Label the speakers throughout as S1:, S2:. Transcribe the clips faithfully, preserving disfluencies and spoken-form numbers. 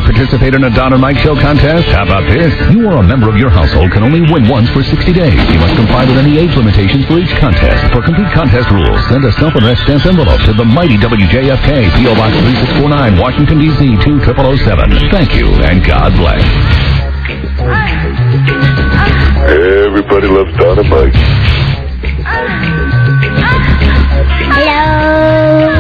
S1: participate in a Don and Mike Show contest? How about this? You or a member of your household can only win once for sixty days. You must comply with any age limitations for each contest. For complete contest rules, send a self-addressed stamped envelope to the mighty W J F K, P O Box three six four nine, Washington, D C two zero zero zero seven. Thank you, and God bless.
S2: Everybody loves Don and Mike.
S3: Hello.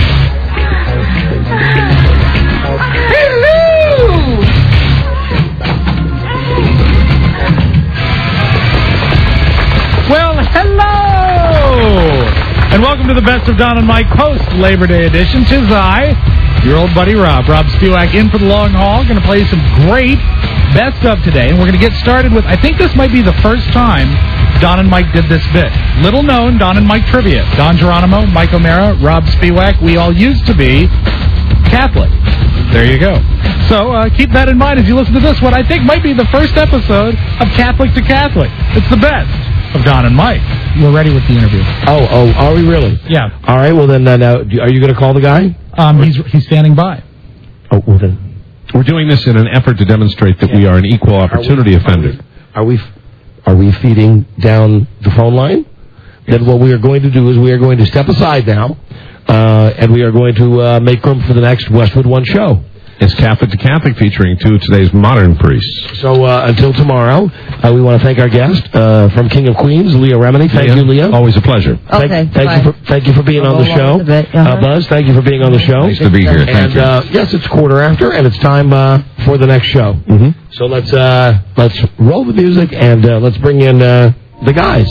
S4: Well, hello! And welcome to the Best of Don and Mike post-Labor Day edition. Tis I, your old buddy Rob. Rob Spewak in for the long haul. Going to play you some great Best of today. And we're going to get started with, I think this might be the first time Don and Mike did this bit. Little known Don and Mike trivia. Don Geronimo, Mike O'Mara, Rob Spewak. We all used to be Catholic. There you go. So uh, keep that in mind as you listen to this, what I think might be the first episode of Catholic to Catholic. It's the best of Don and Mike. We're ready with the interview.
S5: Oh, oh, are we really?
S4: Yeah.
S5: All right, well then, uh, now, are you going to call the guy?
S4: Um, he's he's standing by.
S5: Oh, well then.
S6: We're doing this in an effort to demonstrate that yeah. we are an equal opportunity
S5: are we,
S6: offender.
S5: Are we, are we feeding down the phone line? Yes. Then what we are going to do is we are going to step aside now, uh, and we are going to uh, make room for the next Westwood One show.
S6: It's Catholic to Catholic, featuring two of today's modern priests.
S5: So uh, until tomorrow, uh, we want to thank our guest uh, from King of Queens, Leah Remini. Thank
S6: Leah,
S5: you, Leah.
S6: Always a pleasure.
S5: Okay, thank, thank you for thank you for being I'll on the show. Uh-huh. Uh, Buzz, thank you for being on the show.
S6: Nice to be here. Thank
S5: and
S6: you.
S5: Uh, yes, it's quarter after, and it's time uh, for the next show.
S6: Mm-hmm.
S5: So let's uh, let's roll the music and uh, let's bring in uh, the guys.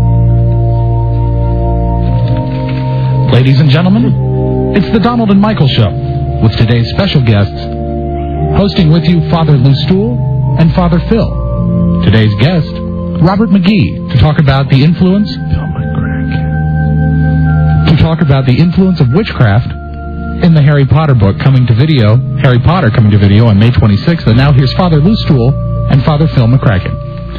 S4: Ladies and gentlemen, it's the Donald and Michael Show with today's special guests. Hosting with you, Father Lou Stool and Father Phil. Today's guest, Robert McGee, to talk about the influence... To talk about the influence of witchcraft in the Harry Potter book coming to video, Harry Potter coming to video on May twenty-sixth. And now here's Father Lou Stool and Father Phil McCracken.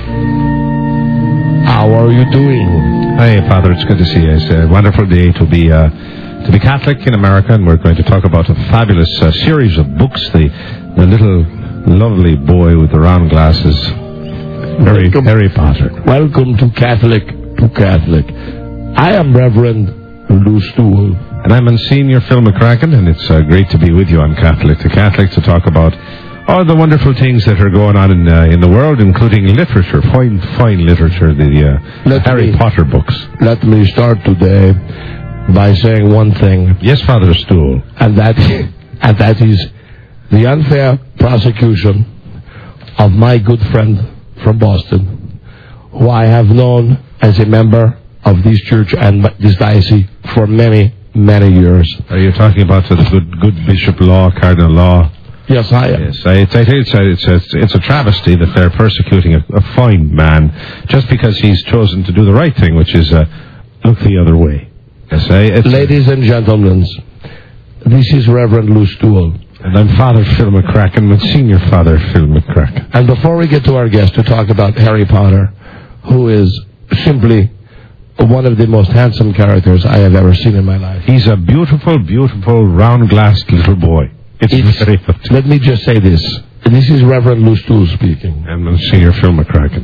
S5: How are you doing?
S6: Hey, Father, it's good to see you. It's a wonderful day to be... Uh, To be Catholic in America, and we're going to talk about a fabulous uh, series of books. The the little lovely boy with the round glasses, Harry,
S5: Welcome.
S6: Harry Potter.
S5: Welcome to Catholic to Catholic. I am Reverend Lou Stool.
S6: And I'm Monsignor Phil McCracken, and it's uh, great to be with you on Catholic to Catholic to talk about all the wonderful things that are going on in uh, in the world, including literature, fine, fine literature, the uh, Harry
S5: me,
S6: Potter books.
S5: Let me start today by saying one thing.
S6: Yes, Father Stool.
S5: And that, and that is the unfair prosecution of my good friend from Boston, who I have known as a member of this church and this diocese for many, many years.
S6: Are you talking about the good, good Bishop Law, Cardinal Law?
S5: Yes, I am.
S6: Yes, I, it's, it's, it's, it's, it's a travesty that they're persecuting a, a fine man just because he's chosen to do the right thing, which is uh, look the other way. Yes, I, it's,
S5: Ladies and gentlemen, this is Reverend Lou Stool.
S6: And I'm Father Phil McCracken, with Senior Father Phil McCracken.
S5: And before we get to our guest to talk about Harry Potter, who is simply one of the most handsome characters I have ever seen in my life.
S6: He's a beautiful, beautiful, round-glassed little boy. It's, it's very
S5: Let me just say this. This is Reverend Lou Stool speaking.
S6: And Monsignor Phil McCracken.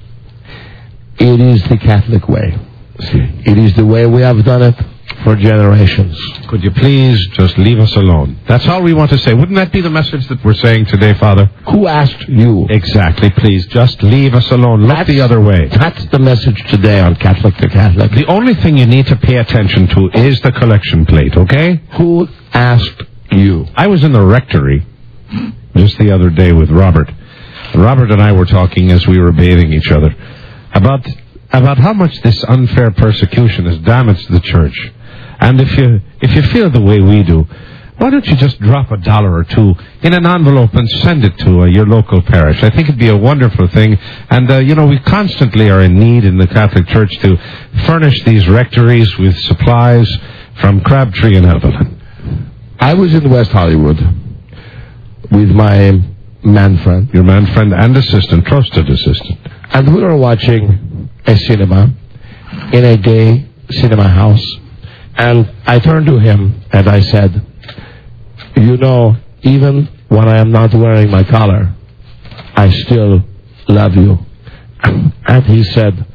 S5: It is the Catholic way. It is the way we have done it for generations.
S6: Could you please just leave us alone? That's all we want to say. Wouldn't that be the message that we're saying today, Father?
S5: Who asked you?
S6: Exactly. Please, just leave us alone. Look
S5: that's,
S6: the other way.
S5: That's the message today on Catholic to Catholic.
S6: The only thing you need to pay attention to is the collection plate, okay?
S5: Who asked you?
S6: I was in the rectory just the other day with Robert. Robert and I were talking as we were bathing each other about... about how much this unfair persecution has damaged the church. And if you if you feel the way we do, why don't you just drop a dollar or two in an envelope and send it to uh, your local parish? I think it'd be a wonderful thing. And, uh, you know, we constantly are in need in the Catholic Church to furnish these rectories with supplies from Crabtree and Evelyn.
S5: I was in West Hollywood with my man friend.
S6: Your man friend and assistant, trusted assistant.
S5: And we were watching a cinema in a gay cinema house, and I turned to him and I said, you know, even when I am not wearing my collar, I still love you. And he said,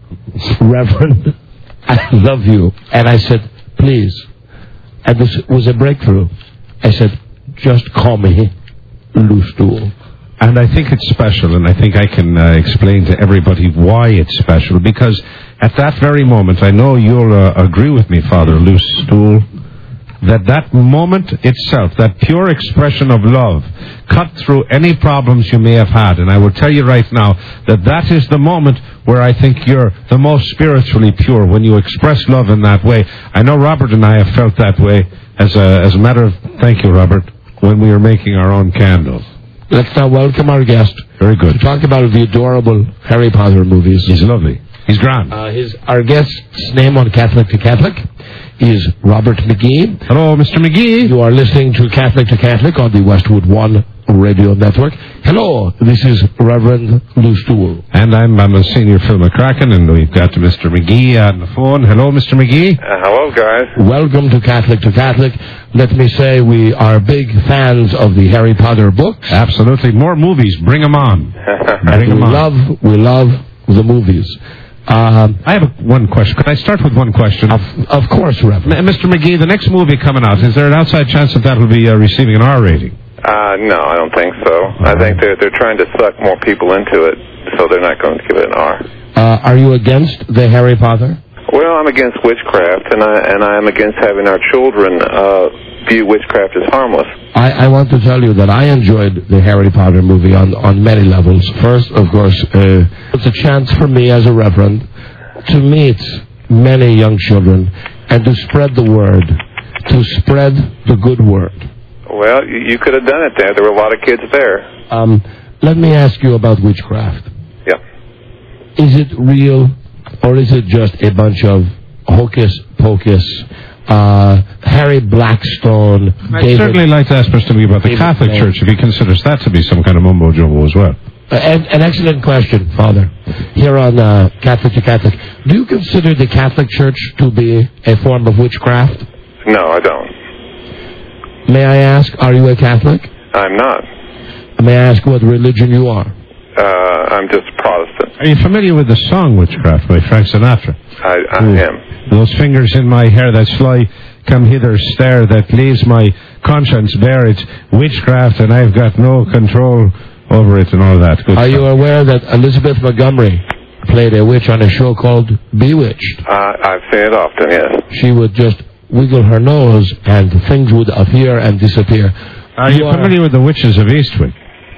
S5: Reverend, I love you. And I said, please. And this was a breakthrough. I said, just call me Lou Stool.
S6: And I think it's special, and I think I can uh, explain to everybody why it's special, because at that very moment, I know you'll uh, agree with me, Father Lou Stool, that that moment itself, that pure expression of love, cut through any problems you may have had. And I will tell you right now that that is the moment where I think you're the most spiritually pure, when you express love in that way. I know Robert and I have felt that way as a, as a matter of, thank you, Robert, when we were making our own candles.
S5: Let's now welcome our guest.
S6: Very good.
S5: To talk about the adorable Harry Potter movies.
S6: He's lovely. He's grand.
S5: Uh, his, our guest's name on Catholic to Catholic is Robert McGee.
S6: Hello, Mister McGee.
S5: You are listening to Catholic to Catholic on the Westwood One Radio Network. Hello, this is Reverend Lou Stool.
S6: And I'm, I'm a senior Phil McCracken, and we've got Mister McGee on the phone. Hello, Mister McGee.
S2: Uh, hello, guys.
S5: Welcome to Catholic to Catholic. Let me say we are big fans of the Harry Potter books.
S6: Absolutely. More movies. Bring them on. Bring them
S5: we
S6: on.
S5: love, we love the movies. Um,
S6: I have a, one question. Could I start with one question?
S5: Of, of course, Reverend.
S6: M- Mister McGee, the next movie coming out, is there an outside chance that that will be uh, receiving an R rating?
S2: Uh, no, I don't think so. I think they're they're trying to suck more people into it, so they're not going to give it an R.
S5: Uh, are you against the Harry Potter?
S2: Well, I'm against witchcraft, and I and I'm against having our children uh, view witchcraft as harmless.
S5: I, I want to tell you that I enjoyed the Harry Potter movie on, on many levels. First, of course, uh, it's a chance for me as a reverend to meet many young children and to spread the word, to spread the good word.
S2: Well, you, you could have done it there. There were a lot of kids there.
S5: Um, let me ask you about witchcraft.
S2: Yeah.
S5: Is it real, or is it just a bunch of hocus pocus? Uh, Harry Blackstone.
S6: I'd
S5: David,
S6: certainly like to ask Mister McGee about the
S5: David
S6: Catholic
S5: May.
S6: Church, if he considers that to be some kind of mumbo jumbo as well.
S5: Uh, an, an excellent question, Father. Here on uh, Catholic to Catholic, do you consider the Catholic Church to be a form of witchcraft?
S2: No, I don't.
S5: May I ask, are you a Catholic?
S2: I'm not.
S5: May I ask what religion you are?
S2: Uh, I'm just Protestant.
S6: Are you familiar with the song Witchcraft by Frank Sinatra?
S2: I, I
S6: Ooh.
S2: am.
S6: Those fingers in my hair that sly, come hither, stare, that leaves my conscience bare. It's witchcraft, and I've got no control over it, and all that. Good
S5: Are
S6: stuff.
S5: you aware that Elizabeth Montgomery played a witch on a show called Bewitched?
S2: Uh, I've seen it often, yes.
S5: She would just wiggle her nose, and things would appear and disappear.
S6: Are you,
S5: You are-
S6: familiar with the Witches of Eastwick?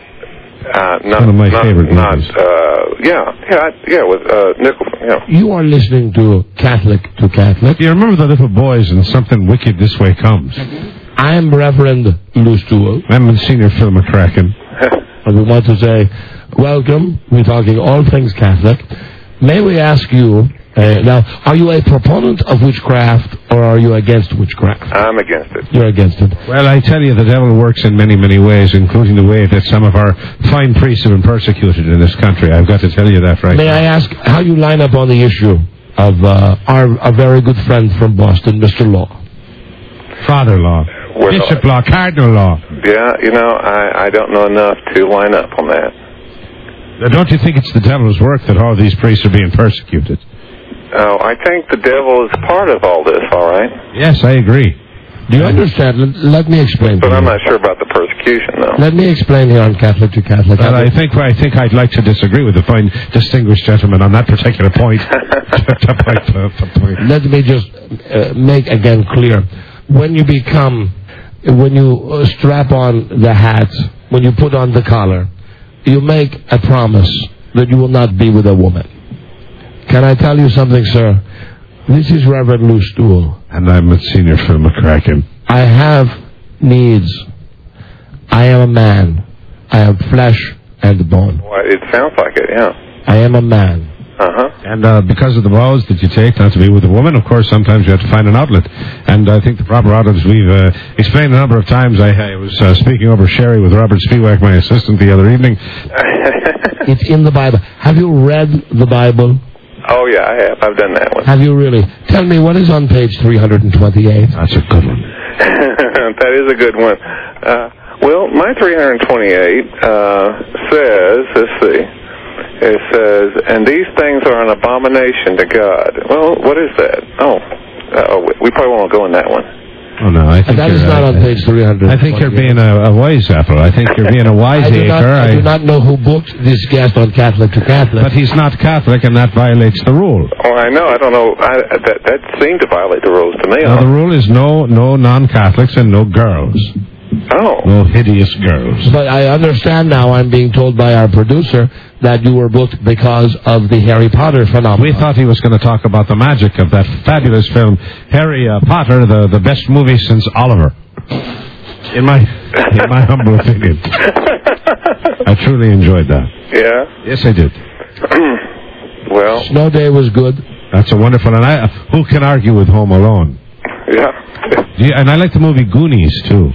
S2: Uh, not,
S6: One of my
S2: not,
S6: favorite
S2: not,
S6: movies.
S2: uh, yeah, yeah, I- yeah, with uh, Nicholson, yeah.
S5: You are listening to Catholic to Catholic.
S6: Do you remember the little boys and Something Wicked This Way Comes?
S5: I am Reverend Lou Stool,
S6: I'm Senior Phil McCracken.
S5: and we want to say welcome. We're talking all things Catholic. May we ask you, uh, now, are you a proponent of witchcraft, or are you against witchcraft?
S2: I'm against it.
S5: You're against it.
S6: Well, I tell you, the devil works in many, many ways, including the way that some of our fine priests have been persecuted in this country. I've got to tell you that right
S5: May
S6: now.
S5: I ask how you line up on the issue of uh, our, our very good friend from Boston, Mister Law?
S6: Father law,
S2: We're
S6: bishop
S2: not-
S6: law, cardinal law.
S2: Yeah, you know, I, I don't know enough to line up on that.
S6: Now, don't you think it's the devil's work that all these priests are being persecuted?
S2: Oh, I think the devil is part of all this, all right?
S6: Yes, I agree.
S5: Do you understand? Let, let me explain.
S2: But
S5: to
S2: I'm
S5: you.
S2: not sure about the persecution, though.
S5: Let me explain here on Catholic to Catholic.
S6: Well, I think I think I'd like to disagree with the fine distinguished gentleman on that particular point. To point, to- to point.
S5: Let me just uh, make again clear. When you become, when you uh, strap on the hat, when you put on the collar, you make a promise that you will not be with a woman. Can I tell you something, sir? This is Reverend Lou Stool.
S6: And I'm a Senior Phil McCracken.
S5: I have needs. I am a man. I have flesh and bone.
S2: Well, it sounds like it, yeah.
S5: I am a man.
S2: Uh-huh.
S6: And uh, because of the vows that you take not to be with a woman, of course, sometimes you have to find an outlet. And I think the proper outlet, we've uh, explained a number of times. I, I was uh, speaking over sherry with Robert Spiewak, my assistant, the other evening.
S5: It's in the Bible. Have you read the Bible?
S2: Oh, yeah, I have. I've done that one.
S5: Have you really? Tell me, what is on page three hundred twenty-eight?
S6: That's a good one.
S2: That is a good one. Uh, Well, my three twenty-eight uh, says, let's see, it says, and these things are an abomination to God. Well, what is that? Oh, uh, we probably won't go in that one.
S6: Oh, no, I think
S5: that is not on page three hundred.
S6: I think you're being a, a wise apple. I think you're being a wise
S5: I do, not,
S6: acre.
S5: I do not know who booked this guest on Catholic to Catholic.
S6: But he's not Catholic, and that violates the rule.
S2: Oh, I know. I don't know. I, that that seemed to violate the rules to me.
S6: Now,
S2: huh?
S6: the rule is no no non-Catholics and no girls.
S2: Oh.
S6: No hideous girls.
S5: But I understand now, I'm being told by our producer, that you were booked because of the Harry Potter phenomenon.
S6: We thought he was going to talk about the magic of that fabulous film, Harry uh, Potter, the, the best movie since Oliver. In my in my humble opinion. I truly enjoyed that.
S2: Yeah?
S6: Yes, I did.
S2: Well.
S5: Snow Day was good.
S6: That's a wonderful, and I, who can argue with Home Alone?
S2: Yeah.
S6: Yeah, and I like the movie Goonies, too.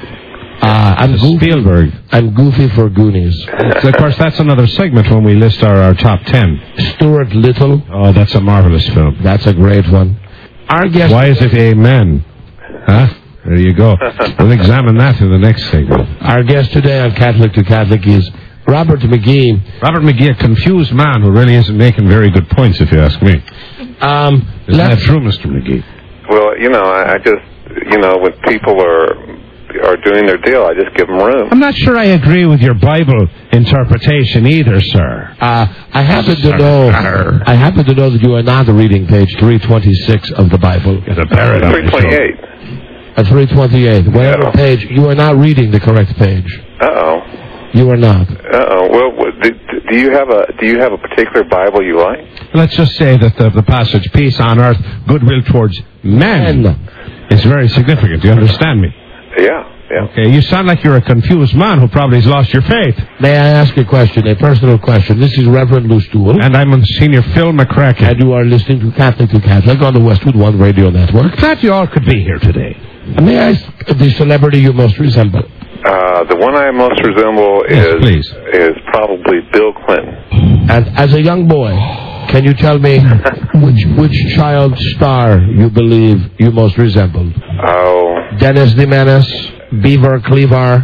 S5: Uh, I'm goofy.
S6: Spielberg.
S5: I'm goofy for Goonies.
S6: So, of course, that's another segment when we list our, our top ten.
S5: Stuart Little.
S6: Oh, that's a marvelous film.
S5: That's a great one. Our guest.
S6: Why is it Amen? Huh? There you go. We'll examine that in the next segment.
S5: Our guest today on Catholic to Catholic is Robert McGee.
S6: Robert McGee, a confused man who really isn't making very good points, if you ask me.
S5: Um,
S6: Isn't that true, Mister McGee?
S2: Well, you know, I, I just, you know, when people are are doing their deal, I just give them room.
S6: I'm not sure I agree with your Bible interpretation either, sir.
S5: Uh, I happen to know. I happen to know that you are not reading page three twenty-six of the Bible.
S6: The paradigm.
S2: three twenty-eight.
S5: At three twenty-eight, whatever
S2: Yeah.
S5: page, you are not reading the correct page.
S2: Uh-oh.
S5: You are not.
S2: Uh-oh. Well, what- do, do you have a do you have a particular Bible you like?
S6: Let's just say that the, the passage, peace on earth, goodwill towards men,
S5: Men.
S6: is very significant. Do you understand me?
S2: Yeah. Yeah.
S6: Okay, you sound like you're a confused man who probably has lost your faith.
S5: May I ask a question, a personal question? This is Reverend Lou Stool.
S6: And I'm on Senior Phil McCracken.
S5: And you are listening to Catholic to Catholic on the Westwood One Radio Network.
S6: Glad you all could be here today.
S5: And may I ask the celebrity you most resemble?
S2: Uh, the one I most resemble
S6: Yes,
S2: is
S6: please.
S2: is probably Bill Clinton.
S5: And as a young boy, can you tell me which which child star you believe you most resembled?
S2: Oh,
S5: Dennis the Menace, Beaver Cleaver.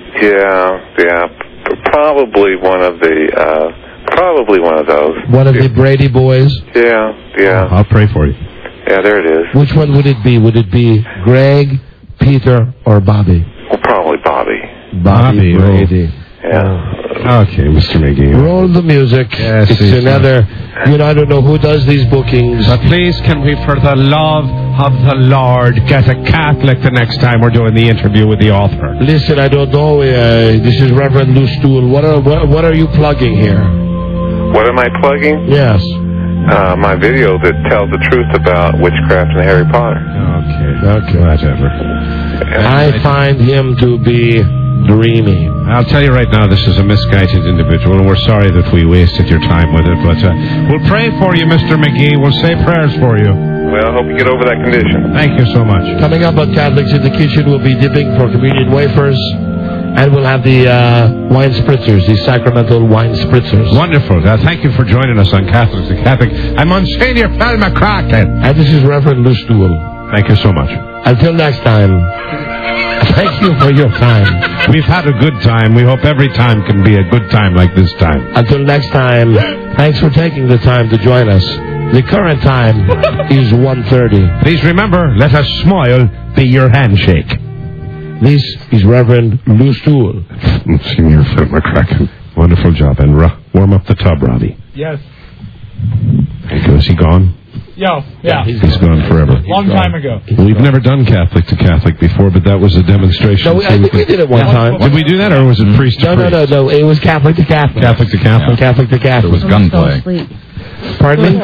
S2: yeah, yeah. P- Probably one of the uh, probably one of those.
S5: One of the Brady boys.
S2: Yeah, yeah,
S6: I'll pray for you.
S2: yeah. There it is.
S5: Which one would it be? Would it be Greg, Peter, or Bobby?
S2: Well, probably Bobby.
S6: Bobby, oh.
S5: Brady.
S2: Yeah.
S6: Okay, Mister McGee.
S5: Roll the music.
S6: Yes,
S5: it's
S6: it's
S5: another. You know, I don't know who does these bookings.
S6: But please, can we, for the love of the Lord, get a Catholic the next time we're doing the interview with the author?
S5: Listen, I don't know. Uh, this is Reverend Lou Stool. What are what, what are you plugging here?
S2: What am I plugging?
S5: Yes.
S2: Uh, my video that tells the truth about witchcraft and Harry Potter.
S6: Okay.
S5: Okay.
S6: Whatever.
S5: I find him to be dreamy.
S6: I'll tell you right now, this is a misguided individual, and we're sorry that we wasted your time with it, but uh, we'll pray for you, Mister McGee. We'll say prayers for you.
S2: Well, I hope you get over that condition.
S6: Thank you so much.
S5: Coming up on Catholics in the Kitchen, we'll be dipping for communion wafers, and we'll have the uh, wine spritzers, the sacramental wine spritzers.
S6: Wonderful. Uh, thank you for joining us on Catholics to Catholic. I'm Monsignor Phil McCracken.
S5: And this is Reverend Lou Stool.
S6: Thank you so much.
S5: Until next time, thank you for your time.
S6: We've had a good time. We hope every time can be a good time like this time.
S5: Until next time, thanks for taking the time to join us. The current time is one thirty.
S6: Please remember, let a smile be your handshake.
S5: This is Reverend Lou Stool.
S6: Senior Phil McCracken. Wonderful job. And ru- warm up the tub, Robbie.
S4: Yes.
S6: Thank you. Is he gone?
S4: Yo, yeah.
S6: He's gone forever.
S4: Long time ago.
S6: We've never done Catholic to Catholic before, but that was a demonstration.
S5: No, we, I think we did it one time.
S6: Did we do that, or was it priest to
S5: No, no,
S6: priest?
S5: no, no. It was Catholic to Catholic.
S6: Catholic to Catholic?
S5: Catholic to Catholic.
S3: It was gunplay.
S5: Pardon me?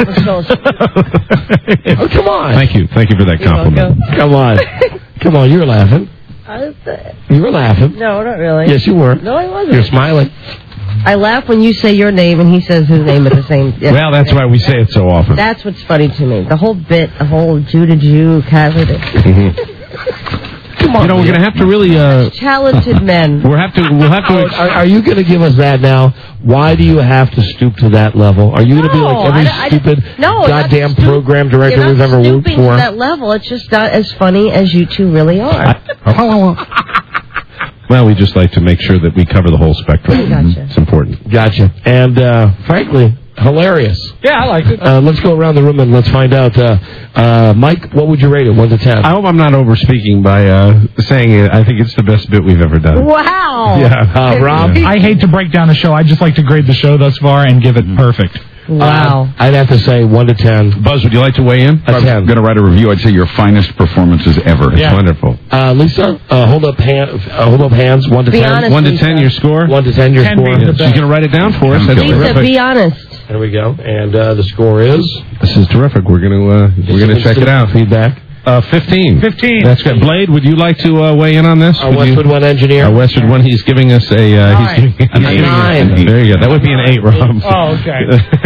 S5: Oh, come on.
S6: Thank you. Thank you for that compliment.
S5: Come on. Come on, you were laughing. You were laughing.
S7: No, not really.
S5: Yes, you were.
S7: No, I wasn't.
S5: You're smiling.
S7: I laugh when you say your name and he says his name at the same time.
S6: Well, that's why we say it so often.
S7: That's what's funny to me. The whole bit, the whole Jew to Jew, Catholic.
S5: Come on.
S6: You know, we're going to have to really... Uh,
S7: Talented men.
S6: we'll have to... We'll have to... Ex-
S5: Are, are you going to give us that now? Why do you have to stoop to that level? Are you going to be like every
S7: No, I- I-
S5: stupid
S7: no, not
S5: goddamn
S7: stoop-
S5: program director
S7: You're
S5: we've
S7: not
S5: ever worked
S7: stooping
S5: for?
S7: to that level. It's just not as funny as you two really are.
S6: Well, we just like to make sure that we cover the whole spectrum.
S7: Gotcha.
S6: It's important.
S5: Gotcha. And, uh, frankly, hilarious.
S4: Yeah, I liked it.
S5: Uh, let's go around the room and let's find out. Uh, uh, Mike, what would you rate it, one to ten?
S6: I hope I'm not overspeaking by uh, saying it. I think it's the best bit we've ever done.
S7: Wow.
S6: Yeah.
S5: Uh, Rob?
S4: I hate to break down the show. I just like to grade the show thus far and give it perfect.
S7: Wow.
S5: Uh, I'd have to say one to ten.
S6: Buzz, would you like to weigh in?
S5: A
S1: I'm
S5: ten.
S1: going to write a review. I'd say your finest performances ever.
S6: It's
S4: Yeah.
S6: wonderful.
S5: Uh, Lisa, uh, hold up hand, uh, hold up hands. One to
S7: Be
S5: ten.
S7: honest.
S6: One to
S7: Lisa.
S6: ten, your score?
S5: One to ten, your
S4: Ten
S5: score.
S4: being the
S6: She's
S4: best.
S6: going to write it down for us. That's
S7: Lisa,
S6: terrific.
S7: be honest.
S5: There we go. And uh, the score is.
S6: This is terrific. We're going to uh, we're going to check it out.
S5: Feedback.
S6: Uh, fifteen.
S4: Fifteen.
S6: That's good. Blade, would you like to uh, weigh in on this?
S5: Our
S6: Would you-
S5: Westwood One engineer.
S6: Our Westwood One. He's giving us a. Uh,
S4: Nine.
S6: he's giving
S5: A nine.
S6: There you go. That would be an eight, Rob.
S4: Oh, okay.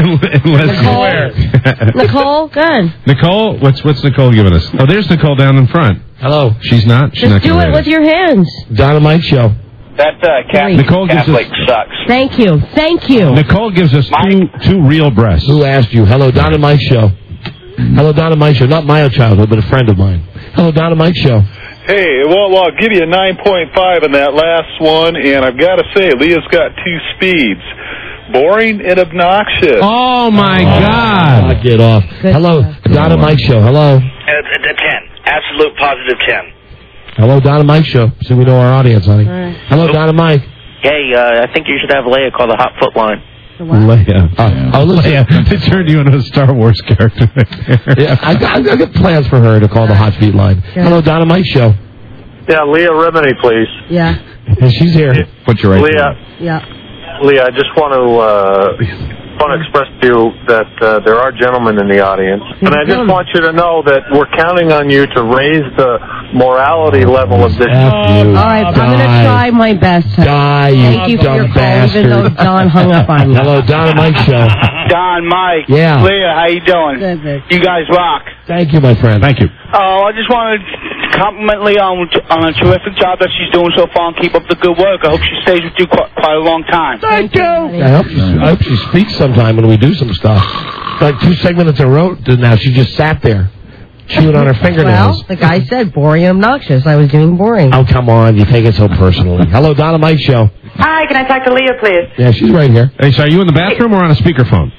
S6: Unless
S4: Nicole.
S7: Nicole, good.
S6: Nicole, what's what's Nicole giving us? Oh, there's Nicole down in front.
S5: Hello.
S6: She's not. She's
S7: Just
S6: not
S7: do
S6: gonna
S7: it
S6: rate
S7: with your hands.
S5: Dynamite Show.
S3: That uh, Catholic,
S6: Nicole gives
S3: Catholic
S6: us-
S3: sucks.
S7: Thank you. Thank you.
S6: Nicole gives us two two real breasts.
S5: Who asked you? Hello, Dynamite Show. Hello, Dynamite Show. Not my childhood, but a friend of mine. Hello, Dynamite Show.
S8: Hey, well, well, I'll give you a nine point five on that last one, and I've got to say, Leah's got two speeds. Boring and obnoxious.
S6: Oh, my
S5: Ah,
S6: God.
S5: get off.
S7: Good
S5: Hello,
S7: stuff.
S5: Dynamite Show. Hello.
S3: Uh, a ten. Absolute positive ten.
S5: Hello, Dynamite Show. So we know our audience, honey.
S7: right.
S5: Hello, Dynamite.
S3: Hey, uh, I think you should have Leia call the Hot Foot line.
S6: Leia.
S5: Uh, oh, listen.
S6: Leia. They turned you into a Star Wars character.
S5: Yeah, I got, I got plans for her to call the Hot Feet line. Hello, Dynamite Show.
S8: Yeah, Leah Remini, please.
S7: Yeah.
S5: And she's here.
S1: What's your rating?
S8: Leah,
S7: Yeah.
S8: Leah, I just want to uh, want to express to you that uh, there are gentlemen in the audience, and I just want you to know that we're counting on you to raise the morality level of this.
S5: F you.
S7: All right, I'm going to
S5: Die.
S7: try my best. honey.
S5: Die, you
S7: Thank you for
S5: dumb
S7: your call,
S5: bastard.
S7: even though Don hung up on you.
S5: Hello, Dynamite Show.
S3: Don, Mike,
S5: Yeah.
S3: Leah, how you doing?
S7: Good, good.
S3: You guys rock.
S5: Thank you, my friend.
S6: Thank you.
S3: Oh, I just wanted to compliment Leah on, on a terrific job that she's doing so far and keep up the good work. I hope she stays with you quite, quite a long time.
S5: Thank you.
S7: honey.
S5: I hope, she, I hope she speaks sometime when we do some stuff. Like two segments in a row now, she just sat there, chewing on her fingernails.
S7: Well, the guy said boring and obnoxious. I was doing boring.
S5: Oh, come on. You take it so personally. Hello, Dynamite Show.
S9: Hi, can I talk to Leah, please?
S5: Yeah, she's right here.
S6: Hey, so are you in the bathroom or on a speakerphone?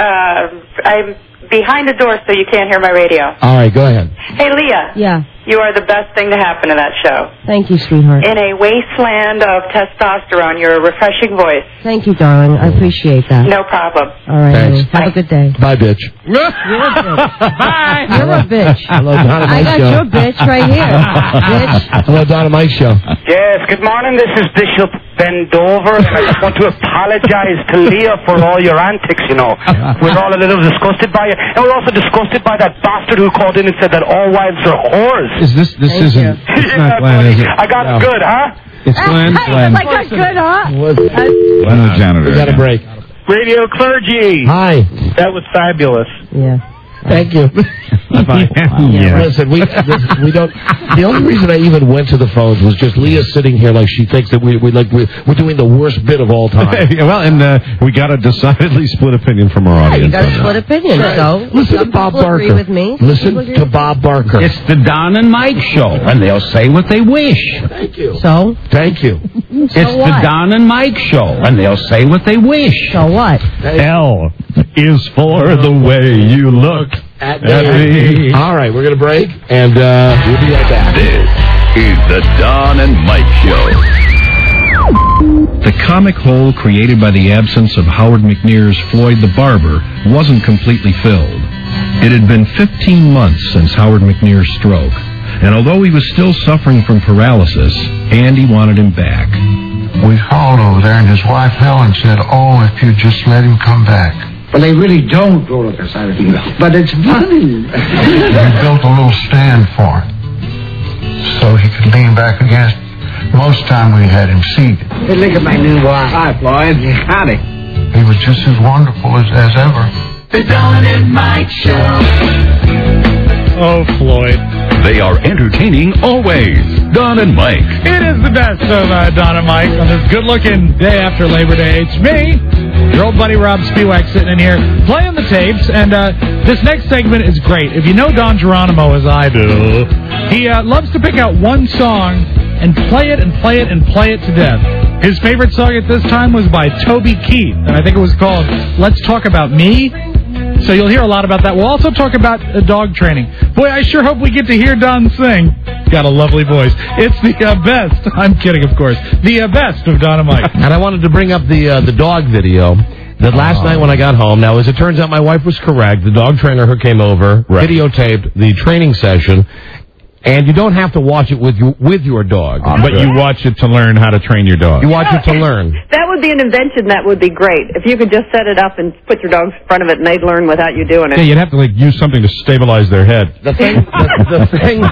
S9: Uh, I'm behind the door so you can't hear my radio.
S5: All right, go ahead.
S9: Hey, Leah,
S7: Yeah.
S9: you are the best thing to happen to that show.
S7: Thank you, sweetheart.
S9: In a wasteland of testosterone, you're a refreshing voice.
S7: Thank you, darling. I appreciate that.
S9: No problem.
S7: All right,
S5: Thanks.
S7: honey. Have a good day.
S5: Bye, bitch.
S7: You're a bitch. Bye. You're a bitch.
S5: Hello, Dynamite
S7: I got
S5: Show.
S7: your bitch right here. Bitch.
S5: Hello, Dynamite Show.
S3: Yes, good morning. This is Bishop Bendover, and I just want to apologize to Leah for all your antics, you know. We're all a little disgusted by it. And we're also disgusted by that bastard who called in and said that all wives are whores.
S6: Is this, this
S7: Thank
S6: isn't,
S7: you.
S6: it's
S3: Yeah,
S6: not Glenn, is it?
S3: I got
S5: No.
S3: it good, huh?
S6: It's Glenn.
S7: Hey, I got good, huh?
S5: What?
S1: Glenn the janitor.
S5: We got a break.
S3: Radio Clergy.
S5: Hi.
S3: That was fabulous.
S7: Yeah.
S5: Thank you.
S6: Yeah.
S5: Listen, we this, we don't. The only reason I even went to the phones was just Leah sitting here like she thinks that we we like we're, we're doing the worst bit of all time.
S6: Yeah, well, and uh, we got a decidedly split opinion from our
S7: Yeah,
S6: audience.
S7: you got
S6: on
S7: a
S6: that.
S7: split opinion, so
S5: Listen
S7: some
S5: to Bob
S7: people
S5: Barker.
S7: agree with me. some
S5: Listen
S7: people agree
S5: to
S7: with-
S5: Bob Barker.
S10: It's the Don and Mike show, and they'll say what they wish.
S5: Thank you.
S7: So?
S5: Thank you.
S10: It's
S7: So
S10: the
S7: what?
S10: Don and Mike show, and they'll say what they wish.
S7: So what?
S6: L is for the way you look
S5: At
S6: at me.
S5: All right, we're gonna break, and uh, we'll be right back.
S1: This is the Don and Mike Show.
S11: The comic hole created by the absence of Howard McNear's Floyd the Barber wasn't completely filled. It had been fifteen months since Howard McNear's stroke, and although he was still suffering from paralysis, Andy wanted him back.
S12: We called over there, and his wife Helen said, "Oh, if you just let him come back."
S10: Well, they really don't roll up their side of the but it's funny.
S12: We built a little stand for him so he could lean back against. Most time we had him seated.
S10: Hey, look at my new wife. Hi, Floyd. Howdy.
S12: He was just as wonderful as, as ever.
S10: The Don and Mike Show.
S4: Oh, Floyd.
S1: They are entertaining always. Don and Mike.
S4: It is the best of uh, Don and Mike on this good-looking day after Labor Day. It's me, your old buddy Rob Spiewak, sitting in here playing the tapes, and uh, this next segment is great. If you know Don Geronimo as I do, he uh, loves to pick out one song and play it and play it and play it to death. His favorite song at this time was by Toby Keith, and I think it was called Let's Talk About Me. So you'll hear a lot about that. We'll also talk about uh, dog training. Boy, I sure hope we get to hear Don sing. Got a lovely voice. It's the uh, best. I'm kidding, of course. The uh, best of Don and Mike.
S5: And I wanted to bring up the uh, the dog video. That last oh. night when I got home, now as it turns out, my wife was correct. The dog trainer who came over right. videotaped the training session. And you don't have to watch it with you, with your dog.
S6: Oh, but you watch it to learn how to train your dog.
S5: You watch it to learn.
S13: That would be an invention that would be great. If you could just set it up and put your dogs in front of it and they'd learn without you doing it.
S6: Yeah, you'd have to like use something to stabilize their head.
S5: The thing, the, the thing,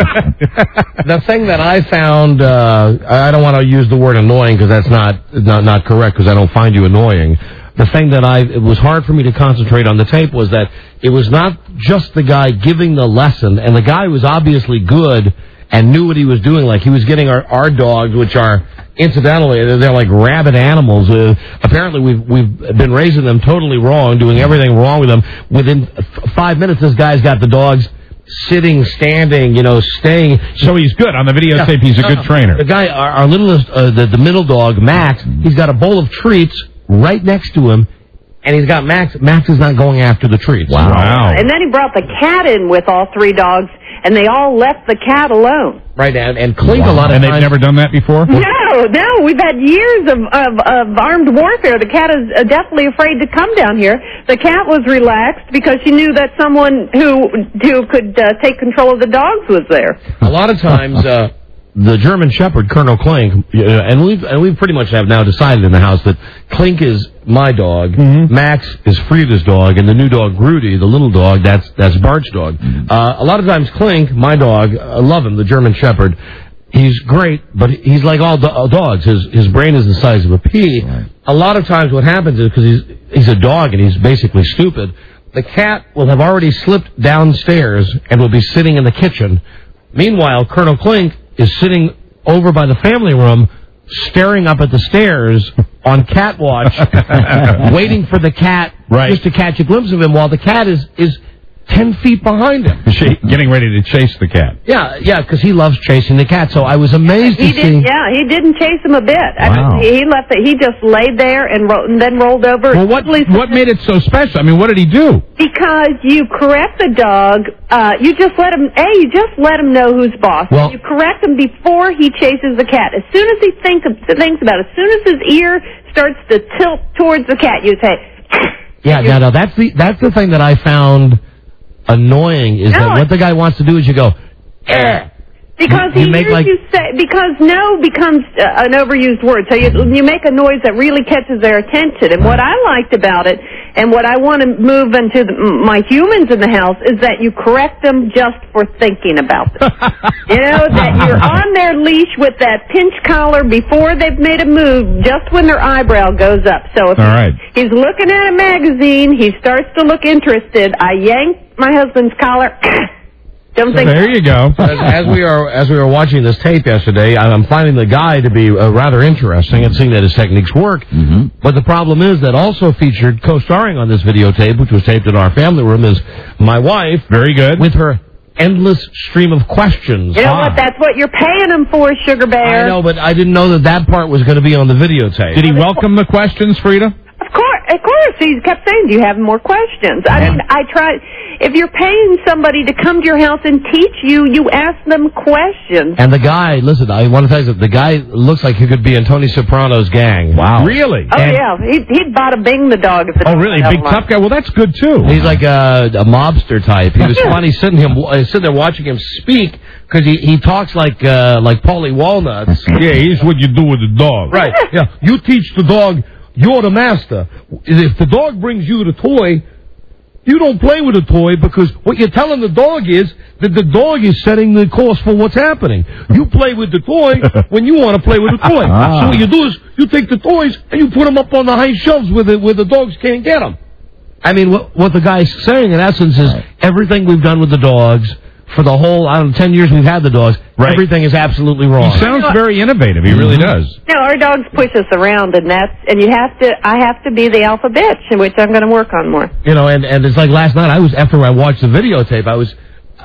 S5: the thing that I found, uh, I don't want to use the word annoying because that's not, not, not correct because I don't find you annoying. The thing that I, it was hard for me to concentrate on the tape was that it was not just the guy giving the lesson, and the guy was obviously good and knew what he was doing. Like he was getting our, our dogs, which are incidentally they're like rabid animals. Uh, apparently, we've we've been raising them totally wrong, doing everything wrong with them. Within f- five minutes, this guy's got the dogs sitting, standing, you know, staying.
S6: So he's good on the videotape. Yeah. He's a good trainer.
S5: The guy, our, our littlest, uh, the, the middle dog, Max, he's got a bowl of treats right next to him, and he's got Max. Max is not going after the treats.
S6: Wow. wow.
S13: And then he brought the cat in with all three dogs, and they all left the cat alone.
S5: Right, and, and Clink wow. a lot of
S6: and
S5: times...
S6: And they've never done that before?
S13: No, no. We've had years of, of, of armed warfare. The cat is uh, definitely afraid to come down here. The cat was relaxed because she knew that someone who, who could uh, take control of the dogs was there.
S5: A lot of times... Uh, The German Shepherd, Colonel Clink, uh, and we've and we pretty much have now decided in the house that Clink is my dog, mm-hmm. Max is Frida's dog, and the new dog Rudy, the little dog, that's that's Bart's dog. Mm-hmm. Uh, a lot of times Clink, my dog, I love him, the German Shepherd. He's great, but he's like all do- dogs. His his brain is the size of a pea. Right. A lot of times what happens is because he's he's a dog and he's basically stupid. The cat will have already slipped downstairs and will be sitting in the kitchen. Meanwhile, Colonel Clink is sitting over by the family room, staring up at the stairs on cat watch, waiting for the cat right. just to catch a glimpse of him while the cat is, is ten feet behind him.
S6: Getting ready to chase the cat.
S5: Yeah, yeah, because he loves chasing the cat. So I was amazed
S13: he
S5: to
S13: did,
S5: see...
S13: Yeah, he didn't chase him a bit.
S6: Wow.
S13: I mean, he left it. He just laid there and, ro- and then rolled over.
S6: Well, what, what made it so special? I mean, what did he do?
S13: Because you correct the dog, uh, you just let him, A, you just let him know who's boss. Well, you correct him before he chases the cat. As soon as he think of, thinks about it, as soon as his ear starts to tilt towards the cat, you say...
S5: Yeah, no, no, that's the, that's the thing that I found... annoying is no, that what the guy wants to do is you go, eh.
S13: Because
S5: you,
S13: he
S5: you make
S13: hears
S5: like,
S13: you say, because no becomes uh, an overused word. So you, you make a noise that really catches their attention. And what I liked about it, and what I want to move into the, my humans in the house, is that you correct them just for thinking about them. You know, that you're on their leash with that pinch collar before they've made a move, just when their eyebrow goes up. So if
S6: All right.
S13: he's looking at a magazine, he starts to look interested, I yank my husband's collar. Don't
S6: so
S13: think
S6: there you go.
S5: as, as we are as we were watching this tape yesterday, I'm finding the guy to be uh, rather interesting and seeing that his techniques work. Mm-hmm. But the problem is that also featured co-starring on this videotape, which was taped in our family room, is my wife.
S6: Very good.
S5: With her endless stream of questions.
S13: You know ah. what? That's what you're paying him for, Sugar Bear.
S5: I know, but I didn't know that that part was going to be on the videotape.
S6: Did he welcome the questions, Frida?
S13: Of course, of course. He kept saying, do you have more questions? I mean, I try... If you're paying somebody to come to your house and teach you, you ask them questions.
S5: And the guy, listen, I want to tell you something. The guy looks like he could be in Tony Soprano's gang.
S6: Wow. Really?
S13: Oh, and yeah. He'd, he'd bada bing the dog. If the
S6: oh,
S13: dog
S6: really? Big tough guy? Well, that's good, too.
S5: He's like a, a mobster type. He was funny sitting, him, sitting there watching him speak because he, he talks like uh, like Paulie Walnuts.
S6: Yeah, here's what you do with the dog.
S5: Right. Yeah. You teach the dog, you're the master. If the dog brings you the toy... You don't play with a toy because what you're telling the dog is that the dog is setting the course for what's happening. You play with the toy when you want to play with the toy. Ah. So what you do is you take the toys and you put them up on the high shelves where the, where the dogs can't get them. I mean, what, what the guy's saying in essence is everything we've done with the dogs for the whole, I don't know, ten years we've had the dogs, right. everything is absolutely wrong.
S6: He sounds very innovative. He really does.
S13: No, our dogs push us around, and that's, and you have to, I have to be the alpha bitch, which I'm going to work on more.
S5: You know, and, and it's like last night, I was, after I watched the videotape, I was,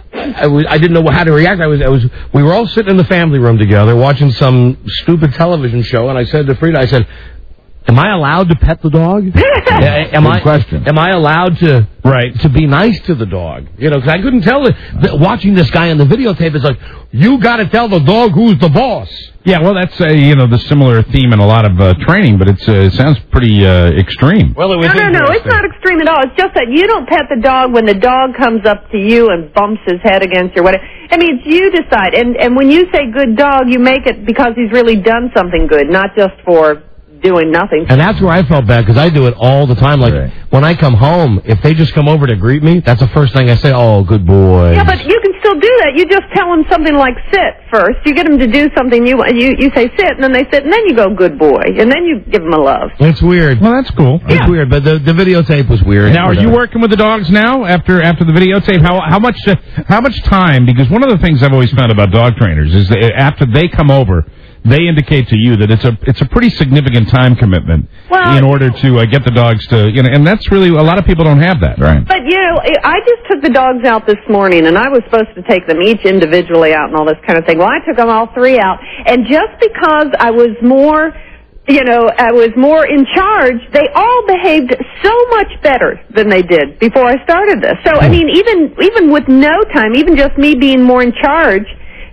S5: I, was, I didn't know how to react. I was, I was. We were all sitting in the family room together watching some stupid television show, and I said to Frida, I said, "Am I allowed to pet the dog? am
S14: Good
S5: I?
S14: question.
S5: Am I allowed to
S6: right
S5: to be nice to the dog? You know, because I couldn't tell. It, the, watching this guy on the videotape is like, you got to tell the dog who's the boss.
S6: Yeah, well, that's uh, you know the similar theme in a lot of uh, training, but it's uh, it sounds pretty uh, extreme.
S5: Well, it was
S13: no, no, no, it's not extreme at all. It's just that you don't pet the dog when the dog comes up to you and bumps his head against your whatever. I mean, it's you decide. And and when you say good dog, you make it because he's really done something good, not just for doing nothing.
S5: And that's where I felt bad, because I do it all the time. Like, right. when I come home, if they just come over to greet me, that's the first thing I say, oh, good boy.
S13: Yeah, but you can still do that. You just tell them something like sit first. You get them to do something, you you, you say sit, and then they sit, and then you go good boy, and then you give them a love.
S5: It's weird.
S6: Well, that's cool.
S5: It's
S13: yeah.
S5: weird, but the, the videotape was weird.
S6: Now, are you working with the dogs now after after the videotape? How how much uh, how much time? Because one of the things I've always found about dog trainers is that after they come over, they indicate to you that it's a it's a pretty significant time commitment
S13: well,
S6: in order to uh, get the dogs to, you know, and that's really, a lot of people don't have that, right?
S13: But, you know, I just took the dogs out this morning, and I was supposed to take them each individually out and all this kind of thing. Well, I took them all three out, and just because I was more, you know, I was more in charge, they all behaved so much better than they did before I started this. So, I mean, even even with no time, even just me being more in charge,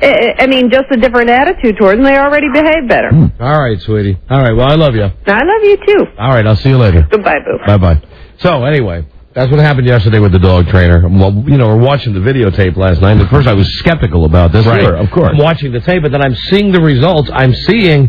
S13: I mean, just a different attitude toward them, they already behave better.
S5: All right, sweetie. All right, well, I love you.
S13: I love you, too.
S5: All right, I'll see you later.
S13: Goodbye, boo.
S5: Bye-bye. So, anyway, that's what happened yesterday with the dog trainer. Well, you know, we're watching the videotape last night. At first, I was skeptical about this.
S6: Right,
S5: Sure,
S6: of course.
S5: I'm watching the tape, but then I'm seeing the results. I'm seeing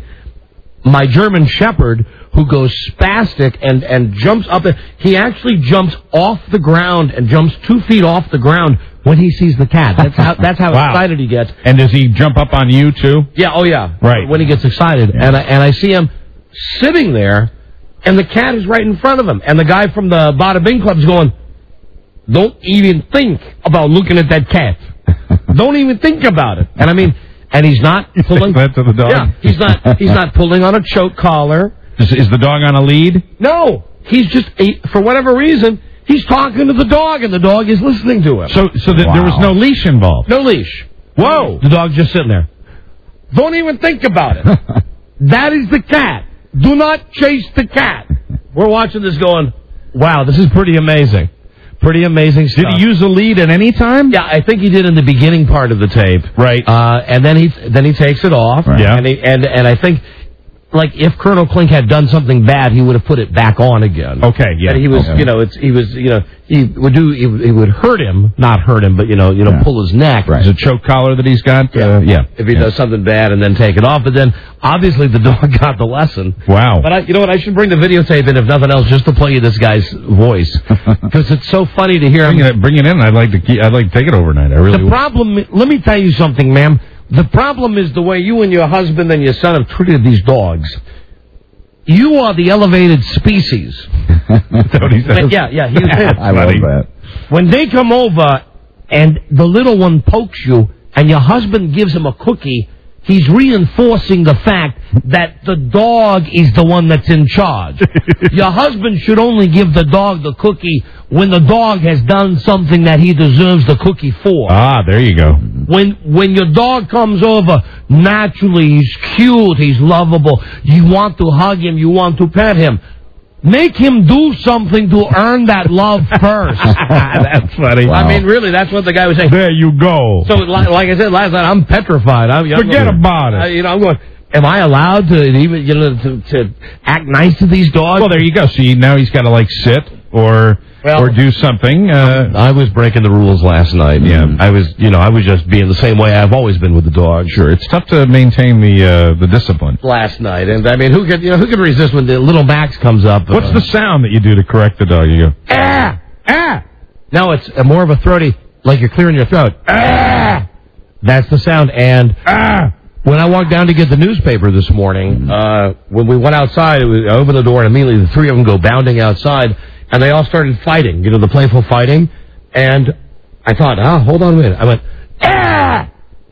S5: my German Shepherd who goes spastic and, and jumps up. He actually jumps off the ground and jumps two feet off the ground when he sees the cat. That's how that's how
S6: wow.
S5: excited he gets.
S6: And does he jump up on you, too?
S5: Yeah, oh, yeah.
S6: Right.
S5: When he gets excited. Yeah. And, I, and I see him sitting there, and the cat is right in front of him. And the guy from the Bada Bing Club is going, don't even think about looking at that cat. Don't even think about it. And I mean, and he's not pulling.
S6: that to the dog?
S5: Yeah, he's not, he's not pulling on a choke collar.
S6: Is, is the dog on a lead?
S5: No. He's just, he, for whatever reason, he's talking to the dog, and the dog is listening to him.
S6: So so that
S14: wow.
S6: there was no leash involved?
S5: No leash.
S6: Whoa.
S5: The dog's just sitting there. Don't even think about it. That is the cat. Do not chase the cat. We're watching this going, wow, this is pretty amazing. Pretty amazing stuff.
S6: Did he use a lead at any time?
S5: Yeah, I think he did in the beginning part of the tape.
S6: Right.
S5: Uh, and then he then he takes it off.
S6: Right. Yeah.
S5: And, he, and, and I think... Like, if Colonel Klink had done something bad, he would have put it back on again.
S6: Okay, yeah.
S5: And he was,
S6: okay.
S5: you know, it's he was, you know, he would do, he, he would hurt him, not hurt him, but, you know, you know,
S6: yeah.
S5: pull his neck.
S6: Right. Is it a choke collar that he's got?
S5: Yeah.
S6: Uh, yeah.
S5: If he
S6: yeah.
S5: does something bad and then take it off. But then, obviously, the dog got the lesson.
S6: Wow.
S5: But, I, you know what, I should bring the videotape in, if nothing else, just to play you this guy's voice. Because it's so funny to hear
S6: bring
S5: him.
S6: It, bring it in. I'd like to keep, I'd like to take it overnight. I really
S5: The
S6: would.
S5: problem, let me tell you something, ma'am. The problem is the way you and your husband and your son have treated these dogs. You are the elevated species. When, yeah, yeah. He was
S14: I love that.
S5: When they come over and the little one pokes you and your husband gives him a cookie, he's reinforcing the fact that the dog is the one that's in charge. Your husband should only give the dog the cookie when the dog has done something that he deserves the cookie for.
S6: Ah, there you go.
S5: When when your dog comes over, naturally he's cute, he's lovable. You want to hug him, you want to pet him. Make him do something to earn that love first.
S6: That's funny.
S5: Wow. I mean, really, that's what the guy was saying.
S6: There you go.
S5: So, like, like I said last night, I'm petrified. I'm, I'm
S6: Forget
S5: going,
S6: about it.
S5: I, you know, I'm going. Am I allowed to even you know to, to act nice to these dogs?
S6: Well, there you go. See, now he's got to like sit or
S5: well,
S6: or do something. Uh,
S5: I was breaking the rules last night. Yeah, I was. You know, I was just being the same way I've always been with the dog.
S6: Sure, it's tough to maintain the uh, the discipline.
S5: Last night, and I mean, who could you know who could resist when the little Max comes up?
S6: What's
S5: uh,
S6: the sound that you do to correct the dog? You go
S5: ah ah. No, it's a more of a throaty, like you're clearing your throat. Ah. That's the sound, and ah. When I walked down to get the newspaper this morning, uh, when we went outside, it was, I opened the door, and immediately the three of them go bounding outside, and they all started fighting, you know, the playful fighting. And I thought, ah, hold on a minute. I went, ah!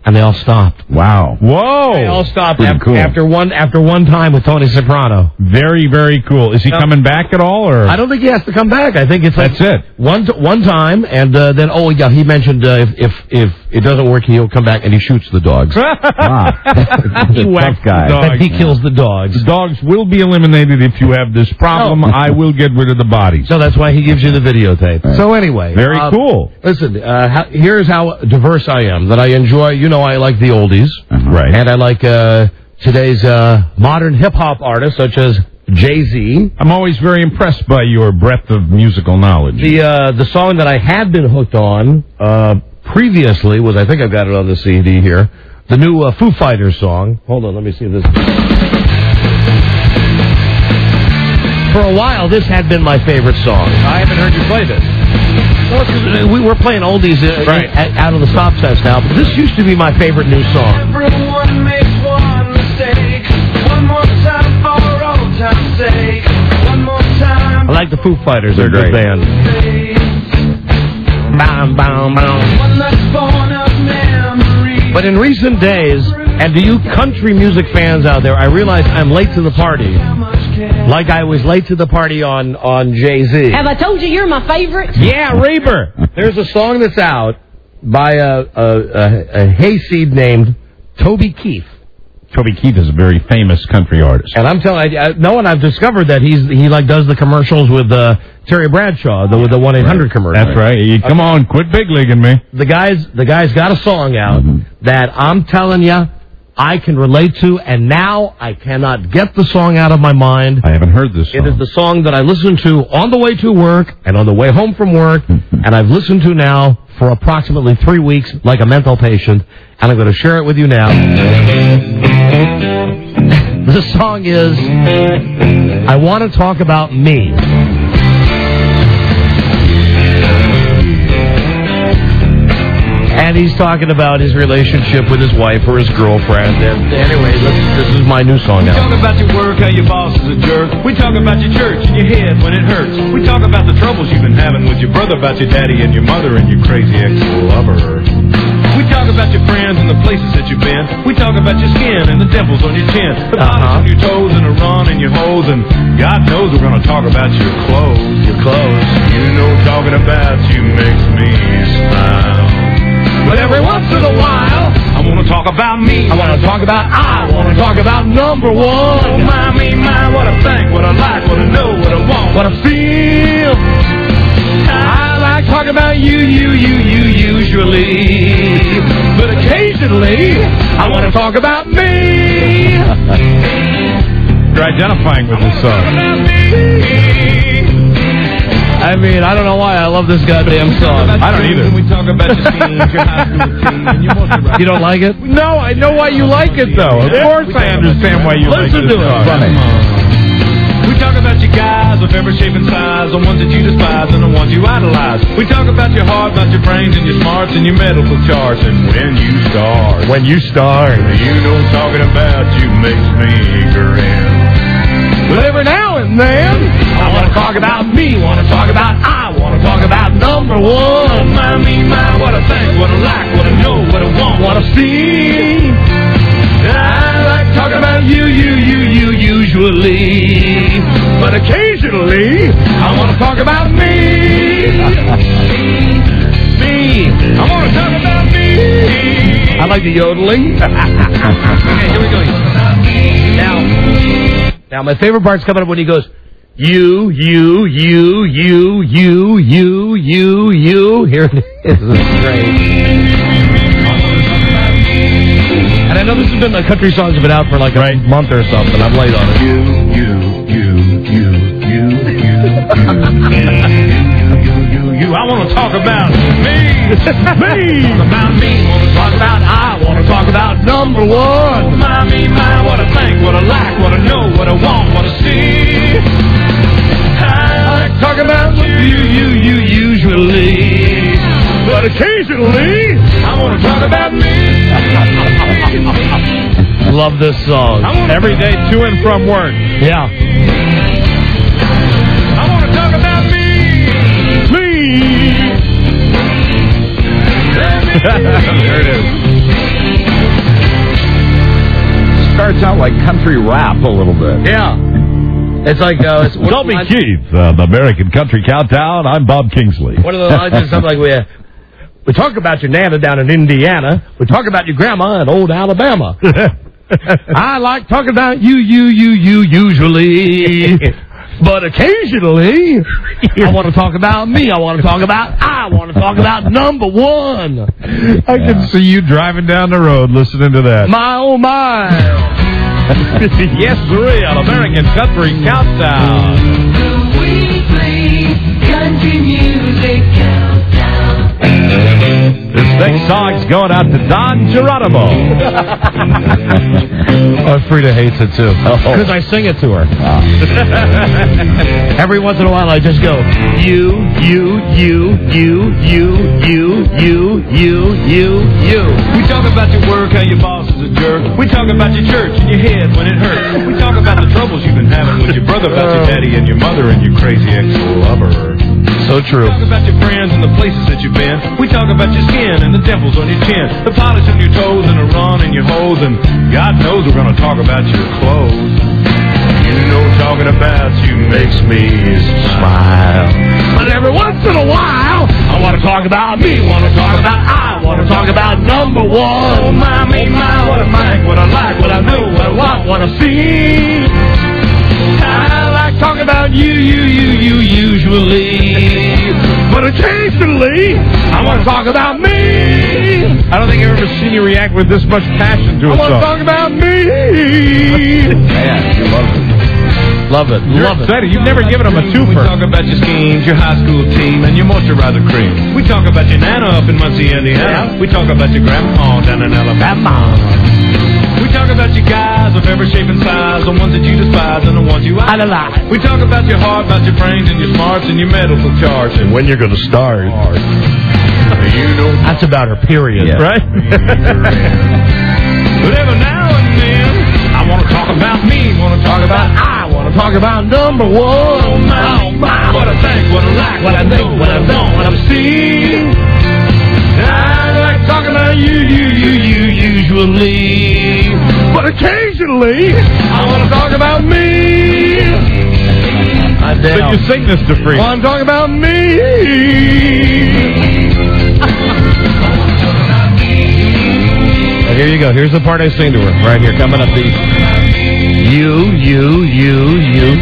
S5: and they all stopped.
S6: Wow.
S4: Whoa.
S5: They all stopped
S6: Pretty
S5: after,
S6: cool.
S5: after one after one time with Tony Soprano.
S4: Very, very cool. Is he
S5: No.
S4: coming back at all, or?
S5: I don't think he has to come back. I think it's like
S4: That's it.
S5: One t- one time, and uh, then oh yeah, he mentioned uh, if if if it doesn't work, he'll come back and he shoots the dogs.
S4: He whacks the
S6: guy.
S4: dogs.
S5: That he kills the dogs.
S4: The dogs will be eliminated if you have this problem.
S5: No.
S4: I will get rid of the bodies.
S5: So that's why he gives you the videotape. So anyway,
S4: Very
S5: uh,
S4: cool.
S5: Listen, uh, how, here's how diverse I am. That I enjoy. You know, I like the oldies,
S4: Right.
S5: and I like uh, today's uh, modern hip hop artists such as Jay-Z.
S4: I'm always very impressed by your breadth of musical knowledge.
S5: The uh, the song that I had been hooked on uh, previously was, I think I've got it on the C D here, the new uh, Foo Fighters song. Hold on, let me see if this. For a while, this had been my favorite song.
S4: I haven't heard you play this.
S5: Well, 'cause we were playing oldies uh,
S4: Right.
S5: at, out of the stop test now, but this used to be my favorite new song.
S14: Everyone makes one mistake. One more time for old time's sake. One more time.
S5: I like the Foo Fighters. They're a
S4: They're
S5: good
S4: great.
S5: band. Bow, bow, bow.
S14: One that's born of memory.
S5: But in recent days, and to you country music fans out there, I realize I'm late to the party. Like I was late to the party on, on Jay-Z.
S7: Have I told you you're my favorite?
S5: Yeah, Reaper. There's a song that's out by a, a, a, a hayseed named Toby Keith.
S4: Toby Keith is a very famous country artist.
S5: And I'm telling you, no one I've discovered that he's he like does the commercials with uh, Terry Bradshaw, the with the one eight hundred commercial.
S4: That's right. You, come on, quit big leaguing me.
S5: The guy's the guy's got a song out that I'm telling you I can relate to, and now I cannot get the song out of my mind.
S4: I haven't heard this song.
S5: It is the song that I listen to on the way to work and on the way home from work, and I've listened to now for approximately three weeks like a mental patient, and I'm going to share it with you now. The song is I Want to Talk About Me. And he's talking about his relationship with his wife or his girlfriend. And anyway, this, this is my new song
S14: We
S5: now.
S14: talk about your work, how your boss is a jerk. We talk about your church and your head when it hurts. We talk about the troubles you've been having with your brother, about your daddy and your mother and your crazy ex-lover. We talk about your friends and the places that you've been. We talk about your skin and the dimples on your chin, the bottoms
S5: Uh-huh.
S14: on your toes and a run in your hose. And God knows we're going to talk about your clothes.
S5: Your clothes.
S14: You know talking about you makes me smile. But every once in a while, I want to talk about me.
S5: I want to talk about, I want to talk about number
S14: Oh,
S5: one.
S14: my, me, my, what I think, what I like, what I know, what I want,
S5: What I feel.
S14: I like talking about you, you, you, you, usually. But occasionally, I want to talk about me.
S4: You're identifying with this song.
S5: I mean, I don't know why I love this goddamn song.
S4: I don't either.
S14: We talk about your teams, your high school team, and your multi-
S5: You don't like it?
S4: No, I know why you like it, though. Of course I understand why you like
S5: Listen
S4: this
S5: to it.
S4: song.
S5: Funny.
S14: We talk about your guys of every shape and size, the ones that you despise and the ones you idolize. We talk about your heart, about your brains and your smarts and your medical charts and when you start.
S4: When you start.
S14: You know talking about you makes me grin. But every now and then, I want to talk about me, want to talk about I, want to talk about number one. My, me, my, what I think, what I like, what I know, what I want, what I see. I like talking about you, you, you, you, usually. But occasionally, I want to talk about me. Me. I want to talk about me.
S5: I like the yodeling.
S14: Okay, here we go.
S5: Now, now my favorite part's coming up when he goes, you, you, you, you, you, you, you, you. Here it is. This is great. And I know this has been, the country songs have been out for like a
S4: Right.
S5: month or something. I'm late on it.
S14: You, you, you, you, you, you, you, you, you. I want to talk about me. Me. Talk about me. Want to talk about I. Want to talk about number one. My, me, my. What I think, what I like, what I know, what I want, what I see. I like talking about you, you, you, usually. But occasionally, I want to talk about me.
S5: Love this song.
S4: Every day to and from work.
S5: Yeah.
S14: I want to talk about me. Me.
S4: There it is.
S15: starts out like country rap a little bit.
S5: Yeah. It's like... Uh, it's
S16: Toby Keith, uh, the American Country Countdown. I'm Bob Kingsley.
S5: One of the lines is something like, we, uh, we talk about your Nana down in Indiana. We talk about your grandma in old Alabama. I like talking about you, you, you, you, usually. But occasionally, I want to talk about me. I want to talk about, I want to talk about number one.
S16: I yeah. can see you driving down the road listening to that.
S5: My, oh, my.
S16: Yes, sir, on American Country Countdown.
S14: The weekly country music countdown.
S16: This next song's going out to Don Geronimo.
S5: Oh, Frida hates it, too. Because oh. I sing it to her. Oh. Every once in a while, I just go, you, you, you, you, you, you, you, you, you, you.
S17: We talk about your work, how your boss is a jerk. We talk about your church and your head when it hurts. We talk about the troubles you've been having with your brother, about your daddy and your mother and your crazy ex-lover.
S5: So true.
S17: We talk about your friends and the places that you've been. We talk about your skin and the dimples on your chin, the polish on your toes and the run in your hose, and God knows we're going to talk about your clothes. You know talking about you makes me smile.
S5: But every once in a while, I want to talk about me, want to talk about I, want to talk about number one.
S17: Oh, my, me, my, what I like, what I like, what I know, what I want, what I see.
S5: I like talking about you, you, you, you, usually. But occasionally, I want to talk about me.
S16: I don't think I've ever seen you react with this much passion to a
S5: I
S16: song.
S5: want to talk about me.
S15: Man, you love it.
S5: Love it.
S16: You're
S5: love
S16: excited.
S5: it.
S16: You've never given them a twofer.
S17: We talk about your schemes, your high school team, and your moisturizer cream. We talk about your nana up in Muncie, Indiana. We talk about your grandpa down in Alabama. We talk about your guys of every shape and size, the ones that you despise and the ones you idolize. We talk about your heart, about your brains and your smarts and your medical charts and
S16: when you're going to start.
S17: You know
S5: that's about her period,
S16: yeah.
S5: right?
S17: But every now and then, I want to talk about me, want to talk about I, want to talk about number one. Oh my, oh my, what I think, what I like, what I think, what I don't, what I see. I like talking about you, you, you, you, usually. But occasionally, I want to talk about me.
S16: I so you sing this to Free.
S5: Well, I'm talking about me. Well, here you go. Here's the part I sing to her. Right here, coming up. The you, you, you, you.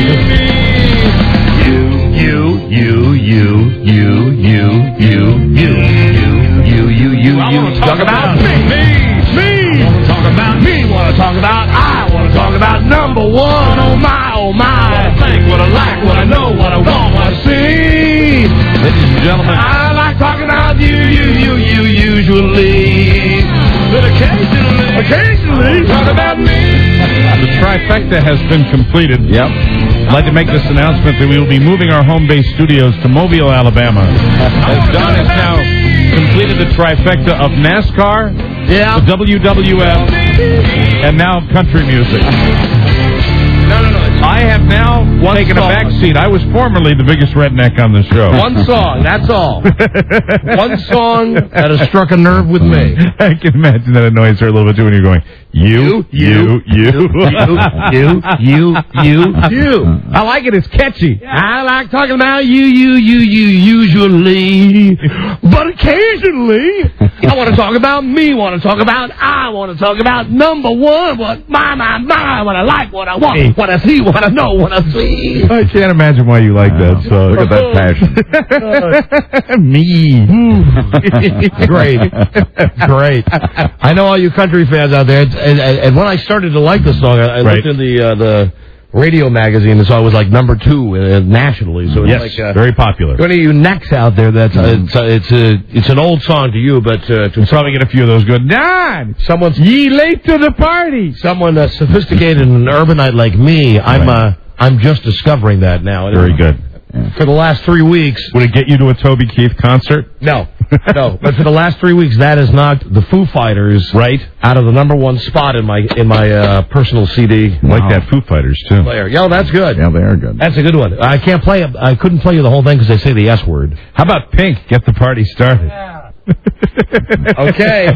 S5: You, you, you, you, you, you, you, you, you, you, you, you. Talk about me, me, me. Want to talk about me? Want to talk about I? Want to talk about number one? Oh my, oh my! What I think, what I like, what I know, what I want, what I see.
S16: Ladies and gentlemen,
S5: I like talking about you, you, you, you, usually. But occasionally, occasionally, talk about me.
S16: The trifecta has been completed.
S15: Yep.
S16: I'd like to make this announcement that we will be moving our home base studios to Mobile, Alabama. As Don has now completed the trifecta of NASCAR,
S5: yeah.
S16: the W W F, and now country music.
S5: No, no, no.
S16: I have now
S5: One
S16: taken
S5: song.
S16: a back seat. I was formerly the biggest redneck on the show.
S5: One song, that's all. One song that has struck a nerve with me.
S16: I can imagine that annoys her a little bit too when you're going, you, you, you, you,
S5: you, you, you, you.
S16: I like it. It's catchy.
S5: I like talking about you, you, you, you, usually. But occasionally, I want to talk about me, want to talk about I, want to talk about number one, what my, my, my, what I like, what I want, what I see, what I know, what I see.
S16: I can't imagine why you like that. So
S15: look at that passion.
S16: Me.
S5: Great. Great. I know all you country fans out there, and, and, and when I started to like the song, I, I
S16: right.
S5: looked in the uh, the radio magazine, and saw it was like number two uh, nationally. So it's
S16: yes,
S5: like, uh,
S16: very popular.
S5: Any of you necks out there, that's uh, it's uh, it's, uh, it's an old song to you, but uh, to
S16: probably get a few of those good. Don,
S5: someone's
S16: ye late to the party.
S5: Someone uh, sophisticated and urbanite like me, I'm
S16: right.
S5: uh, I'm just discovering that now.
S16: Very good.
S5: Yeah. For the last three weeks,
S16: would it get you to a Toby Keith concert?
S5: No, no. But for the last three weeks, that has knocked the Foo Fighters
S16: right
S5: out of the number one spot in my in my uh, personal C D.
S16: I like wow. that Foo Fighters too.
S5: Player, yo, that's good.
S15: Yeah, they are good.
S5: That's a good one. I can't play it. I couldn't play you the whole thing because they say the S word.
S16: How about Pink? Get the party started.
S5: Yeah. Okay.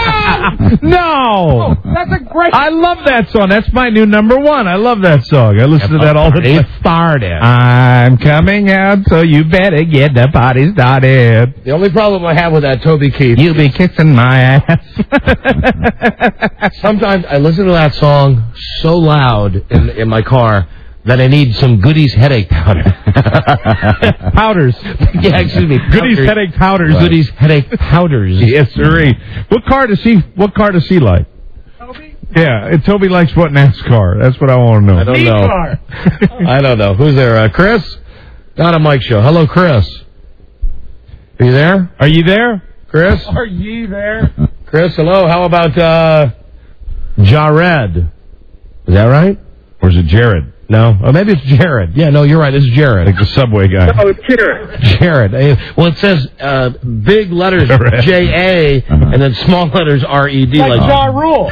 S16: No!
S4: Oh, that's a great...
S16: I love that song. That's my new number one. I love that song. I listen to that all the time.
S5: It started.
S16: I'm coming out, so you better get the party started.
S5: The only problem I have with that, Toby Keith...
S16: You'll be kissing my ass.
S5: Sometimes I listen to that song so loud in, in my car that I need some Goodies headache powder.
S16: Powders.
S5: Yeah, excuse me.
S16: Goodies
S5: powders.
S16: headache powders.
S5: Goodies headache powders.
S16: Yes, sirree. What car does he? What car does he like? Toby. Yeah, and Toby likes what NASCAR? That's what I want to know.
S5: I don't know. I don't know. Who's there? Uh, Chris? Not a Mike show. Hello, Chris. Are you there?
S16: Are you there,
S5: Chris?
S4: Are ye there?
S5: Chris, hello. How about uh, Jared? Is that right?
S16: Or is it Jared?
S5: No. Oh, maybe it's Jared. Yeah, no, you're right. It's Jared.
S16: Like the subway guy.
S2: Oh, it's Jared.
S5: Jared. Uh, Well, it says uh, big letters J A
S16: Uh-huh.
S5: and then small letters R E D.
S4: Like
S5: Like
S4: Ja Rule.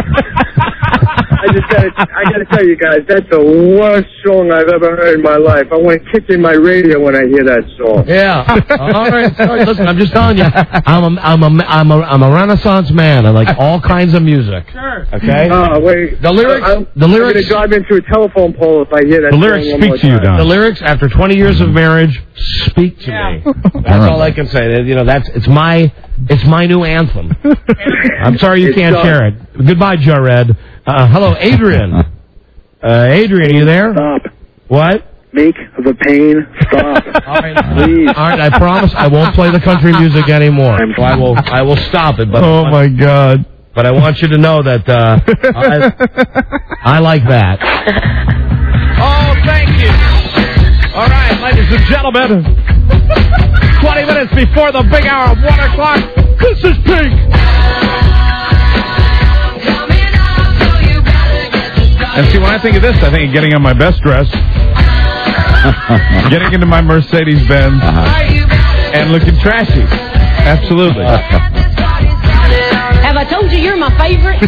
S2: I just gotta, I gotta tell you guys, that's the worst song I've ever heard in my life. I want to kick in my radio when I hear that song.
S5: Yeah. All right. Sorry. Listen, I'm just telling you, I'm a, I'm a, I'm a, I'm a Renaissance man. I like all kinds of music.
S4: Sure.
S5: Okay.
S2: Oh, wait.
S5: The lyrics.
S2: I'm,
S5: the lyrics.
S2: I'm gonna drive into a telephone pole if I hear that
S16: The
S2: song
S16: lyrics
S2: one
S16: speak
S2: more
S16: to you,
S2: time.
S16: Don.
S5: The lyrics, after twenty years of marriage, speak to
S4: Yeah.
S5: me. That's all I can say. You know, that's it's my it's my new anthem. I'm sorry you
S2: It's
S5: can't
S2: done.
S5: share it. Goodbye, Jared. Uh, hello, Adrian. Uh, Adrian, are you there?
S2: Stop.
S5: What?
S2: Make the pain stop.
S5: All right,
S2: Please.
S5: all right. I promise I won't play the country music anymore. So I will I will stop it. But
S16: Oh my God.
S5: But I want you to know that uh, I, I like that.
S16: Oh, thank you. All right, ladies and gentlemen. twenty minutes before the big hour of one o'clock. This is Pink. And see, when I think of this, I think of getting on my best dress, getting into my Mercedes-Benz,
S15: Uh-huh.
S16: and looking trashy. Absolutely.
S7: Have I told you you're my favorite?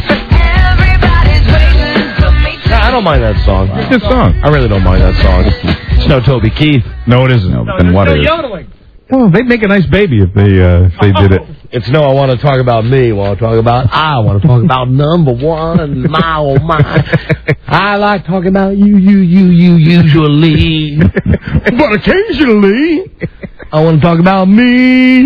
S5: I don't mind that song.
S16: It's a good song.
S5: I really don't mind that song. It's no Toby Keith.
S16: No, it isn't.
S15: No, then what
S4: Still
S15: is?
S4: yodeling.
S16: Well, they'd make a nice baby if they uh, if they did it.
S5: It's no, I want to talk about me. I want to talk about I want to talk about number one, my oh my. I like talking about you, you, you, you, usually.
S16: But occasionally,
S5: I want to talk about me.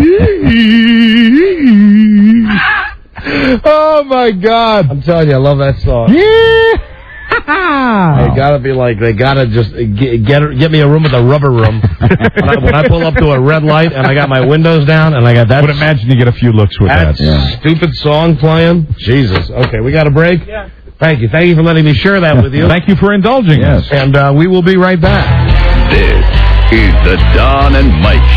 S16: oh my God!
S5: I'm telling you, I love that song.
S16: Yeah.
S5: They gotta be like, they gotta just get get, get me a room with a rubber room. when, I, when I pull up to a red light and I got my windows down and I got that.
S16: I would imagine you get a few looks with
S5: That
S16: that. Yeah.
S5: stupid song playing. Jesus. Okay, we got a break.
S4: Yeah.
S5: Thank you. Thank you for letting me share that with you.
S16: Thank you for indulging
S15: Yes.
S16: us.
S5: And uh, we will be right back.
S1: This is the Don and Mike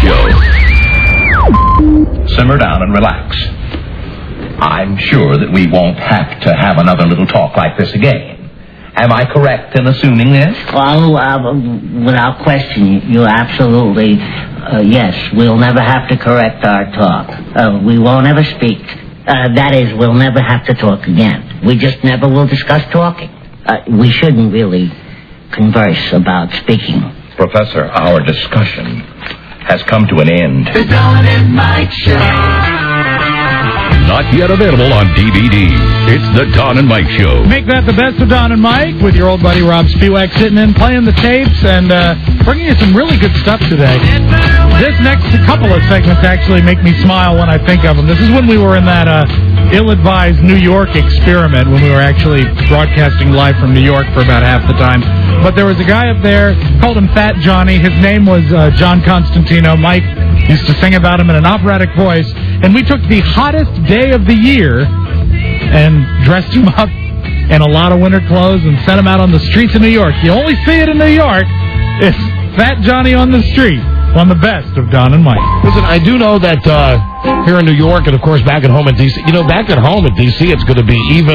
S1: Show.
S18: Simmer down and relax. I'm sure that we won't have to have another little talk like this again. Am I correct in assuming this?
S19: Well, uh, without question, you absolutely, uh, yes, we'll never have to correct our talk. Uh, we won't ever speak. Uh, that is, we'll never have to talk again. We just never will discuss talking. Uh, we shouldn't really converse about speaking.
S18: Professor, our discussion has come to an end.
S14: The Don and Mike Show.
S1: Not yet available on D V D. It's the Don and Mike Show.
S4: Make that the best of Don and Mike with your old buddy Rob Spewak sitting in, playing the tapes, and uh, bringing you some really good stuff today. This next couple of segments actually make me smile when I think of them. This is when we were in that uh, ill-advised New York experiment, when we were actually broadcasting live from New York for about half the time. But there was a guy up there, called him Fat Johnny. His name was uh, John Constantino. Mike used to sing about him in an operatic voice. And we took the hottest day of the year and dressed him up in a lot of winter clothes and sent him out on the streets of New York. You only see it in New York. It's Fat Johnny on the street on the best of Don and Mike.
S5: Listen, I do know that uh, here in New York and, of course, back at home in D C, you know, back at home in D C, it's going to be even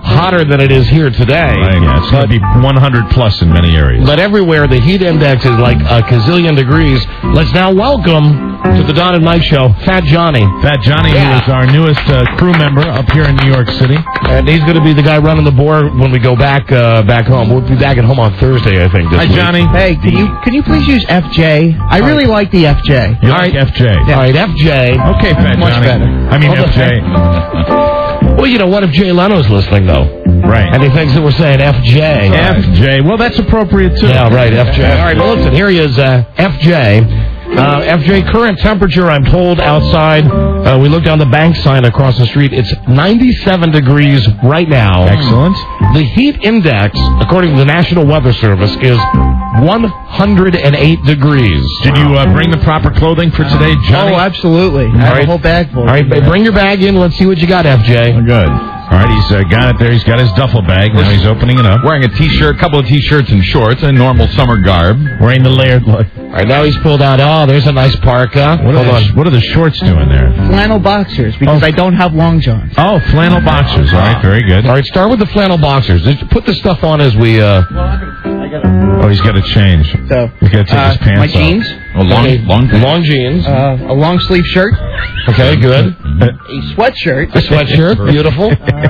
S5: hotter than it is here today.
S6: Right, yeah, it's going to be one hundred plus in many areas.
S5: But everywhere, the heat index is like a gazillion degrees. Let's now welcome to the Don and Mike Show, Fat Johnny.
S6: Fat Johnny,
S5: Yeah.
S6: who is our newest uh, crew member up here in New York City.
S5: And he's going to be the guy running the board when we go back uh, back home. We'll be back at home on Thursday, I think. This
S6: Hi,
S5: week.
S6: Johnny.
S20: Hey, can you can you please use F J? I really like the F J.
S6: You like F J?
S5: All right, F J.
S6: Okay, Fat
S20: Much
S6: Johnny.
S20: better.
S6: I mean,
S5: Hold
S6: F J.
S5: Well, you know, what if Jay Leno's listening, though?
S6: Right.
S5: And he thinks that we're saying F J.
S6: F J. Well, that's appropriate, too.
S5: Yeah, right, F J. All right, well, listen, here he is, uh, F J. Uh, F J, current temperature, I'm told, outside, uh, we look down the bank sign across the street, it's ninety-seven degrees right now.
S6: Excellent.
S5: The heat index, according to the National Weather Service, is one hundred eight degrees.
S6: Did you uh, bring the proper clothing for today, Johnny?
S20: Oh, absolutely. I have
S5: All right.
S20: a whole bag full.
S5: All right, bring your bag in. Let's see what you got, F J.
S6: Oh, good. All right, he's uh, got it there. He's got his duffel bag. Now he's opening it up.
S15: Wearing a T-shirt, couple of T-shirts and shorts, and normal summer garb.
S6: Wearing the layered look.
S5: All right, now he's pulled out. Oh, there's a nice parka.
S6: What are,
S5: Hold
S6: the,
S5: on.
S6: what are the shorts doing there?
S20: Flannel boxers, because I don't have long johns.
S6: Oh, flannel boxers. All right, very good.
S5: All right, start with the flannel boxers. Just put the stuff on as we... Uh...
S6: Oh, he's got to change.
S20: So,
S6: He's got to take
S20: uh,
S6: his pants
S20: my
S6: off.
S20: jeans,
S15: Oh, long,
S5: Okay,
S15: long,
S5: long jeans.
S20: uh, a long sleeve shirt,
S5: Okay, good.
S20: a sweatshirt,
S5: A sweatshirt, beautiful.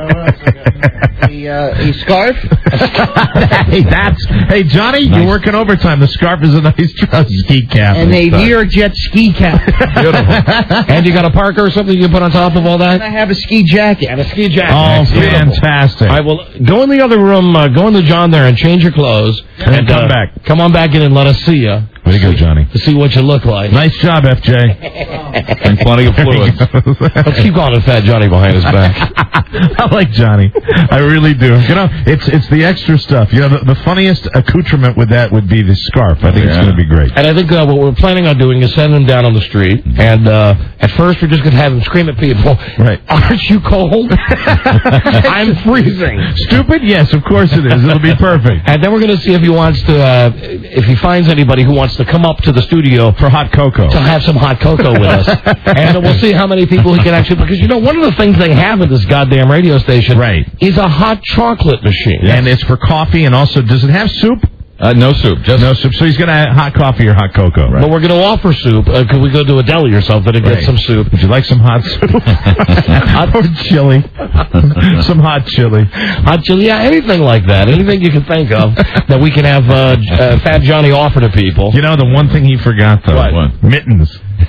S20: a, uh, a scarf,
S6: hey, that's hey Johnny, you're working overtime. The scarf is a nice uh, ski cap,
S20: and a Learjet ski cap.
S5: Beautiful. And you got a parka or something you can put on top of all that?
S20: And I have a ski jacket.
S5: And a ski jacket.
S6: Oh,
S5: Beautiful.
S6: fantastic!
S5: I will go in the other room, uh, go in the John there and change your clothes.
S6: And then come
S5: uh,
S6: back.
S5: Come on back in and let us see you.
S6: Way to go, Johnny.
S5: To see what you look like.
S6: Nice job, F J.
S15: and plenty of fluids.
S5: Let's keep calling Fat Johnny behind his back.
S6: I like Johnny. I really do. You know, it's it's the extra stuff. You know, the, the funniest accoutrement with that would be the scarf. I think
S15: Yeah.
S6: it's going to be great.
S5: And I think uh, what we're planning on doing is sending him down on the street. And uh, at first, we're just going to have him scream at people.
S6: Right.
S5: Aren't you cold? I'm freezing.
S6: Stupid? Yes, of course it is. It'll be perfect.
S5: And then we're going to see if he wants to, uh, if he finds anybody who wants to come up to the studio
S6: For hot cocoa.
S5: to have some hot cocoa with us. And we'll see how many people he can actually, because you know, one of the things they have at this goddamn radio station
S6: Right.
S5: is a hot chocolate machine.
S6: And it's for coffee, and also, does it have soup?
S15: Uh, no soup, just
S6: No soup. So he's going to have hot coffee or hot cocoa, right?
S5: But we're going to offer soup. Uh, could we go to a deli or something and
S6: Right.
S5: get some soup?
S6: Would you like some hot soup? Hot or chili? Some hot chili.
S5: Hot chili, yeah, anything like that. Anything you can think of that we can have uh, J- uh, Fat Johnny offer to people.
S6: You know, the one thing he forgot, though.
S5: What?
S6: Mittens.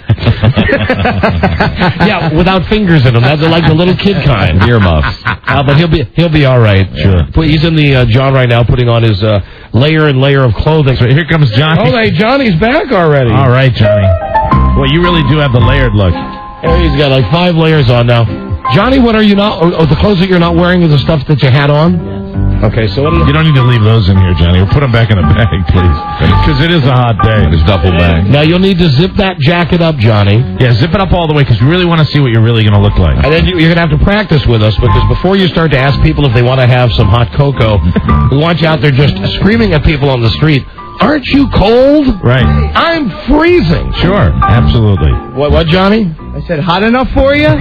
S5: Yeah, without fingers in them. That's like the little kid kind.
S15: earmuffs.
S5: Uh, but he'll be he'll be all right.
S6: Sure.
S5: But he's in the uh, John right now, putting on his uh, layer and layer of clothing.
S6: So here comes Johnny.
S5: Oh, hey, Johnny's back already.
S6: All right, Johnny. Well, you really do have the layered look.
S5: Oh, he's got like five layers on now. Johnny, what are you not? Oh, oh, the clothes that you're not wearing are the stuff that you had on. Okay, so what do you?
S6: You don't need to leave those in here, Johnny. We'll put them back in the bag, please. Because it is a hot day.
S15: His duffel bag.
S5: Now you'll need to zip that jacket up, Johnny.
S6: Yeah, zip it up all the way because we really want to see what you're really going to look like.
S5: And then you- you're going to have to practice with us because before you start to ask people if they want to have some hot cocoa, we want you out there just screaming at people on the street, aren't you cold?
S6: Right.
S5: I'm freezing.
S6: Sure. Absolutely.
S5: What, what, Johnny?
S20: I said, hot enough for you?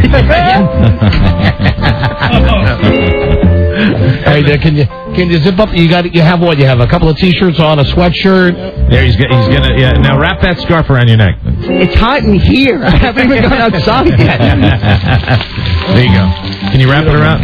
S5: Hey, there, can you can you zip up? You got you have what? You have a couple of T-shirts on, a sweatshirt.
S6: There, he's, get, he's going to, yeah. Now wrap that scarf around your neck.
S20: It's hot in here. I haven't even gone outside yet.
S6: There you go. Can you wrap it around?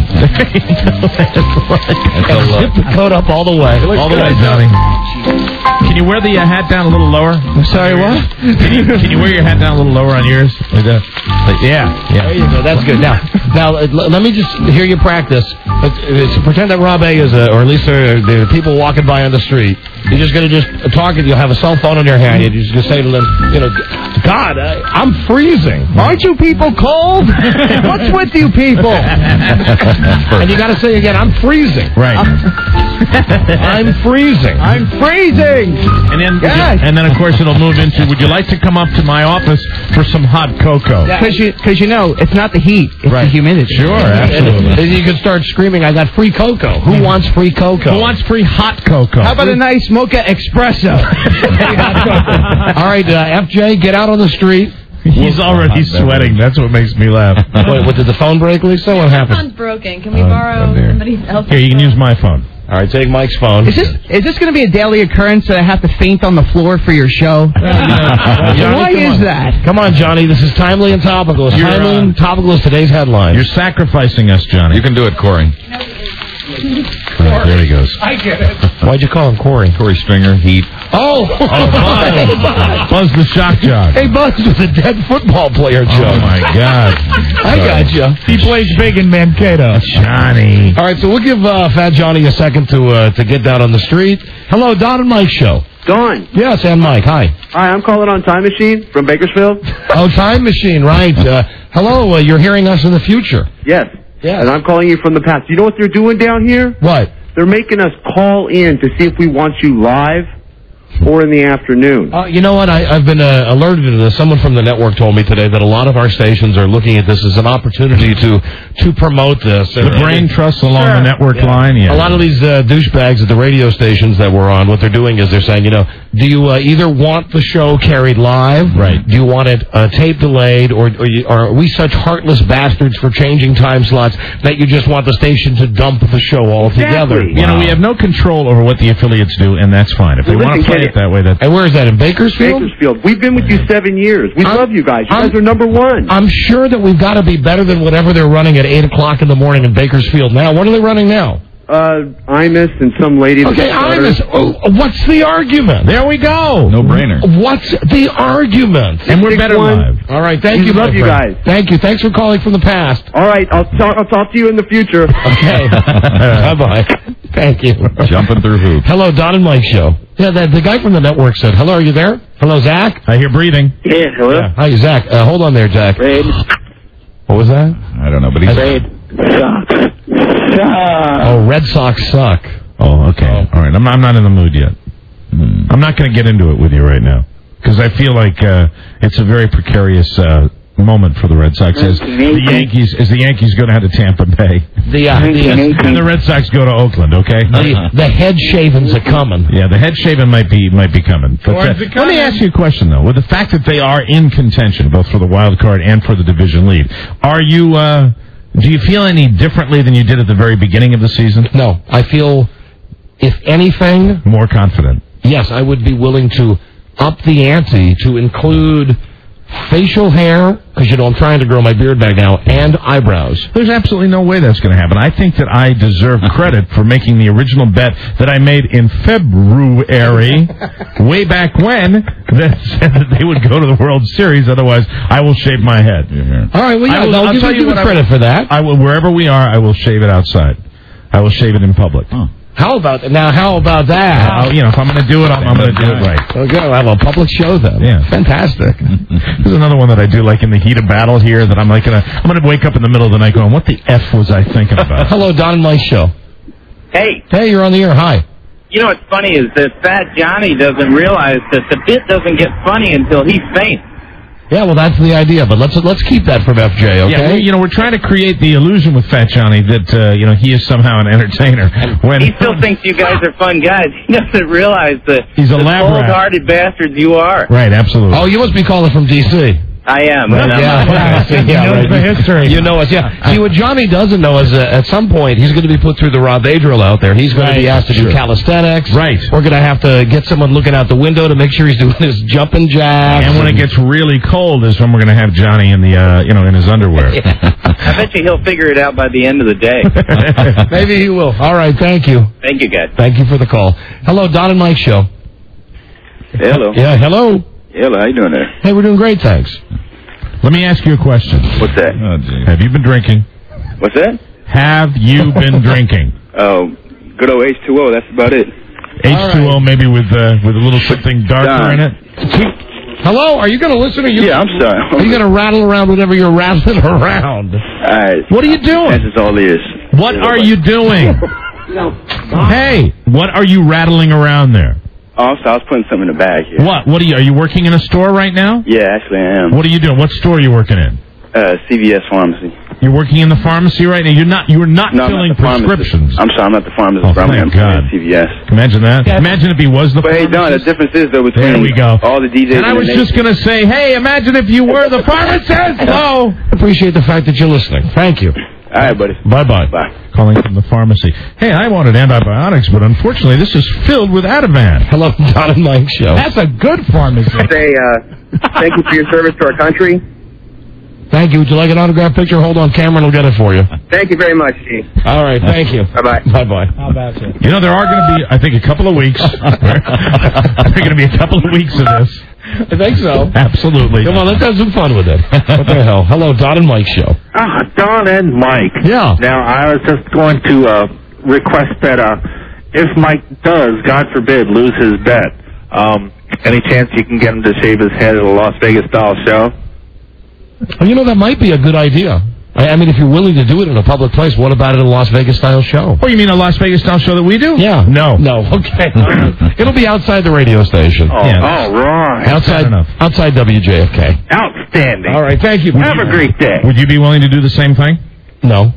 S5: And zip the coat up all the way.
S6: All the way, Johnny. Can you wear the uh, hat down a little lower?
S20: I'm sorry, what?
S6: Can you, can you wear your hat down a little lower on yours? Like that? Like, yeah, yeah.
S5: There you go. That's good. Now, now uh, l- let me just hear you practice. Uh, uh, pretend that Rob A is, a, or at least uh, the people walking by on the street. You're just going to just talk, and you'll have a cell phone in your hand. You're just going to say to them, you know, God, I, I'm freezing.
S20: Aren't you people cold? What's with you people?
S5: And you got to say again, I'm freezing.
S6: Right.
S5: I'm freezing.
S20: I'm freezing.
S6: And then,
S20: Yes.
S6: and then, of course, it'll move into, would you like to come up to my office for some hot cocoa?
S20: Because you, cause you know, it's not the heat, it's the humidity.
S6: Sure,
S5: And,
S6: absolutely.
S5: and you can start screaming, I got free cocoa. Who wants free cocoa?
S6: Who wants free hot cocoa?
S20: How about a nice mocha espresso?
S5: All right, uh, F J, get out on the street.
S6: He's already sweating. That's what makes me laugh.
S5: Wait, what, did the phone break, Lisa? What
S21: The
S5: happened?
S21: phone's broken. Can we
S6: Oh,
S21: borrow
S6: oh, dear.
S21: somebody else's
S6: Here, you can
S21: phone?
S6: use my phone.
S5: All right, take Mike's phone.
S20: Is this is this going to be a daily occurrence that I have to faint on the floor for your show?
S5: Johnny,
S20: Why
S5: come
S20: is
S5: on.
S20: that?
S5: Come on, Johnny. This is timely and topical. It's
S6: You're,
S5: timely
S6: uh,
S5: and topical is today's headline.
S6: You're sacrificing us, Johnny.
S15: You can do it, Corey.
S6: Oh, there he goes.
S5: I get it. Why'd you call him Corey?
S15: Corey Stringer, Heat.
S5: Oh,
S6: Oh, Buzz. Buzz the shock jock.
S5: Hey, Buzz was a dead football player, Joe.
S6: Oh, my God.
S5: I got you.
S4: He plays big in Mankato.
S6: Johnny.
S5: All right, so we'll give uh, Fat Johnny a second to uh, to get down on the street. Hello, Don and Mike show.
S22: Don.
S5: Yes, and Mike. Hi.
S22: Hi, I'm calling on Time Machine from Bakersfield.
S5: Oh, Time Machine, right. Uh, hello, uh, you're hearing us in the future.
S22: Yes.
S5: Yes.
S22: And I'm calling you from the past. You know what they're doing down here?
S5: What?
S22: They're making us call in to see if we want you live or in the afternoon.
S5: Uh, you know what? I, I've been uh, alerted to this. Someone from the network told me today that a lot of our stations are looking at this as an opportunity to to promote this.
S6: The brain trust along the network line, yeah.
S5: A lot of these uh, douchebags at the radio stations that we're on, what they're doing is they're saying, you know, do you uh, either want the show carried live?
S6: Right.
S5: Do you want it uh, tape delayed? Or, or, you, or are we such heartless bastards for changing time slots that you just want the station to dump the show altogether?
S6: You know, we have no control over what the affiliates do, and that's fine. If they
S22: Well,
S6: want to
S22: listen,
S6: play
S22: Kenny-
S6: it that way, that's...
S5: And where is that, in Bakersfield?
S22: Bakersfield. We've been with you seven years. We
S5: I'm-
S22: love you guys. You
S5: I'm-
S22: guys are number one.
S5: I'm sure that we've got to be better than whatever they're running at eight o'clock in the morning in Bakersfield now. What are they running now?
S22: Uh, Imus and some lady. that
S5: Okay,
S22: stutters.
S5: Imus. Oh, what's the argument?
S6: There we go.
S15: No brainer.
S5: What's the argument?
S6: And we're
S22: Pick
S6: better
S22: one.
S6: live.
S5: All right, thank
S22: We
S5: you.
S22: love
S5: my
S22: you
S5: friend.
S22: guys.
S5: Thank you. Thanks for calling from the past.
S22: All right, I'll talk. I'll talk to you in the future.
S5: Okay. Bye bye. Thank you.
S15: Jumping through hoops.
S5: Hello, Don and Mike show. Yeah, the, the guy from the network said, "Hello, are you there? Hello, Zach."
S6: I hear breathing.
S22: Yeah, hello.
S5: Yeah. Hi, Zach. Uh, hold on there, Zach.
S22: Raid.
S5: What was that?
S15: I don't know, but he's...
S22: Raid. Sucks. Sucks.
S5: Oh, Red Sox suck.
S6: Oh, okay. All right. I'm not, I'm not in the mood yet.
S15: Hmm.
S6: I'm not going to get into it with you right now because I feel like uh, it's a very precarious uh, moment for the Red Sox. As the Yankees, as the Yankees go down to Tampa Bay,
S5: The uh, the, uh,
S6: and the Red Sox go to Oakland. Okay.
S5: the, the head shavings are coming.
S6: Yeah, the head shaving might be might be coming. But, uh, let me ask you a question though. With the fact that they are in contention, both for the wild card and for the division lead, are you? Uh, do you feel any differently than you did at the very beginning of the season?
S5: No, I feel, if anything,
S6: More confident.
S5: yes, I would be willing to up the ante to include facial hair, because, you know, I'm trying to grow my beard back now, and eyebrows.
S6: There's absolutely no way that's going to happen. I think that I deserve credit for making the original bet that I made in February, way back when, that said that they would go to the World Series. Otherwise, I will shave my head.
S5: All right, well, yeah,
S6: I will,
S5: I'll,
S6: I'll
S5: give
S6: tell
S5: you
S6: you what I
S5: credit
S6: will-
S5: for that.
S6: I will, wherever we are, I will shave it outside. I will shave it in public.
S5: How about now? How about that?
S6: I'll- you know, if I'm going to do it, I'm, I'm going to do it right.
S5: Okay, we'll have a public show then.
S6: Yeah.
S5: Fantastic.
S6: There's another one that I do, like in the heat of battle here, that I'm like gonna, I'm gonna wake up in the middle of the night going, "What the f was I thinking about?"
S5: Hello, Don and Mike show.
S23: Hey,
S5: Hey, you're on the air. Hi.
S23: you know what's funny is that Fat Johnny doesn't realize that the bit doesn't get funny until he's faint.
S5: Yeah, well, that's the idea, but let's let's keep that from F J, okay?
S6: Yeah, we, you know, we're trying to create the illusion with Fat Johnny that uh, you know he is somehow an entertainer. When
S23: He still thinks you guys are fun guys. He doesn't realize the,
S6: He's a
S23: the
S6: lab rat.
S23: cold-hearted bastards you are.
S6: Right, absolutely.
S5: Oh, you must be calling from D C
S23: I am.
S5: Right,
S23: and I'm
S5: yeah,
S23: not-
S5: yeah, yeah,
S6: knows
S5: right.
S6: the history.
S5: You know us, yeah. See, what Johnny doesn't know is uh, at some point he's going to be put through the Rob Adriel out there. He's going
S6: Right,
S5: to be asked to do
S6: sure.
S5: calisthenics.
S6: Right.
S5: We're going to have to get someone looking out the window to make sure he's doing his jumping jacks.
S6: And when it gets really cold is when we're going to have Johnny in the uh, you know in his underwear.
S23: I bet you he'll figure it out by the end of the day.
S5: Maybe he will. All right, thank you.
S23: Thank you, guys.
S5: Thank you for the call. Hello, Don and Mike show.
S23: Hello.
S5: Yeah, hello.
S23: Hello, how you doing there?
S5: Hey, we're doing great, thanks.
S6: Let me ask you a question.
S23: What's that?
S15: Oh, gee.
S6: Have you been drinking?
S23: What's that?
S6: Have you been drinking?
S23: Oh, good old H two O, that's about it.
S6: H two O maybe with uh, with a little something darker
S23: Don.
S6: in it.
S5: Hello, are you going to listen or you?
S23: Yeah, I'm sorry.
S5: Are you going to rattle around whatever you're rattling around?
S23: All right.
S6: What are you doing?
S23: That's just all it is.
S6: What are you doing? Hey, what are you rattling around there?
S23: Oh, so I was putting something in the bag here.
S6: What? What are you? Are you working in a store right now?
S23: Yeah, actually I am.
S6: What are you doing? What store are you working in?
S23: Uh, C V S Pharmacy.
S6: You're working in the pharmacy right now? You're not You're not
S8: no,
S6: filling
S8: I'm not the
S6: prescriptions.
S8: I'm sorry, I'm not the pharmacist.
S6: Oh,
S8: but I'm,
S6: thank
S8: I'm
S6: God.
S8: C V S.
S6: Imagine that. Yeah. Imagine if he was the
S8: But hey,
S6: pharmacist.
S8: Don, the difference is, though, between
S6: There we go.
S8: all the D Js
S6: And I was
S8: the
S6: just going to say, hey, imagine if you were the pharmacist. So
S5: appreciate the fact that you're listening. Thank you.
S8: All right, buddy.
S6: Bye-bye.
S8: Bye.
S6: Calling from the pharmacy. Hey, I wanted antibiotics, but unfortunately this is filled with Ativan.
S5: Hello, Don and Mike Show.
S4: That's a good pharmacy.
S9: Say, uh, thank you for your service to our country.
S5: Thank you. Would you like an autograph picture? Hold on camera and we'll get it for you.
S9: Thank you very much, Chief.
S5: All right, thank you.
S9: Bye-bye.
S5: Bye-bye.
S4: How about you?
S6: You know, there are going to be, I think, a couple of weeks. there are going to be a couple of weeks of this.
S5: I think so.
S6: Absolutely.
S5: Come on, let's have some fun with it. What the hell? Hello, Don and Mike Show.
S21: Ah, Don and Mike.
S5: Yeah.
S21: Now, I was just going to uh, request that uh, if Mike does, God forbid, lose his bet, um, any chance you can get him to shave his head at a Las Vegas-style show?
S5: Well, you know, that might be a good idea. I, I mean, if you're willing to do it in a public place, what about at a Las Vegas-style show?
S6: Oh, you mean a Las Vegas-style show that we do?
S5: Yeah.
S6: No.
S5: No. Okay. It'll be outside the radio station.
S21: Oh,
S6: Yeah.
S21: all right.
S5: Outside, outside W J F K.
S21: Outstanding.
S5: All right, thank you.
S21: Have a great day.
S6: Would you be willing to do the same thing?
S5: No.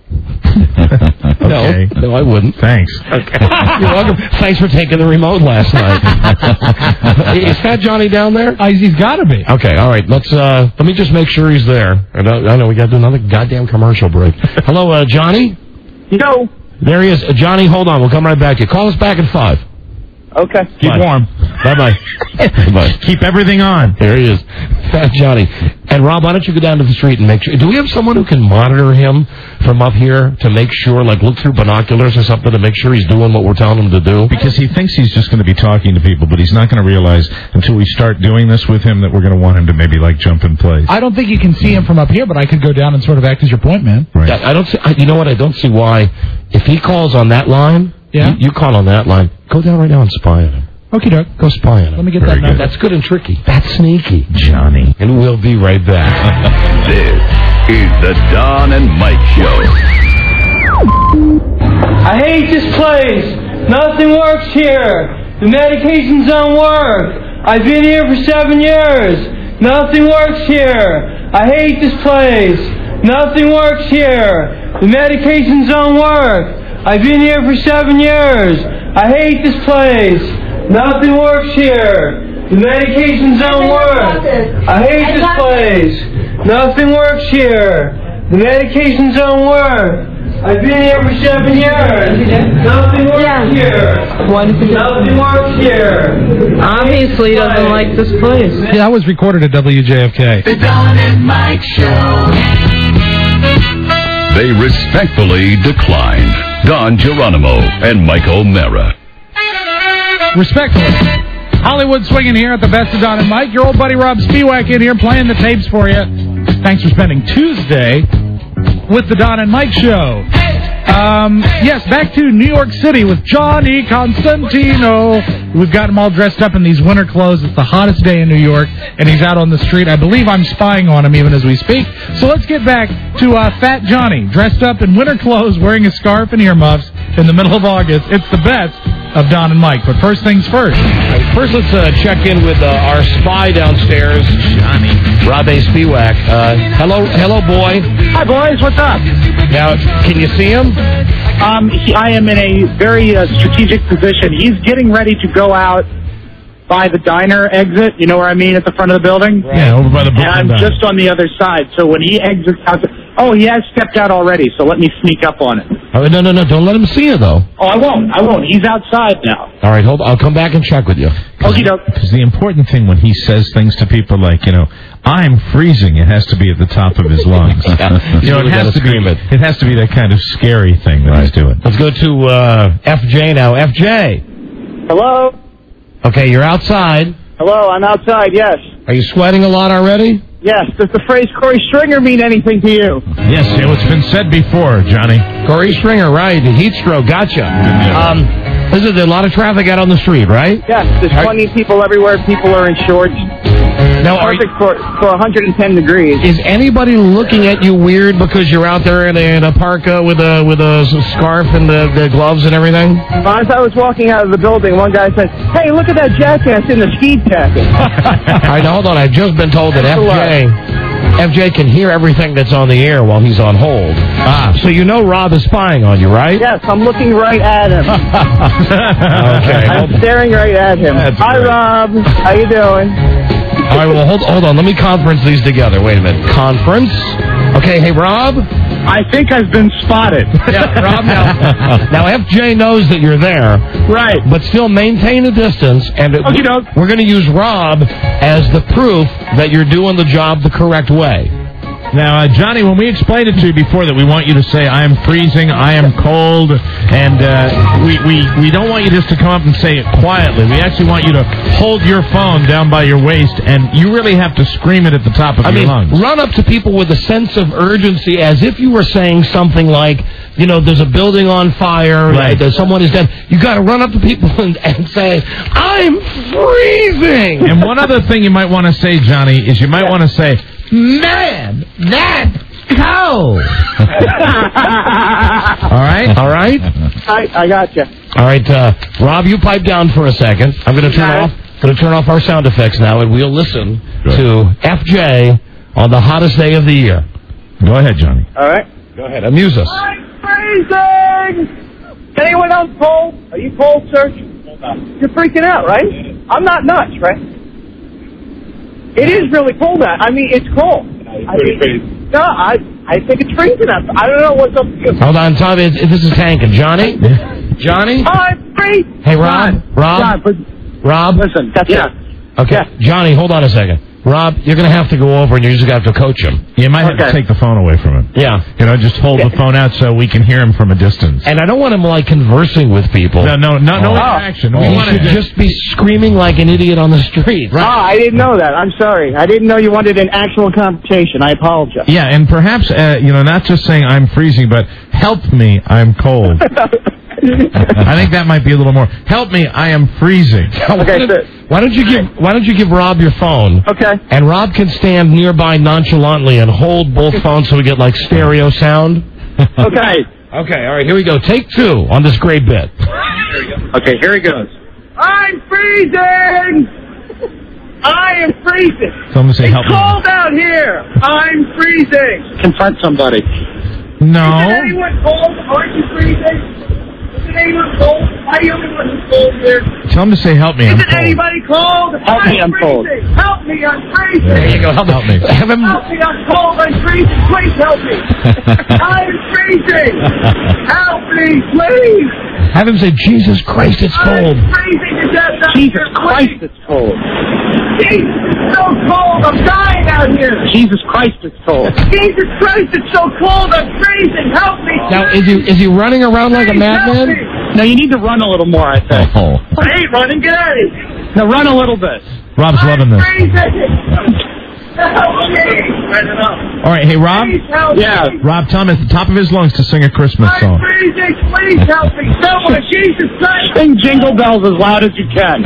S6: Okay.
S5: No, no, I wouldn't.
S6: Thanks.
S5: Okay. You're welcome. Thanks for taking the remote last night. Is Fat Johnny down there?
S4: Uh, he's got to be.
S5: Okay, all right. Let's uh, let me just make sure he's there. I know, I know we got to do another goddamn commercial break. Hello, uh, Johnny.
S9: Yo.
S5: There he is. Uh, Johnny, hold on. We'll come right back to you. Call us back at five.
S9: Okay.
S6: Keep
S5: Bye.
S6: warm.
S5: Bye-bye. Bye.
S6: Keep everything on.
S5: There he is. Fat Johnny. And Rob, why don't you go down to the street and make sure... Do we have someone who can monitor him from up here to make sure, like look through binoculars or something to make sure he's doing what we're telling him to do?
S6: Because he thinks he's just going to be talking to people, but he's not going to realize until we start doing this with him that we're going to want him to maybe, like, jump in place.
S4: I don't think you can see him from up here, but I could go down and sort of act as your point man.
S6: Right.
S5: I, I don't see... I, you know what? I don't see why... If he calls on that line,
S4: Yeah.
S5: you, you call on that line, go down right now and spy on him.
S4: Okie doke.
S5: Go spy on him.
S4: Let me get
S6: Very
S4: that number.
S5: That's good and tricky. That's sneaky.
S6: Johnny.
S5: And we'll be right back.
S1: This is the Don and Mike Show.
S24: I hate this place. Nothing works here. The medications don't work. I've been here for seven years. Nothing works here. I hate this place. Nothing works here. The medications don't work. I've been here for seven years. I hate this place. Nothing works here. The medications don't work. I hate this place. Nothing works here. The medications don't work. I've been here for seven years. Nothing works here. Nothing works here.
S7: Obviously doesn't like this place.
S4: Yeah, that was recorded at W J F K.
S1: The Don and Mike Show. They respectfully declined. Don Geronimo and Mike O'Mara.
S4: Respectfully. Hollywood swinging here at the Best of Don and Mike. Your old buddy Rob Spiewak in here playing the tapes for you. Thanks for spending Tuesday with the Don and Mike Show. Um, yes, back to New York City with Johnny Constantino. We've got him all dressed up in these winter clothes. It's the hottest day in New York, and he's out on the street. I believe I'm spying on him even as we speak. So let's get back to uh, Fat Johnny, dressed up in winter clothes, wearing a scarf and earmuffs in the middle of August. It's the best of Don and Mike. But first things first.
S5: Right, first, let's uh, check in with uh, our spy downstairs, Johnny. Rob A. Spiewak. Uh, hello, hello, boy.
S3: Hi, boys. What's up?
S5: Now, can you see him?
S3: Um, he, I am in a very uh, strategic position. He's getting ready to go out by the diner exit. You know where I mean? At the front of the building?
S6: Right. Yeah, over by the Brooklyn
S3: And I'm
S6: diner.
S3: just on the other side. So when he exits out... The, oh, he has stepped out already, so let me sneak up on him.
S5: Oh, no, no, no. Don't let him see you, though.
S3: Oh, I won't. I won't. He's outside now.
S5: All right, hold on. I'll come back and check with you.
S3: Okie doke.
S6: Because the important thing when he says things to people like, you know, I'm freezing, it has to be at the top of his lungs.
S5: Yeah,
S6: you know, it has to be
S5: it.
S6: it has to be that kind of scary thing that
S5: right.
S6: he's doing.
S5: Let's go to uh, F J now. F J.
S3: Hello?
S5: Okay, you're outside.
S3: Hello, I'm outside, yes.
S5: Are you sweating a lot already?
S3: Yes. Does the phrase Corey Stringer mean anything to you?
S6: Yes, you know, it's been said before, Johnny.
S5: Corey Stringer, right. Heat stroke, gotcha. Um, listen, there's a lot of traffic out on the street, right?
S3: Yes, there's plenty of people everywhere. People are in shorts.
S5: Now, are
S3: Perfect for, for one hundred ten degrees.
S5: Is anybody looking at you weird because you're out there in a, in a parka with a with a scarf and the, the gloves and everything?
S3: As I was walking out of the building, one guy said, "Hey, look at that jackass in the ski jacket."
S5: All right, now hold on. I've just been told that F J F J can hear everything that's on the air while he's on hold. Ah. So you know Rob is spying on you, right?
S9: Yes, I'm looking right at him.
S5: Okay.
S9: I'm staring right at him.
S5: That's
S9: Hi,
S5: great.
S9: Rob. How you doing?
S5: All right, well, hold, hold on. Let me conference these together. Wait a minute. Conference. Okay, hey, Rob.
S9: I think I've been spotted.
S5: Yeah, Rob, now, now F J knows that you're there.
S9: Right.
S5: But still maintain a distance, and it,
S9: Okey doke.
S5: we're going to use Rob as the proof that you're doing the job the correct way.
S6: Now, uh, Johnny, when we explained it to you before that we want you to say, I am freezing, I am cold, and uh, we, we, we don't want you just to come up and say it quietly. We actually want you to hold your phone down by your waist, and you really have to scream it at the top of
S5: I
S6: your
S5: mean,
S6: lungs.
S5: run up to people with a sense of urgency as if you were saying something like, you know, there's a building on fire,
S6: Right.
S5: uh, someone is dead. You got to run up to people and, and say, I'm freezing!
S6: And one other thing you might want to say, Johnny, is you might want to say,
S5: Man, that's cold!
S6: all right?
S5: All right?
S9: I, I got you.
S5: All right, uh, Rob, you pipe down for a second. I'm going to turn off going to turn off our sound effects now, and we'll listen
S6: Good.
S5: to F J on the hottest day of the year.
S6: Go ahead, Johnny.
S9: All right.
S5: Go ahead, amuse us.
S9: I'm freezing! Anyone else cold? Are you cold, sir? You're freaking out, right? I'm not nuts, right? It is really cold out. I mean, it's cold. I mean, no, I I think it's freezing out. I don't know what's up with you.
S5: Hold on, Tom. It, it, this is Tankin. Johnny? Johnny?
S9: I'm freezing!
S5: Hey, Rob?
S9: John,
S5: Rob?
S9: John, but
S5: Rob?
S9: listen, that's
S5: Yeah.
S9: it.
S5: Okay.
S9: Yeah.
S5: Johnny, hold on a second. Rob, you're going to have to go over and you're just going to have to coach him.
S6: You might have
S9: Okay.
S6: to take the phone away from him.
S5: Yeah.
S6: You know, just hold the phone out so we can hear him from a distance.
S5: And I don't want him, like, conversing with people.
S6: No, no, no, no
S5: Oh.
S6: interaction.
S5: He
S6: We want
S5: should
S6: to
S5: just be screaming like an idiot on the street.
S9: Ah, I didn't know that. I'm sorry. I didn't know you wanted an actual conversation. I apologize.
S6: Yeah, and perhaps, uh, you know, not just saying I'm freezing, but help me, I'm cold. I think that might be a little more. Help me, I am freezing.
S5: why, don't, why don't you give Why don't you give Rob your phone?
S9: Okay.
S5: And Rob can stand nearby nonchalantly and hold both phones so we get like stereo sound.
S9: Okay.
S5: Okay. All right. Here we go. Take two on this great bit.
S9: Okay, here he goes. I'm freezing! I am freezing!
S6: Someone say
S9: It's
S6: help me.
S9: cold out here! I'm freezing! Confront somebody.
S6: No.
S9: Is anyone cold? Aren't you freezing? Is anyone cold? Why are you the only one who's cold here?
S6: Tell him to say help me, I'm
S9: Is it
S6: cold.
S9: anybody cold?
S6: Help me, I'm cold.
S9: freezing. Help me, I'm freezing!
S6: There you go, help Help me. me.
S5: Have him-
S9: Help me, I'm cold, I'm freezing! Please help me! I'm freezing! Help me, please!
S5: Have him say, Jesus Christ, it's cold.
S9: I'm freezing to death out Jesus here, Christ, please. It's cold. Jesus, it's so cold, I'm dying out here! Jesus Christ, it's cold. Jesus Christ, it's so cold, I'm freezing! Help me!
S5: Now, is he is he running around like a
S9: Please help
S5: madman?
S9: me. No, you need to run a little more, I think.
S6: Oh.
S9: I ain't running, get out of here! Now run a little bit.
S6: Rob's loving this.
S9: Freezing! Help me!
S6: All right, hey, Rob.
S9: Please help
S6: Yeah.
S9: me!
S6: Rob, tell him at the top of his lungs to sing a Christmas
S9: I'm
S6: song.
S9: freezing! Please help me! Someone, Jesus Christ! Sing Jingle Bells as loud as you can.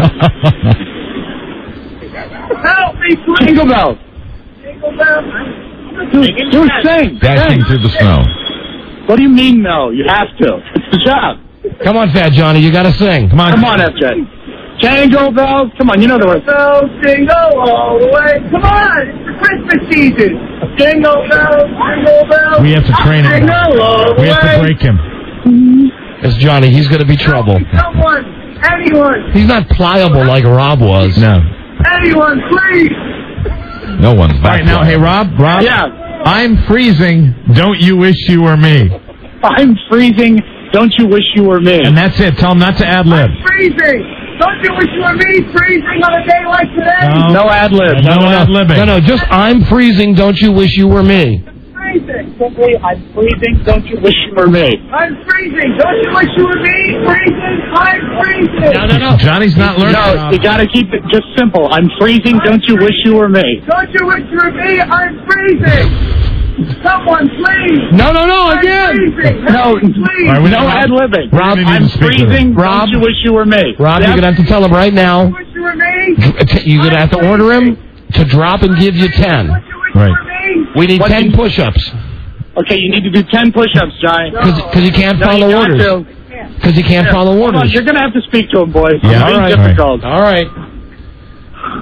S9: Help me, please! Jingle Bells! Jingle Bells! Do, do sing!
S15: Dashing
S9: Sing.
S15: through the snow.
S9: What do you mean, no? You have to. It's the job.
S5: Come on, Fat Johnny, you got to sing. Come on.
S9: Come on, F J. Jingle bells. Come on, you know the words. Bells jingle all the way. Come on, it's the Christmas season. Jingle bells, jingle bells.
S6: We have to train him.
S9: Jingle all the
S6: We have to
S9: way.
S6: break him.
S5: It's Johnny. He's going to be trouble.
S9: Someone, anyone,
S5: He's not pliable like Rob was.
S6: No.
S9: anyone, please.
S15: No one's
S6: All
S15: back.
S6: right, now, hey, Rob. Rob.
S9: Yeah.
S6: I'm freezing. Don't you wish you were me?
S9: I'm freezing. Don't you wish you were me?
S6: And that's it. Tell him not to ad lib.
S9: I'm freezing. Don't you wish you were me freezing on a day like today?
S6: No.
S9: No ad lib.
S6: No,
S5: no,
S6: ad libbing.
S5: No, no, just I'm freezing. Don't you wish you were me?
S9: Freezing. Simply, I'm freezing. Don't you wish you were me? I'm freezing. Don't you wish you were me? Freezing. I'm freezing.
S5: No, no, no.
S6: Johnny's not learning.
S9: No,
S6: Rob.
S9: you gotta keep it just simple. I'm freezing. Don't you wish you were me? Don't you wish you were me? I'm freezing. Someone, please.
S5: No, no, no,
S9: I'm
S5: again.
S9: freezing. No, please.
S6: All right, we
S9: no
S6: don't-
S9: ad libbing.
S5: Rob,
S6: We don't
S9: I'm
S6: even speak to
S9: freezing.
S6: them.
S5: Rob?
S9: Don't you wish you were me?
S5: Rob,
S9: Yep.
S5: you're going to have to tell him right now.
S9: Wish you were me?
S5: You're going to have to order him to drop and give you ten.
S9: Don't you wish
S6: Right.
S9: you were me?
S5: We need
S9: What
S5: ten
S9: did-
S5: push-ups.
S9: Okay, you need to do ten push-ups, Johnny.
S5: Because you can't
S9: No,
S5: follow
S9: you got
S5: orders.
S9: to.
S5: Because you can't
S9: Yeah.
S5: follow
S9: Come on,
S5: orders.
S9: you're gonna have to speak to him, boys.
S6: Yeah,
S9: It's
S6: all
S9: being
S6: right.
S9: difficult.
S5: All right.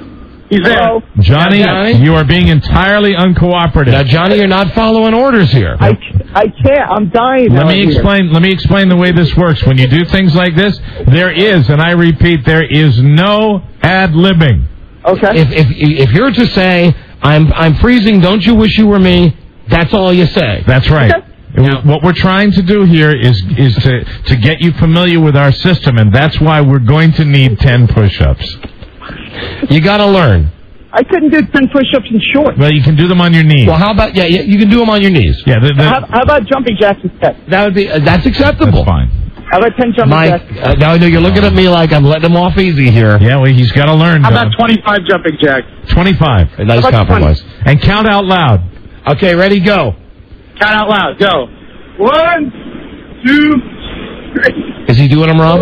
S9: He's there.
S15: Johnny,
S9: Johnny?
S15: you are being entirely uncooperative.
S5: Now, Johnny, you're not following orders here.
S9: I, I can't. I'm dying.
S15: Let
S9: out
S15: me
S9: here.
S15: explain. Let me explain the way this works. When you do things like this, there is, and I repeat, there is no ad-libbing.
S9: Okay.
S5: If, if if you're to say, I'm I'm freezing, don't you wish you were me, that's all you say.
S15: That's right. Now, what we're trying to do here is is to, to get you familiar with our system, and that's why we're going to need ten push-ups.
S5: You got to learn.
S9: I couldn't do ten push-ups in shorts.
S15: Well, you can do them on your knees.
S5: Well, how about, yeah, yeah you can do them on your knees.
S15: Yeah, the, the,
S9: How, how about jumping jacks instead?
S5: That would be, uh, that's acceptable.
S15: That's fine.
S9: How about ten jumping
S5: Mike,
S9: jacks?
S5: uh, now I know you're looking at me like I'm letting him off easy here.
S15: Yeah, well, he's got to learn.
S9: How
S15: John.
S9: about twenty-five jumping jacks?
S15: twenty-five.
S5: A nice
S9: How about
S5: compromise.
S15: And count out loud.
S5: Okay, ready, go.
S9: Count out loud. Go. One, two, three.
S5: Is he doing them, Rob?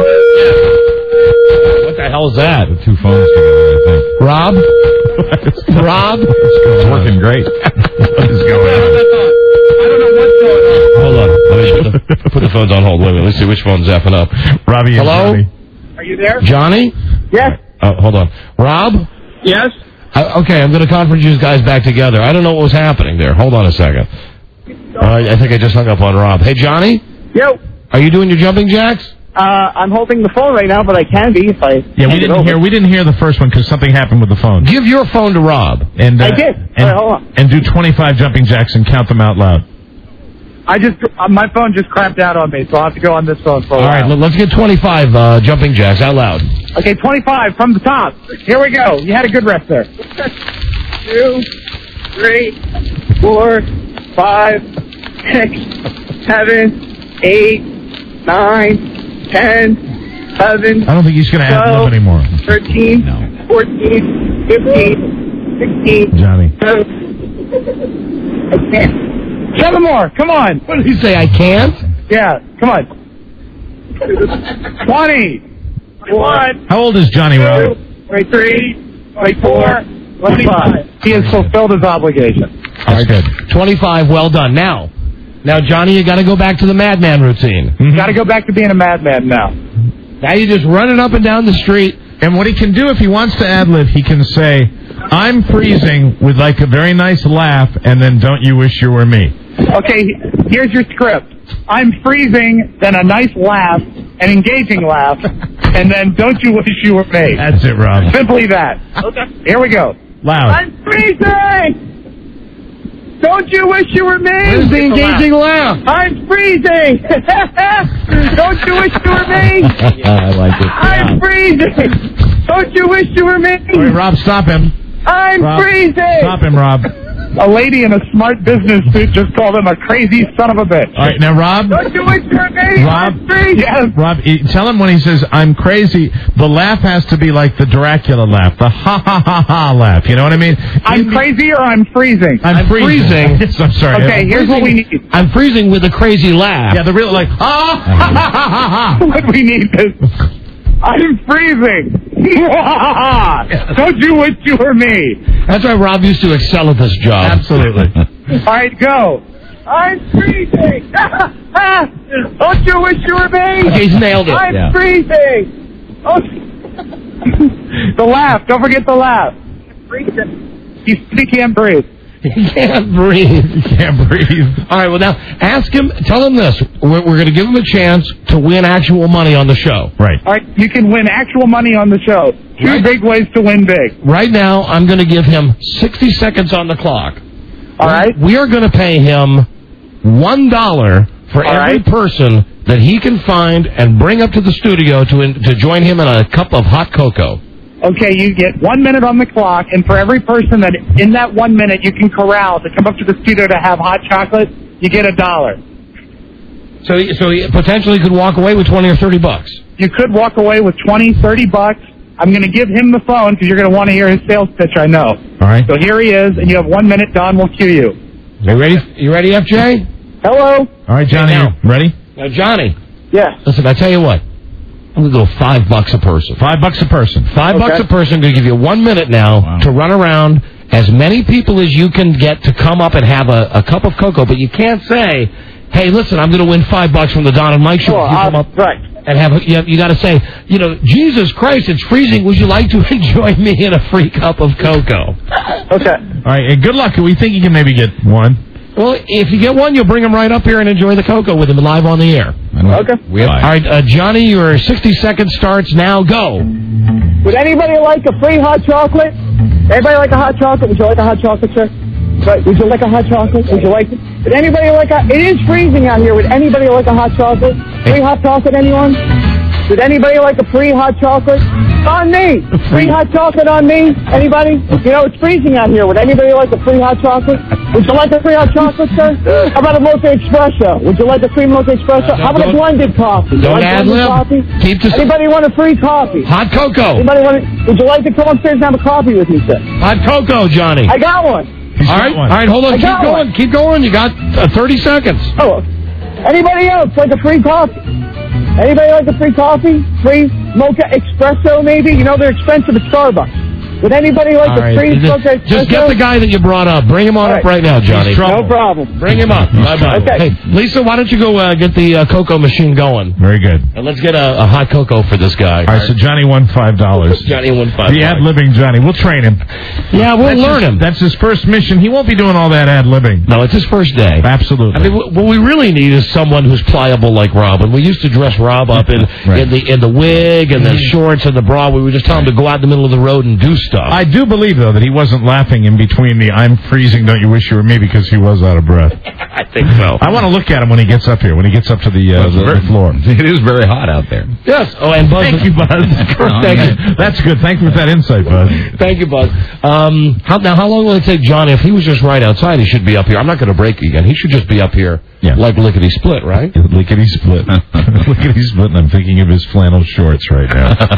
S5: What the hell is that?
S15: The two phones together, I think.
S5: Rob? Rob?
S15: It's working great. What is going on?
S9: I don't know what's going on.
S5: Hold on. Let me put the, put the phones on hold. Wait a minute. Let's see which phone's zapping up.
S15: Robbie and
S5: Hello?
S15: Johnny.
S9: Are you there?
S5: Johnny?
S9: Yes.
S5: Oh, hold on. Rob?
S9: Yes.
S5: Uh, okay, I'm going to conference you guys back together. I don't know what was happening there. Hold on a second. Uh, I think I just hung up on Rob. Hey, Johnny?
S9: Yo.
S5: Are you doing your jumping jacks?
S9: Uh, I'm holding the phone right now, but I can be if I.
S15: Yeah, we
S9: hand it
S15: didn't
S9: over.
S15: hear. We didn't hear the first one because something happened with the phone.
S5: Give your phone to Rob.
S15: And uh,
S9: I did.
S15: And,
S9: All right, hold on.
S15: and do twenty-five jumping jacks and count them out loud.
S9: I just uh, my phone just crapped out on me, so I'll have to go on this phone for a
S5: All
S9: while.
S5: right, let- let's get twenty-five uh, jumping jacks out loud.
S9: Okay, twenty-five from the top. Here we go. You had a good rest there. Two, three, four, five, six, seven, eight, nine, ten, eleven.
S15: I don't think he's going to add them anymore.
S9: thirteen, fourteen, fifteen, sixteen.
S15: Johnny.
S9: I can't. Seven more. Come on.
S5: What did he say? I can't?
S9: Yeah, come on. twenty. twenty-one.
S15: How old is Johnny, Rob?
S9: twenty-three. twenty-four. twenty-five. He has fulfilled his obligation.
S15: That's good.
S5: twenty-five, well done. Now, now, Johnny, you got to go back to the madman routine.
S15: Mm-hmm.
S9: Got to go back to being a madman now.
S5: Now you're just running up and down the street.
S15: And what he can do if he wants to ad-lib, he can say, I'm freezing with like a very nice laugh, and then don't you wish you were me.
S9: Okay, here's your script. I'm freezing, then a nice laugh, an engaging laugh, and then don't you wish you were me.
S15: That's it, Rob.
S9: Simply that. Okay. Here we go.
S15: Loud.
S9: I'm freezing! Don't you wish you were me?
S5: Where's the engaging laugh?
S9: I'm freezing! Don't you wish you were me?
S5: I like it.
S9: I'm freezing! Don't you wish you were me?
S15: All right, Rob, stop him.
S9: I'm
S15: Rob,
S9: freezing!
S15: Stop him, Rob.
S9: A lady in a smart business suit just called him a crazy son of a bitch.
S15: All right, now, Rob.
S9: Don't you wish you were me?
S15: Rob,
S9: I'm freezing! Yes.
S15: Rob, eh, tell him when he says, I'm crazy, the laugh has to be like the Dracula laugh, the ha-ha-ha-ha laugh. You know what I mean?
S9: I'm crazy or I'm freezing?
S15: I'm,
S5: I'm
S15: freezing.
S5: freezing.
S15: Yes, I'm sorry.
S9: Okay,
S15: I'm
S9: here's
S15: freezing.
S9: what we need.
S5: I'm freezing with a crazy laugh.
S15: Yeah, the real, like, ah, ha, ha, ha, ha.
S9: What we need is, I'm freezing. Don't you wish you were me?
S5: That's why Rob used to excel at this job.
S15: Absolutely.
S9: All right, go. I'm freezing. Don't you wish you were me?
S5: Okay, he's nailed it.
S9: I'm
S5: Yeah.
S9: freezing. Oh. The laugh. Don't forget the laugh. I'm freezing. He, he can't breathe.
S5: He can't breathe.
S15: He can't breathe.
S5: All right, well, now, ask him, tell him this. We're, we're going to give him a chance to win actual money on the show.
S15: Right.
S9: All right, you can win actual money on the show. Two
S5: Right.
S9: big ways to win big.
S5: Right now, I'm going to give him sixty seconds on the clock.
S9: All right.
S5: We are going to pay him one dollar for
S9: All
S5: every
S9: right.
S5: person that he can find and bring up to the studio to in, to join him in a cup of hot cocoa.
S9: Okay, you get one minute on the clock, and for every person that in that one minute you can corral to come up to the studio to have hot chocolate, you get a dollar.
S5: So, he, so he potentially could walk away with twenty or thirty bucks.
S9: You could walk away with twenty, thirty bucks. I'm going to give him the phone because you're going to want to hear his sales pitch, I know.
S15: All right.
S9: So here he is, and you have one minute. Don will cue you.
S5: You ready? You ready, F J?
S9: Hello?
S15: All right, Johnny,
S5: Hey, now.
S15: you ready?
S5: Now, Johnny,
S9: Yes.
S5: listen, I tell you what. I'm going to go five bucks a person.
S15: Five bucks a person.
S5: Five
S9: Okay.
S5: bucks a person. I'm going to give you one minute now
S15: Wow.
S5: to run around as many people as you can get to come up and have a, a cup of cocoa. But you can't say, hey, listen, I'm going to win five bucks from the Don and Mike show.
S9: Sure,
S5: if you come
S9: I'll-
S5: up.
S9: right.
S5: And have you, you got to say, you know, Jesus Christ, it's freezing. Would you like to enjoy me in a free cup of cocoa?
S9: Okay.
S15: All right, and good luck. We think you can maybe get one.
S5: Well, if you get one, you'll bring him right up here and enjoy the cocoa with him live on the air.
S9: Okay.
S5: We have, all right, uh, Johnny, your sixty seconds starts now. Go.
S9: Would anybody like a free hot chocolate? Anybody like a hot chocolate? Would you like a hot chocolate, sir? Right. Would you like a hot chocolate? Would you like it? Would anybody like a... It is freezing out here. Would anybody like a hot chocolate? Free hot chocolate, anyone? Would anybody like a free hot chocolate? On me. Free hot chocolate on me. Anybody? You know, it's freezing out here. Would anybody like a free hot chocolate? Would you like a free hot chocolate, sir? How about a mocha espresso? Would you like a free mocha espresso? How about a blended coffee?
S5: Don't
S9: like
S5: ad
S9: blended
S5: lib.
S9: coffee?
S5: Keep to
S9: Anybody want a free coffee?
S5: Hot cocoa.
S9: Anybody want? A, would you like to come upstairs and have a coffee with me, sir?
S5: Hot cocoa, Johnny.
S9: I got one.
S5: All right, all right, hold on.
S9: I
S5: Keep
S9: got
S5: going.
S9: one.
S5: Keep going. You got uh, thirty seconds.
S9: Oh, anybody else like a free coffee? Anybody like a free coffee? Free mocha espresso, maybe? You know, they're expensive at Starbucks. Would anybody like
S5: All
S9: a
S5: right,
S9: free
S5: just,
S9: mocha espresso?
S5: just get the guy that you brought up. Bring him on
S9: All
S5: up
S9: right.
S5: right now, Johnny.
S9: No problem.
S5: Bring him up. Bye-bye.
S9: Okay.
S5: Hey, Lisa, why don't you go uh, get the uh, cocoa machine going?
S15: Very good.
S5: And let's get a, a hot cocoa for this guy.
S15: All right, so Johnny won five dollars.
S5: Johnny won five
S15: The ad-libbing Johnny. We'll train him.
S5: Yeah, we'll
S15: that's
S5: learn
S15: his,
S5: him.
S15: That's his first mission. He won't be doing all that ad-libbing.
S5: No, it's his first day.
S15: Absolutely.
S5: I mean, w- what we really need is someone who's pliable like Rob. And we used to dress Rob up in,
S15: Right.
S5: in the in the wig and the shorts and the bra. We would just tell him to go out in the middle of the road and do stuff.
S15: I do believe, though, that he wasn't laughing in between the I'm freezing, don't you wish you were me, because he was out of breath.
S5: I think so.
S15: I want to look at him when he gets up here, when he gets up to the, uh, the, the floor.
S1: It is very hot out there.
S5: Yes. Oh, and Buzz.
S15: Thank you, Buzz.
S5: Thank you.
S15: That's good. Thank you for that insight, Buzz.
S5: Thank you, Buzz. Um, how, now, how long will it take Johnny? If he was just right outside, he should be up here. I'm not going to break again. He should just be up here
S15: Yeah.
S5: like lickety split, right?
S15: Lickety split. Lickety split, and I'm thinking of his flannel shorts right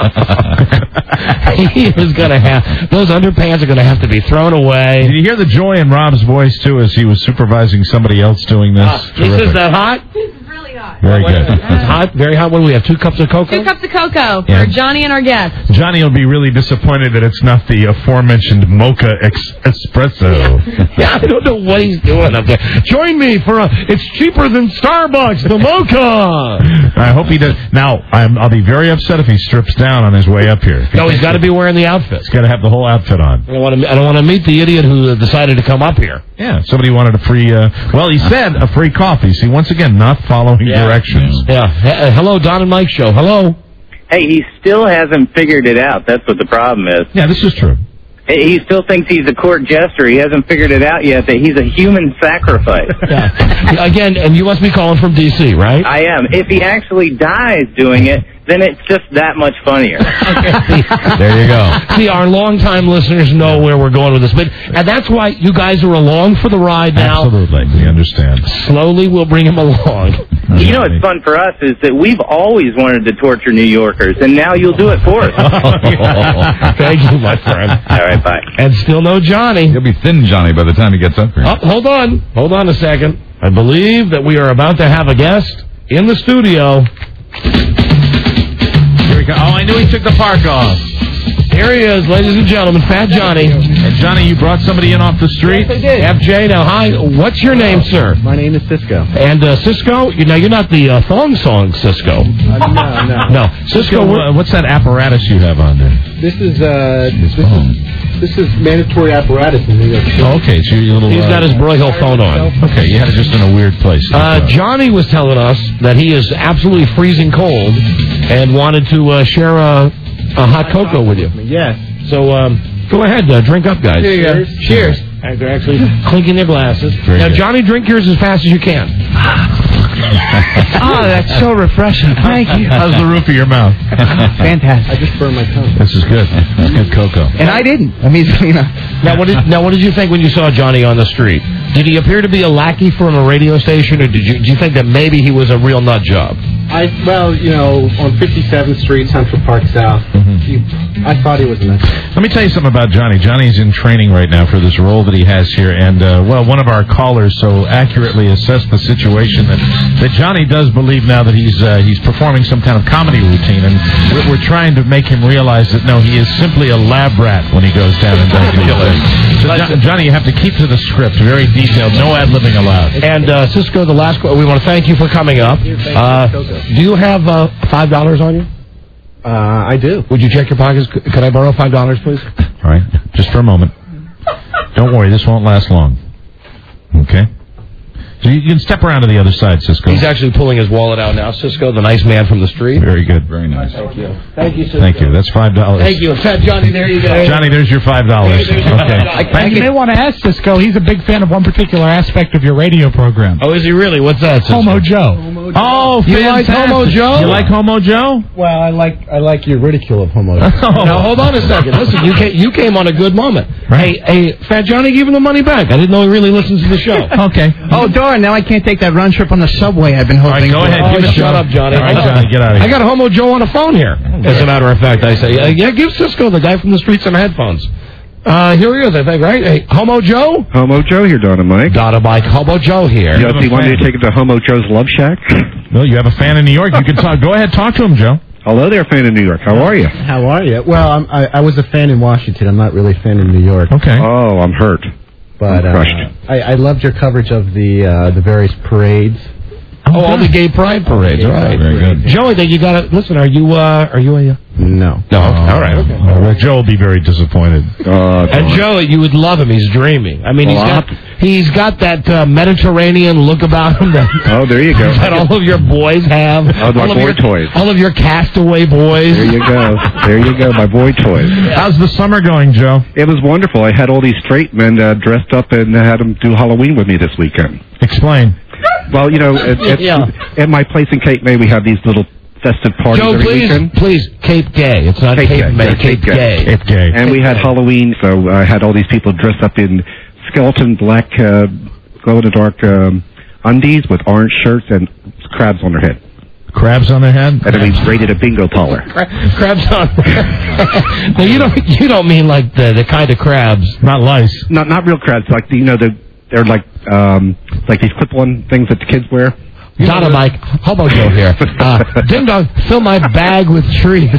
S15: now.
S5: He is going to have, those underpants are going to have to be thrown away.
S15: Did you hear the joy in Rob's voice, too, as he was supervising somebody else doing this?
S5: Uh, Lisa, is that hot?
S10: Really hot.
S15: Very good.
S5: It's hot, very hot. What do we have? Two cups of cocoa?
S10: Two cups of cocoa
S15: Yeah.
S10: for Johnny and our guests.
S15: Johnny will be really disappointed that it's not the aforementioned mocha ex- espresso.
S5: Yeah, I don't know what he's doing up there. Join me for a, it's cheaper than Starbucks, the mocha.
S15: I hope he does. Now, I'm, I'll be very upset if he strips down on his way up here.
S5: No, he's got to be wearing the outfit.
S15: He's got to have the whole outfit on.
S5: I don't want to. I don't want to meet the idiot who decided to come up here.
S15: Yeah, somebody wanted a free, uh, well, he said a free coffee. See, once again, not following
S5: Yeah.
S15: directions.
S5: Yeah. He- hello, Don and Mike show. Hello.
S23: Hey, he still hasn't figured it out. That's what the problem is.
S15: Yeah, this is true.
S23: He still thinks he's a court jester. He hasn't figured it out yet that he's a human sacrifice.
S5: Yeah. Again, and you must be calling from D C, right?
S23: I am. If he actually dies doing it, then it's just that much funnier.
S15: There you go.
S5: See, our longtime listeners know where we're going with this, but and that's why you guys are along for the ride now.
S15: Absolutely, we understand.
S5: Slowly, we'll bring him along.
S23: You know what's fun for us is that we've always wanted to torture New Yorkers, and now you'll do it for us.
S5: Thank you, my friend.
S23: All right, bye.
S5: And still no Johnny.
S1: He'll be thin Johnny by the time he gets up here.
S5: Oh, hold on. Hold on a second. I believe that we are about to have a guest in the studio.
S15: Here we go. Oh, I knew he took the park off.
S5: Here he is, ladies and gentlemen, Fat Johnny.
S15: And Johnny, you brought somebody in off the street?
S9: Yes, I did.
S5: F J, now, hi. What's your name, sir?
S20: My name is Cisco.
S5: And uh, Cisco, you, now you're not the uh, thong song Cisco.
S20: Uh, no, no.
S5: No, Cisco.
S15: Cisco,
S5: we're-
S15: uh, what's that apparatus you have on there?
S20: This is uh,
S15: His
S20: this
S15: phone.
S20: is this is mandatory apparatus in New York City.
S15: Oh, okay, so your little...
S5: He's
S15: uh,
S5: got his Broyhill phone on.
S15: Okay, you had it just in a weird place.
S5: Uh, Johnny was telling us that he is absolutely freezing cold and wanted to uh, share a, a hot cocoa with you.
S20: Yes.
S5: So um, go ahead, uh, drink up, guys.
S20: Here you go.
S5: Cheers. Cheers. And they're actually clinking their glasses.
S15: Very
S5: now,
S15: good.
S5: Johnny, drink yours as fast as you can.
S20: Oh, that's so refreshing. Thank you.
S15: How's the roof of your mouth?
S20: Fantastic. I just burned my tongue.
S15: This is good. That's good cocoa.
S20: And I didn't. I mean, you know.
S5: Now, what did now what did you think when you saw Johnny on the street? Did he appear to be a lackey from a radio station, or did you do you think that maybe he was a real nut job?
S20: I well, you know, on fifty-seventh Street, Central Park South. He, I thought he was an.
S15: Let me tell you something about Johnny. Johnny's in training right now for this role that he has here, and uh, well, one of our callers so accurately assessed the situation that, that Johnny does believe now that he's uh, he's performing some kind of comedy routine, and we're, we're trying to make him realize that no, he is simply a lab rat when he goes down and does these things. So Jo- Johnny, you have to keep to the script. Very detailed. No ad-libbing allowed.
S5: And, uh, Cisco, the last qu- we want to thank you for coming up. Uh, do you have uh, five dollars on you?
S20: Uh, I do.
S5: Would you check your pockets? C- Could I borrow five dollars, please?
S15: All right. Just for a moment. Don't worry. This won't last long. Okay? So you can step around to the other side, Cisco.
S5: He's actually pulling his wallet out now. Cisco, the nice man from the street.
S15: Very good. Very nice.
S5: Thank you. Thank you, Cisco.
S15: Thank you. That's five dollars.
S5: Thank you. Fat Johnny, there you go.
S15: Johnny, there's your five dollars. Okay.
S4: And you may want to ask Cisco. He's a big fan of one particular aspect of your radio program.
S5: Oh, is he really? What's that, Cisco?
S4: Homo Joe.
S15: Oh,
S5: You like
S15: fantastic.
S5: Homo Joe?
S15: You like Homo Joe?
S20: Well, I like I like your ridicule of homo.
S5: Now, hold on a second. Listen, you came, you came on a good moment. Hey, hey, Fat Johnny, give him the money back. I didn't know he really listens to the show.
S15: Okay.
S11: Oh, darn, now I can't take that round trip on the subway I've been hoping
S15: All right, go
S11: for.
S15: ahead.
S5: Oh,
S15: Give it
S5: shut
S15: Joe.
S5: up, Johnny.
S15: All right,
S5: Hold on.
S15: Johnny, get out of here.
S5: I got Homo Joe on the phone here. As a matter of fact, I say, uh, yeah, give Cisco, the guy from the street, some headphones. Uh, here he is, I think, right? Hey, Homo Joe?
S21: Homo Joe here, Donna Mike.
S5: Donna Mike, Homo Joe here.
S21: Yes, you want me to take it to Homo Joe's Love Shack?
S15: No, you have a fan in New York. You can talk. Go ahead, talk to him, Joe.
S21: Hello there, fan in New York. How are you?
S20: How are you? Well, I'm, I, I was a fan in Washington. I'm not really a fan in New York.
S15: Okay.
S21: Oh, I'm hurt.
S20: But
S21: I'm
S20: uh,
S21: crushed.
S20: I, I loved your coverage of the uh, the various parades.
S5: Oh, all the gay pride parades, right?
S15: Very good.
S5: Joe, I think you got to listen. Are you? Uh, are you a? Uh,
S20: No.
S5: no. all right. Okay.
S15: Oh, well, Joe will be very disappointed.
S21: Uh,
S5: And Joe, you would love him. He's dreaming. I mean, he's
S21: Well,
S5: got he's got that uh, Mediterranean look about him that,
S21: oh, there you go.
S5: that all of your boys have.
S21: Oh, my
S5: all of
S21: boy
S5: your,
S21: toys.
S5: All of your castaway boys.
S21: There you go. There you go, my boy toys.
S15: How's the summer going, Joe?
S21: It was wonderful. I had all these straight men uh, dressed up and had them do Halloween with me this weekend.
S15: Explain.
S21: Well, you know, at, at,
S5: Yeah.
S21: at my place in Cape May, we have these little festive parties
S5: Joe,
S21: every
S5: please,
S21: weekend.
S5: please, Cape Gay. It's not Cape,
S21: Cape Gay,
S5: May.
S21: yeah,
S5: Cape,
S21: Cape Gay.
S5: Gay.
S15: Cape Gay.
S21: And we had Halloween, so I had all these people dressed up in skeleton black, uh, glow-in-the-dark um, undies with orange shirts and crabs on their head.
S15: Crabs on their head?
S21: And then we raided a bingo parlor.
S5: Cra- crabs on. No, you don't. You don't mean like the the kind of crabs.
S15: Not lice.
S21: Not not real crabs, like the, you know the they're like um like these clip-on things that the kids wear.
S5: Donna Mike, Hobo Joe here. Uh, Ding dong, fill my bag with treats.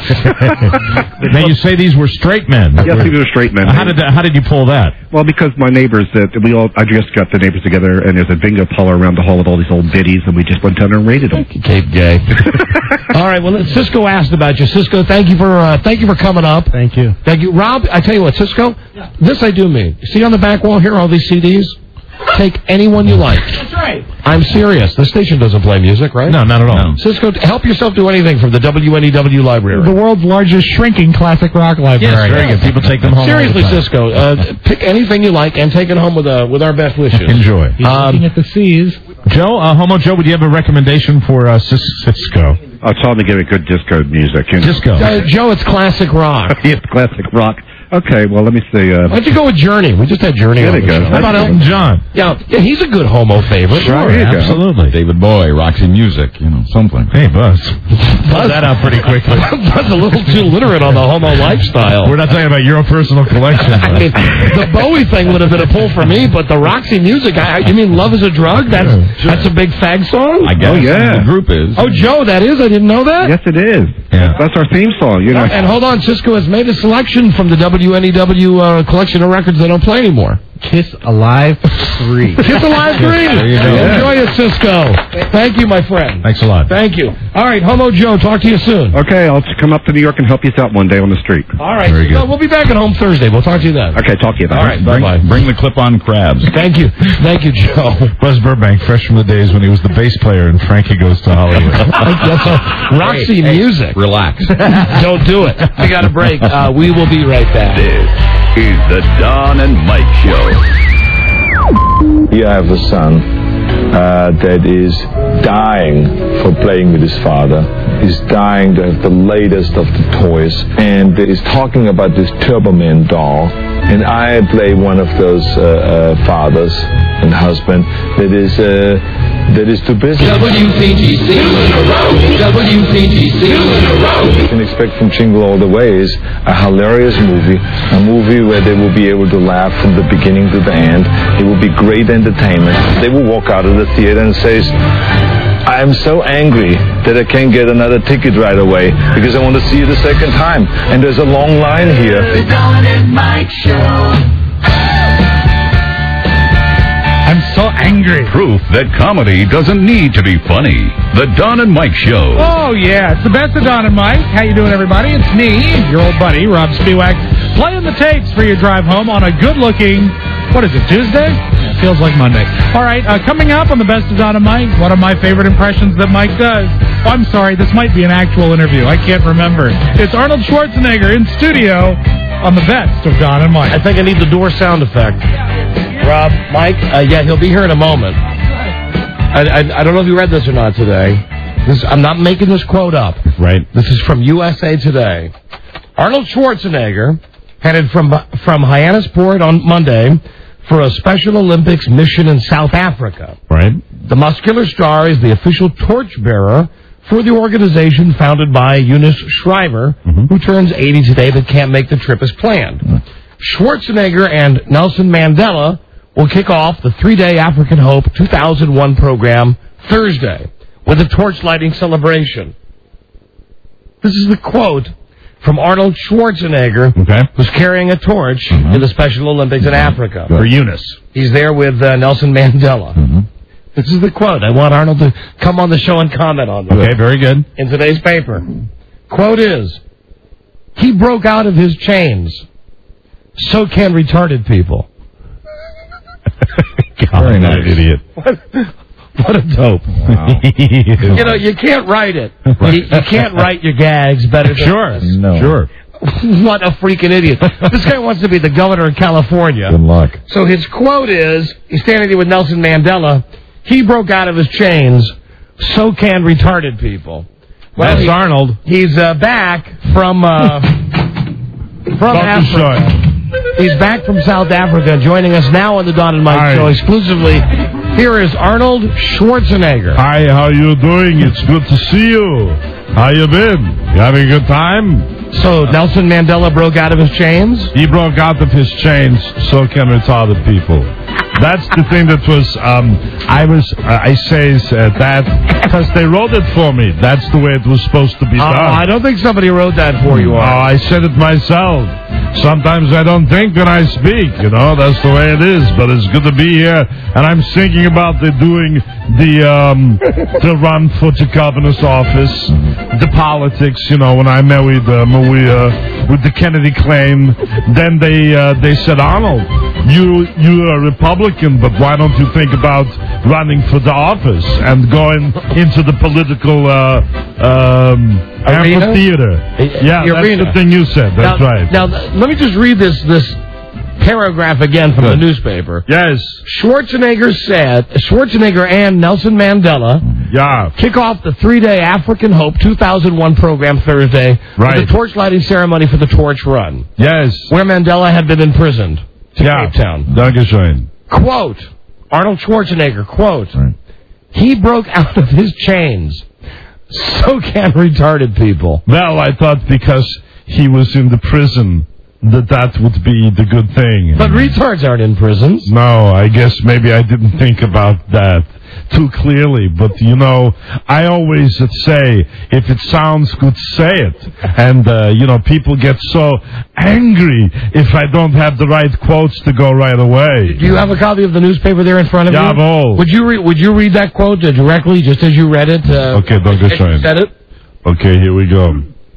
S15: Now you say these were straight men.
S21: Yes, these were straight men.
S15: How did that, how did you pull that?
S21: Well, because my neighbors, that we all, I just got the neighbors together, and there's a bingo parlor around the hall with all these old biddies, and we just went down there and raided them.
S5: Cape Gay. All right. Well, Cisco asked about you. Cisco, thank you for uh, thank you for coming up.
S20: Thank you.
S5: Thank you, Rob. I tell you what, Cisco. Yeah. This I do mean. See on the back wall here, all these C Ds. Take anyone you like.
S4: That's right.
S5: I'm serious. The station doesn't play music, right?
S15: No, not at all.
S5: No. Cisco, help yourself do anything from the W N E W library.
S4: The world's largest shrinking classic rock library.
S15: Yes, very good. People take them home.
S5: Seriously,
S15: all the time.
S5: Cisco, uh, pick anything you like and take it home with uh, with our best wishes.
S15: Enjoy.
S4: He's
S5: Um,
S4: looking at the C's.
S15: Joe, uh, Homo Joe, would you have a recommendation for uh, Cis- Cisco?
S21: I told him to give it good disco music. You know.
S15: Disco.
S5: Uh, Joe, it's classic rock.
S21: It's classic rock. Okay, well, let me see. Uh,
S5: Why don't you go with Journey? We just had Journey
S21: There
S5: on
S21: you
S5: the
S21: go.
S5: show.
S15: How about Elton John?
S5: Yeah, yeah, he's a good homo favorite.
S15: Sure,
S21: There you go.
S15: absolutely.
S12: David Bowie, Roxy Music, you know, something.
S15: Hey, Buzz. Buzz that out pretty quickly.
S5: Buzz a little too literate on the homo lifestyle.
S15: We're not talking about your personal collection.
S5: I mean, the Bowie thing would have been a pull for me, but the Roxy Music, I, you mean Love is a Drug? That's that's a big fag song?
S12: I guess
S21: Oh, yeah.
S12: the group is.
S5: Oh, Joe, that is? I didn't know that?
S21: yes, it is.
S15: Yeah.
S21: That's our theme song. You know.
S5: And hold on, Cisco has made a selection from the W N E W uh, collection of records they don't play anymore.
S20: Kiss Alive three.
S5: Kiss Alive three.
S15: There you go.
S5: Enjoy it, Cisco. Thank you, my friend.
S15: Thanks a lot.
S5: Thank you. All right, Homo Joe, talk to you soon.
S21: Okay, I'll come up to New York and help you out one day on the street.
S5: All right.
S15: Very good.
S5: No, we'll be back at home Thursday. We'll talk to you then.
S21: Okay, talk to you then.
S5: All right,
S12: Bring,
S5: bye-bye.
S12: bring the clip-on crabs.
S5: Thank you. Thank you, Joe.
S15: Buzz Burbank, fresh from the days when he was the bass player in Frankie Goes to Hollywood.
S5: That's a Roxy Music.
S12: Relax.
S5: Don't do it. We got a break. Uh, we will be right back.
S1: This is the Don and Mike Show.
S13: Here I have a son uh, that is dying for playing with his father. He's dying to have the latest of the toys, and is talking about this Turbo Man doll. And I play one of those uh, uh, fathers and husband that is uh, that is too busy.
S14: W C G C two in a row. W C G C two in a row.
S13: You can expect from Jingle All the Way is a hilarious movie, a movie where they will be able to laugh from the beginning to the end. It will be great entertainment. They will walk out of the theater and say, I am so angry that I can't get another ticket right away because I want to see it a second time. And there's a long line here.
S14: The Don and Mike Show.
S1: proof that comedy doesn't need to be funny. The Don and Mike Show.
S4: Oh, yeah. It's the best of Don and Mike. How you doing, everybody? It's me, your old buddy, Rob Spiewak, playing the tapes for your drive home on a good-looking, what is it, Tuesday? It feels like Monday. All right, uh, coming up on the best of Don and Mike, one of my favorite impressions that Mike does. Oh, I'm sorry, this might be an actual interview. I can't remember. It's Arnold Schwarzenegger in studio on the best of Don and Mike.
S5: I think I need the door sound effect. Rob, Mike, uh, yeah, he'll be here in a moment. I, I, I don't know if you read this or not today. This, I'm not making this quote up.
S6: Right.
S5: This is from U S A Today. Arnold Schwarzenegger headed from from Hyannisport on Monday for a Special Olympics mission in South Africa.
S6: Right.
S5: The muscular star is the official torchbearer for the organization founded by Eunice Shriver, mm-hmm. who turns eighty today but can't make the trip as planned. Mm-hmm. Schwarzenegger and Nelson Mandela will kick off the three-day African Hope two thousand one program Thursday with a torch-lighting celebration. This is the quote from Arnold Schwarzenegger,
S6: okay.
S5: who's carrying a torch mm-hmm. in the Special Olympics in Africa.
S6: For Eunice.
S5: He's there with uh, Nelson Mandela.
S6: Mm-hmm.
S5: This is the quote. I want Arnold to come on the show and comment on this.
S6: Okay, very good.
S5: In today's paper. Quote is, he broke out of his chains. So can retarded people.
S6: God, very nice. Idiot.
S5: What, what a dope. Wow. You know, you can't write it. You, you can't write your gags better than
S6: Sure.
S5: this.
S6: No. Sure.
S5: What a freaking idiot. This guy wants to be the governor of California.
S6: Good luck.
S5: So his quote is, he's standing there with Nelson Mandela, he broke out of his chains, so can retarded people.
S6: Well, that's he, Arnold.
S5: He's uh, back from, uh, from Africa. He's back from South Africa, joining us now on the Don and Mike Hi. Show exclusively. Here is Arnold Schwarzenegger.
S2: Hi, how you doing? It's good to see you. How you been? You having a good time?
S5: So Nelson Mandela broke out of his chains?
S2: He broke out of his chains, so can retarded people. That's the thing that was, um, I was, uh, I say uh, that because they wrote it for me. That's the way it was supposed to be done.
S5: Uh, I don't think somebody wrote that for you.
S2: Oh, I said it myself. Sometimes I don't think when I speak, you know, that's the way it is. But it's good to be here. And I'm thinking about the doing the, um, the run for the governor's office, the politics, you know, when I met with, uh, Maria, with the Kennedy claim, then they, uh, they said, Arnold, you, you're a Republican, but why don't you think about running for the office and going into the political, uh, um, amphitheater? Yeah,
S5: the
S2: that's
S5: arena.
S2: the thing you said. That's
S5: now,
S2: right.
S5: Now, let me just read this this paragraph again from Good. the newspaper.
S2: Yes.
S5: Schwarzenegger said, Schwarzenegger and Nelson Mandela
S2: yeah.
S5: kick off the three-day African Hope two thousand one program Thursday
S2: right.
S5: with the torch lighting ceremony for the Torch Run.
S2: Yes.
S5: Where Mandela had been imprisoned to
S2: yeah.
S5: Cape Town.
S2: Dankeschön.
S5: Quote, Arnold Schwarzenegger, quote, right. he broke out of his chains. So can retarded people.
S2: Well, I thought because he was in the prison that that would be the good thing.
S5: But retards aren't in prisons.
S2: No, I guess maybe I didn't think about that too clearly. But, you know, I always say, if it sounds good, say it. And, uh, you know, people get so angry if I don't have the right quotes to go right away.
S5: Do you have a copy of the newspaper there in front of
S2: yeah,
S5: you?
S2: Yeah,
S5: Would you, re- would you read that quote directly, just as you read it? Uh,
S2: okay, don't get
S5: you said it?
S2: Okay, here we go.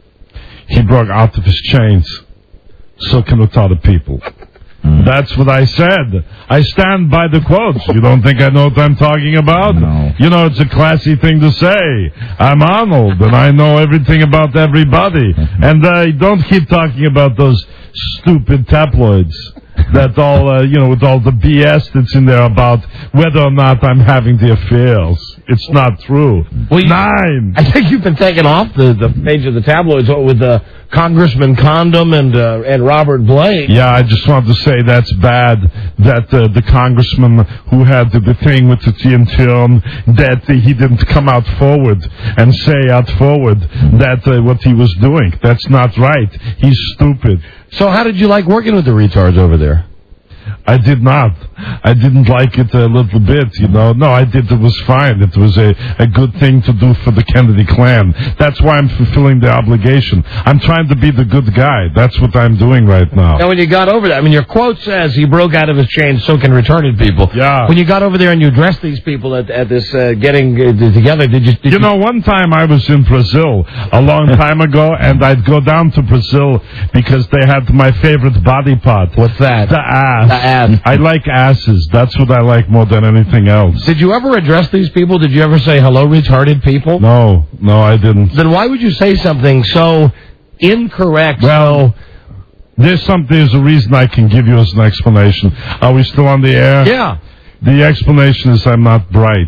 S2: He broke out of his chains. So can retarded people. Mm. That's what I said. I stand by the quotes. You don't think I know what I'm talking about?
S6: No.
S2: You know, it's a classy thing to say. I'm Arnold, and I know everything about everybody. And uh, don't keep talking about those stupid tabloids that all, uh, you know, with all the B S that's in there about whether or not I'm having the affairs. It's not true.
S5: Well, you,
S2: Nine.
S5: I think you've been taken off the, the page of the tabloids with uh, Congressman Condom and uh, and Robert Blake.
S2: Yeah, I just want to say that's bad that uh, the congressman who had the, the thing with the T N T on, that uh, he didn't come out forward and say out forward that uh, what he was doing. That's not right. He's stupid.
S5: So how did you like working with the retards over there?
S2: I did not. I didn't like it a little bit, you know. No, I did. It was fine. It was a, a good thing to do for the Kennedy clan. That's why I'm fulfilling the obligation. I'm trying to be the good guy. That's what I'm doing right now.
S16: Now, when you got over that, I mean, your quote says he broke out of his chain, so can retarded people.
S2: Yeah.
S16: When you got over there and you addressed these people at, at this uh, getting uh, together, did you... Did
S2: you know, one time I was in Brazil a long time ago, and I'd go down to Brazil because they had my favorite body part.
S16: What's that?
S2: The ass.
S16: The ass.
S2: I like asses. That's what I like more than anything else.
S16: Did you ever address these people? Did you ever say, hello, retarded people?
S2: No, no, I didn't.
S16: Then why would you say something so incorrect?
S2: Well, there's some, there's a reason I can give you as an explanation. Are we still on the air?
S16: Yeah.
S2: The explanation is I'm not bright.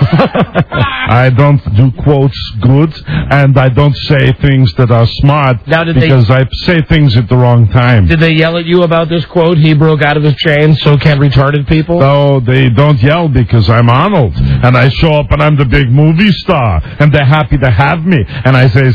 S2: I don't do quotes good, and I don't say things that are smart
S16: now, did
S2: because
S16: they,
S2: I say things at the wrong time.
S16: Did they yell at you about this quote, he broke out of his chain, so can retarded people?
S2: No, they don't yell because I'm Arnold, and I show up and I'm the big movie star, and they're happy to have me. And I say,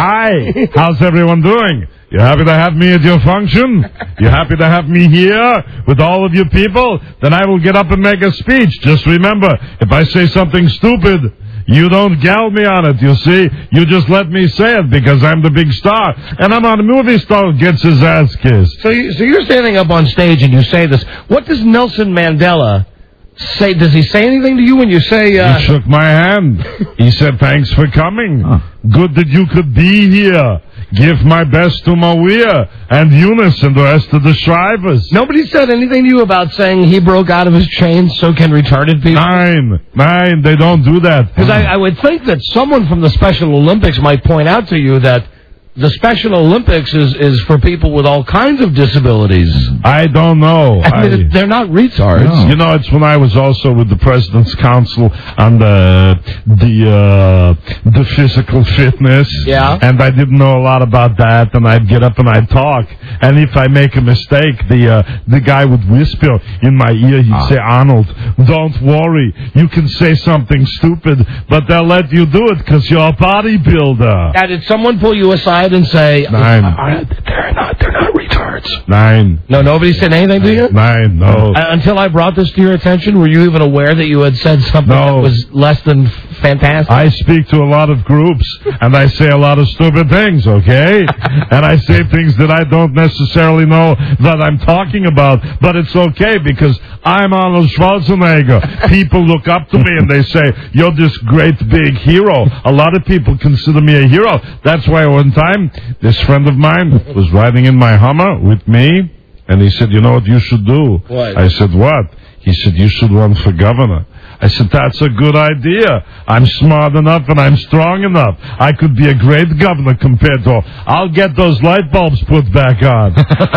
S2: hi, how's everyone doing? You happy to have me at your function? You happy to have me here with all of you people? Then I will get up and make a speech. Just remember, if I say something stupid, you don't gal me on it, you see? You just let me say it because I'm the big star. And I'm not a movie star who gets his ass kissed.
S16: So, you, so you're standing up on stage and you say this. What does Nelson Mandela say? Does he say anything to you when you say... Uh...
S2: He shook my hand. He said, thanks for coming. Huh. Good that you could be here. Give my best to Maria and Eunice and the rest of the Shrivers.
S16: Nobody said anything to you about saying he broke out of his chain, so can retarded people?
S2: Nine. Nine. They don't do that.
S16: Because I, I would think that someone from the Special Olympics might point out to you that the Special Olympics is, is for people with all kinds of disabilities.
S2: I don't know.
S16: I mean,
S2: I,
S16: they're not retards.
S2: No. You know, it's when I was also with the President's Council on the the uh, the physical fitness.
S16: Yeah.
S2: And I didn't know a lot about that, and I'd get up and I'd talk. And if I make a mistake, the uh, the guy would whisper in my ear. He'd ah. say, Arnold, don't worry. You can say something stupid, but they'll let you do it because you're a bodybuilder.
S16: Now, did someone pull you aside and say,
S2: Nine.
S16: Uh, they're not, they're not retards?
S2: Nine.
S16: No, nobody said anything to you?
S2: Nine, no.
S16: Uh, until I brought this to your attention, were you even aware that you had said something
S2: no.
S16: that was less than fantastic?
S2: I speak to a lot of groups, and I say a lot of stupid things, okay? And I say things that I don't necessarily know that I'm talking about, but it's okay because I'm Arnold Schwarzenegger. People look up to me and they say, you're this great big hero. A lot of people consider me a hero. That's why one time, this friend of mine was riding in my Hummer with me, and he said, you know what you should do?
S16: What?
S2: I said, what? He said, you should run for governor. I said, that's a good idea. I'm smart enough and I'm strong enough. I could be a great governor compared to... I'll get those light bulbs put back on.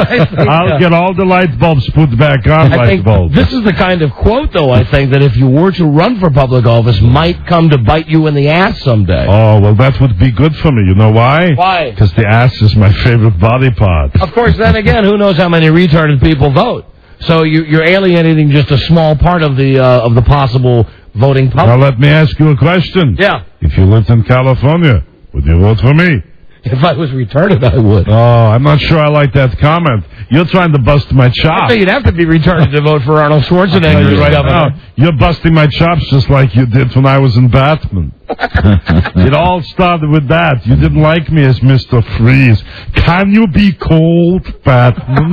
S2: I'll get all the light bulbs put back on,
S16: I
S2: light
S16: think
S2: bulbs.
S16: This is the kind of quote, though, I think, that if you were to run for public office, might come to bite you in the ass someday.
S2: Oh, well, that would be good for me. You know why?
S16: Why?
S2: Because the ass is my favorite body part.
S16: Of course, then again, who knows how many retarded people vote? So you, you're alienating just a small part of the uh, of the possible voting public.
S2: Now let me ask you a question.
S16: Yeah.
S2: If you lived in California, would you vote for me?
S16: If I was retarded, I would.
S2: Oh, I'm not sure I like that comment. You're trying to bust my chops.
S16: I think you'd have to be retarded to vote for Arnold Schwarzenegger as
S2: right
S16: governor.
S2: Now, you're busting my chops just like you did when I was in Batman. It all started with that. You didn't like me as Mister Freeze. Can you be cold, Batman?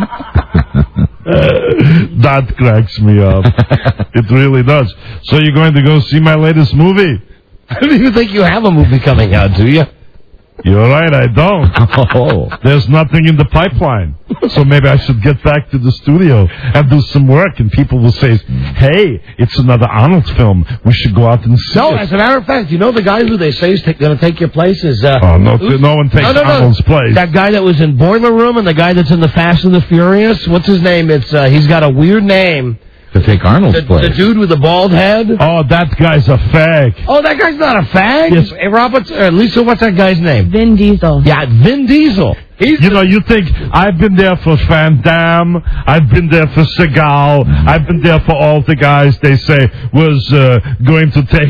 S2: That cracks me up. It really does. So you're going to go see my latest movie?
S16: I don't even think you have a movie coming out, do you?
S2: You're right, I don't. Oh. There's nothing in the pipeline. So maybe I should get back to the studio and do some work, and people will say, hey, it's another Arnold film. We should go out and see
S16: no,
S2: it.
S16: No, as a matter of fact, you know the guy who they say is going to take your place is... Uh,
S2: oh, no, no one takes no, no, no. Arnold's place.
S16: That guy that was in Boiler Room and the guy that's in The Fast and the Furious. What's his name? It's uh, He's got a weird name.
S12: To take Arnold's
S16: the,
S12: place.
S16: The dude with the bald head.
S2: Oh, that guy's a fag.
S16: Oh, that guy's not a fag?
S2: Yes.
S16: Hey, Robert, uh, Lisa, what's that guy's name?
S7: Vin Diesel.
S16: Yeah, Vin Diesel. He's
S2: you know, you think, I've been there for Van Damme, I've been there for Seagal, I've been there for all the guys they say was uh, going to take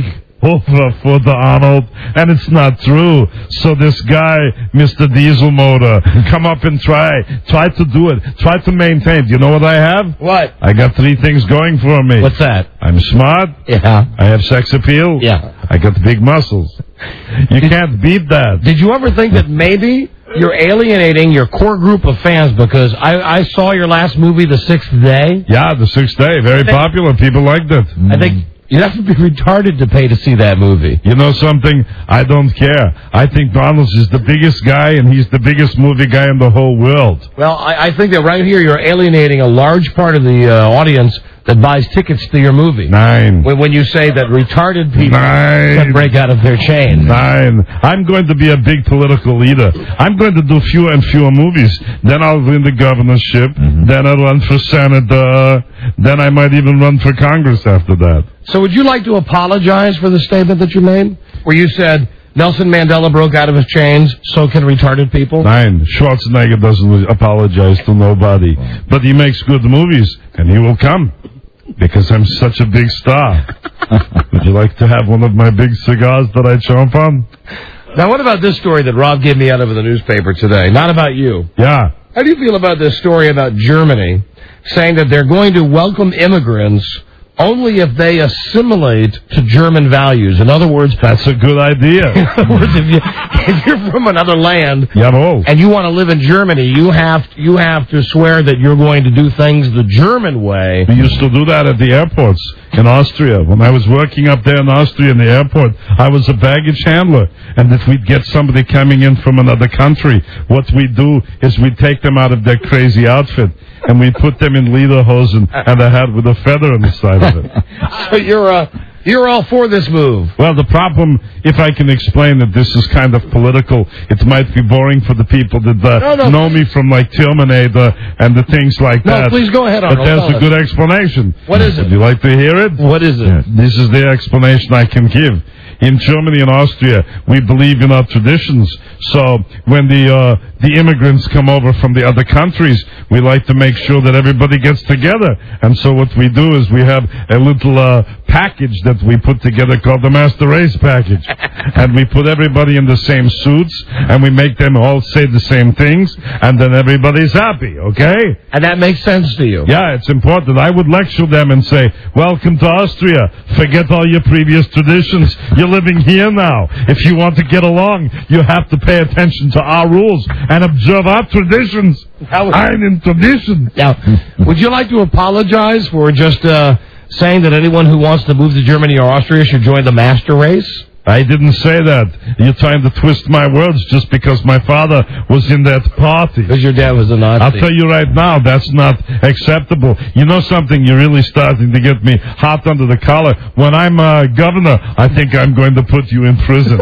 S2: over for the Arnold, and it's not true. So this guy, Mister Diesel Motor, come up and try. Try to do it. Try to maintain. Do you know what I have?
S16: What?
S2: I got three things going for me.
S16: What's that?
S2: I'm smart.
S16: Yeah.
S2: I have sex appeal.
S16: Yeah.
S2: I got big muscles. You
S16: did,
S2: can't beat that.
S16: Did you ever think that maybe you're alienating your core group of fans? Because I, I saw your last movie, The Sixth Day.
S2: Yeah, The Sixth Day. Very
S16: think,
S2: popular. People liked it.
S16: I think you'd have to be retarded to pay to see that movie.
S2: You know something? I don't care. I think Donald's is the biggest guy, and he's the biggest movie guy in the whole world.
S16: Well, I, I think that right here you're alienating a large part of the uh, audience that buys tickets to your movie.
S2: Nine.
S16: When, when you say that retarded people
S2: Nine.
S16: can break out of their chain.
S2: Nine. I'm going to be a big political leader. I'm going to do fewer and fewer movies. Then I'll win the governorship. Mm-hmm. Then I'll run for senator. Then I might even run for Congress after that.
S16: So would you like to apologize for the statement that you made? Where you said Nelson Mandela broke out of his chains, so can retarded people?
S2: Nine. Schwarzenegger doesn't apologize to nobody. But he makes good movies, and he will come. Because I'm such a big star. Would you like to have one of my big cigars that I chomp on?
S16: Now, what about this story that Rob gave me out of the newspaper today? Not about you.
S2: Yeah.
S16: How do you feel about this story about Germany saying that they're going to welcome immigrants only if they assimilate to German values? In other words,
S2: that's a good idea.
S16: In other words, if, you, if you're from another land
S2: Jawohl.
S16: and you want to live in Germany, you have you have to swear that you're going to do things the German way.
S2: We used to do that at the airports in Austria. When I was working up there in Austria in the airport, I was a baggage handler. And if we'd get somebody coming in from another country, what we'd do is we'd take them out of their crazy outfit and we'd put them in lederhosen and a hat with a feather on the side of it.
S16: So you're uh, you're all for this move?
S2: Well, the problem, if I can explain that this is kind of political, it might be boring for the people that uh,
S16: no, no,
S2: know
S16: please.
S2: me from like Terminator and the things like
S16: no,
S2: that.
S16: No, please go ahead, Arnold.
S2: But there's
S16: Tell
S2: a
S16: us.
S2: good explanation.
S16: What is it?
S2: Would you like to hear it?
S16: What is it?
S2: Yeah, this is the explanation I can give. In Germany and Austria, we believe in our traditions. So when the uh, the immigrants come over from the other countries, we like to make sure that everybody gets together. And so what we do is we have a little uh, package that we put together called the Master Race Package. And we put everybody in the same suits, and we make them all say the same things, and then everybody's happy, okay?
S16: And that makes sense to you?
S2: Yeah, it's important. I would lecture them and say, welcome to Austria. Forget all your previous traditions. You're living here now. If you want to get along, you have to pay attention to our rules and observe our traditions. I'm in tradition.
S16: Now, would you like to apologize for just uh, saying that anyone who wants to move to Germany or Austria should join the master race?
S2: I didn't say that. You're trying to twist my words just because my father was in that party.
S16: Because your dad was a Nazi.
S2: I'll tell you right now, that's not acceptable. You know something? You're really starting to get me hot under the collar. When I'm uh, governor, I think I'm going to put you in prison.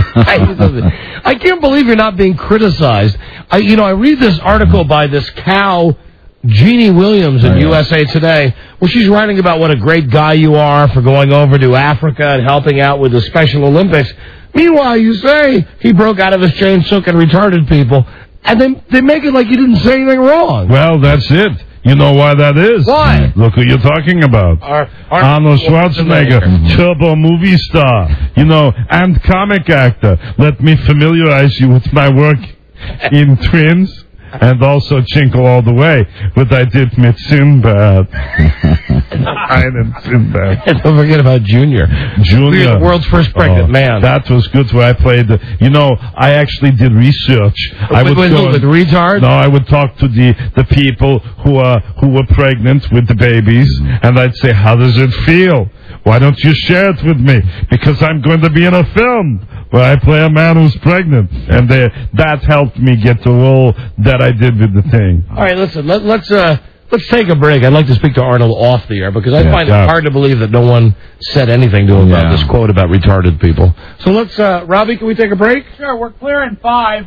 S16: I, I can't believe you're not being criticized. I, you know, I read this article by this cow, Jeannie Williams in U S A Today, where she's writing about what a great guy you are for going over to Africa and helping out with the Special Olympics. Meanwhile, you say he broke out of his chain so can retarded people, and then they make it like you didn't say anything wrong.
S2: Well, that's it. You know why that is?
S16: Why?
S2: Look who you're talking about.
S16: Our, our
S2: Arnold Schwarzenegger, mm-hmm. turbo movie star, you know, and comic actor. Let me familiarize you with my work in Twins. And also Chinkle All the Way, what I did with Sinbad. Einen Sinbad.
S16: And don't forget about Junior.
S2: Junior.
S16: The world's first pregnant
S2: oh,
S16: man.
S2: That was good where I played. The, you know, I actually did research.
S16: With,
S2: I would
S16: with,
S2: go,
S16: with retards?
S2: No, I would talk to the, the people who are who were pregnant with the babies, and I'd say, how does it feel? Why don't you share it with me? Because I'm going to be in a film where I play a man who's pregnant. And they, that helped me get the role that I did with the thing.
S16: All right, listen, let, let's uh, let's take a break. I'd like to speak to Arnold off the air because I
S2: yeah,
S16: find
S2: yeah.
S16: it hard to believe that no one said anything to him
S12: yeah.
S16: about this quote about retarded people. So let's, uh, Robbie, can we take a break?
S4: Sure, we're clear in five.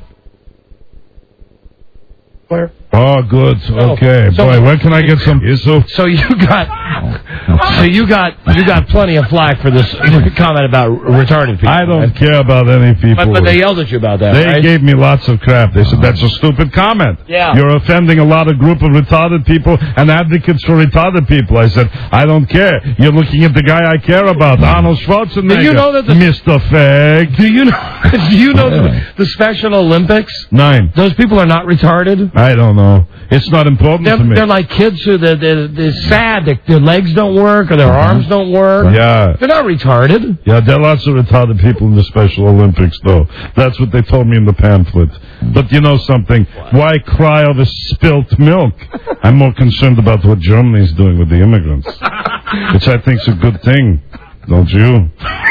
S16: Clear.
S2: Oh, good. Okay.
S16: So,
S2: Boy, when can I get some...
S16: So you got So you got you got plenty of flack for this comment about retarded people.
S2: I don't care about any people.
S16: But, but they yelled at you about that,
S2: They
S16: right?
S2: gave me lots of crap. They said, that's a stupid comment.
S16: Yeah.
S2: You're offending a lot of group of retarded people and advocates for retarded people. I said, I don't care. You're looking at the guy I care about, Arnold Schwarzenegger.
S16: Do you know that the,
S2: Mister Fag.
S16: Do you know, do you know the, the Special Olympics?
S2: Nine.
S16: Those people are not retarded?
S2: I don't know. It's not important
S16: They're,
S2: to me.
S16: they're like kids who they're, they're, they're sad. Their, their legs don't work or their arms don't work.
S2: Yeah.
S16: They're not retarded.
S2: Yeah, there are lots of retarded people in the Special Olympics, though. That's what they told me in the pamphlet. But you know something? Why cry over spilt milk? I'm more concerned about what Germany's doing with the immigrants, which I think's a good thing, don't you?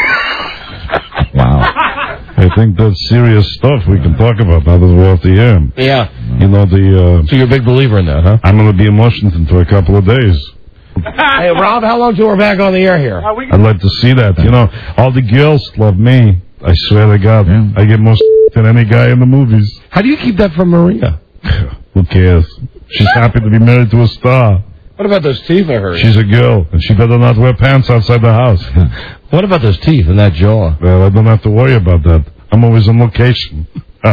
S2: Wow. I think that's serious stuff we can talk about now that we're off the air.
S16: Yeah.
S2: You know, the... Uh,
S16: so you're a big believer in that, huh?
S2: I'm going to be in Washington for a couple of days.
S16: Hey, Rob, how long till we're back on the air here?
S2: I'd like to see that. You know, all the girls love me. I swear to God. Yeah. I get more than any guy in the movies.
S16: How do you keep that from Maria?
S2: Who cares? She's happy to be married to a star.
S16: What about those teeth I heard?
S2: She's a girl, and she better not wear pants outside the house.
S16: What about those teeth and that jaw?
S2: Well, I don't have to worry about that. I'm always on location.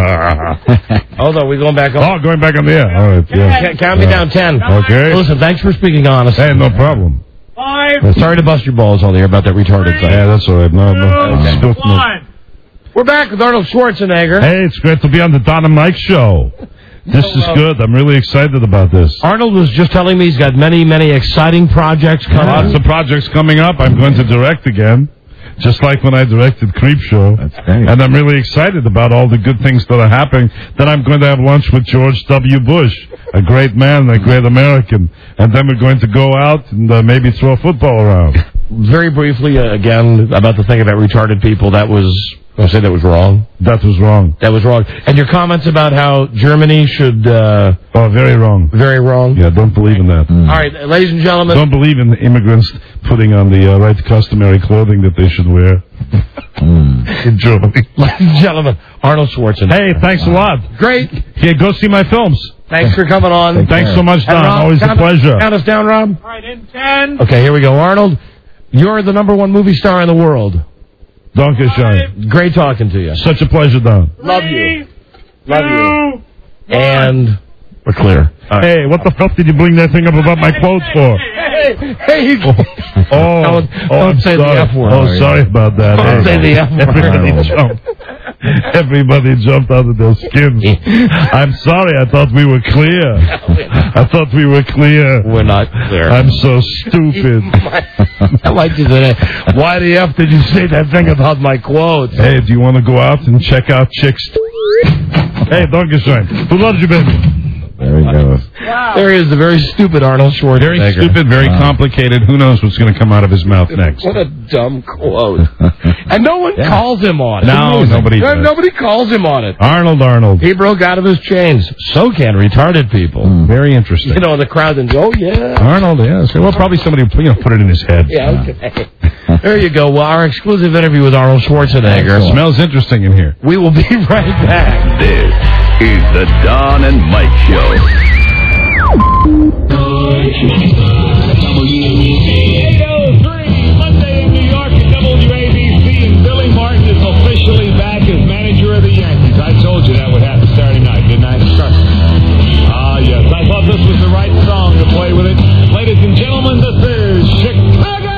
S16: Hold on, we going back on?
S2: Oh, going back on the air. All right, yeah.
S16: Count, count me
S2: yeah.
S16: down ten.
S2: Okay.
S16: Listen, thanks for speaking honestly.
S2: Hey, no problem.
S16: Five. Sorry to bust your balls on the air about that retarded thing.
S2: Yeah, that's all right. No, no.
S16: Okay.
S2: Spilt milk.
S16: We're back with Arnold Schwarzenegger.
S2: Hey, it's great to be on the Don and Mike show. This is good. I'm really excited about this.
S16: Arnold was just telling me he's got many, many exciting projects coming.
S2: Lots of projects coming up. I'm going to direct again, just like when I directed Creepshow. That's great. And I'm really excited about all the good things that are happening. Then I'm going to have lunch with George W. Bush, a great man, a great American. And then we're going to go out and uh, maybe throw a football around.
S16: Very briefly, uh, again, about the thing about retarded people, that was... I say that was wrong.
S2: That was wrong.
S16: That was wrong. And your comments about how Germany should... Uh,
S2: oh, very wrong.
S16: Very wrong?
S2: Yeah, don't believe in that.
S16: Mm. All right, ladies and gentlemen...
S2: Don't believe in the immigrants putting on the uh, right customary clothing that they should wear. mm. In Germany.
S16: Ladies and gentlemen, Arnold Schwarzenegger.
S2: Hey, thanks a lot.
S16: Great.
S2: Yeah, go see my films.
S16: Thanks for coming on.
S2: Take thanks care. so much, Don. Rob, always a pleasure.
S16: Count us down, Rob.
S24: All right, in ten.
S16: Okay, here we go. Arnold, you're the number one movie star in the world.
S2: Donkey Shine.
S16: Great talking to you.
S2: Such a pleasure, Don.
S16: Love you. Love you. And we're clear.
S2: Right. Hey, what the fuck did you bring that thing up about my quotes for?
S16: Hey, hey.
S2: Oh, oh,
S16: don't,
S2: oh
S16: don't say
S2: sorry.
S16: the F word.
S2: Oh, sorry about that.
S16: Don't
S2: hey,
S16: say the F word.
S2: Everybody jumped. Everybody jumped out of their skins. I'm sorry. I thought we were clear. I thought we were clear.
S16: We're not clear.
S2: I'm so stupid.
S16: I like you today. Why the F did you say that thing about my quotes?
S2: Hey, do you want to go out and check out chicks? Hey, Donkey Shine. Who loves you, baby? There he goes.
S16: Wow. There he is, the very stupid Arnold Schwarzenegger.
S2: Very stupid, very wow. complicated. Who knows what's going to come out of his mouth next?
S16: What a dumb quote. And no one yeah. calls him on it.
S2: No, nobody does.
S16: Nobody calls him on it.
S2: Arnold, Arnold.
S16: He broke out of his chains. So can retarded people.
S2: Mm, very interesting.
S16: You know, in the crowd and go, oh, yeah.
S2: Arnold, yeah. So, well, probably somebody you know, put it in his head.
S16: Yeah, okay. There you go. Well, our exclusive interview with Arnold Schwarzenegger.
S2: It smells interesting in here.
S16: We will be right back.
S1: This is the Don and Mike Show.
S14: eight oh three, Monday in New York at W A B C, and Billy Martin is officially back as manager of the Yankees. I told you that would happen Saturday night, didn't I? Trust me. Ah, yes. I thought this was the right song to play with it. Ladies and gentlemen, this is Chicago!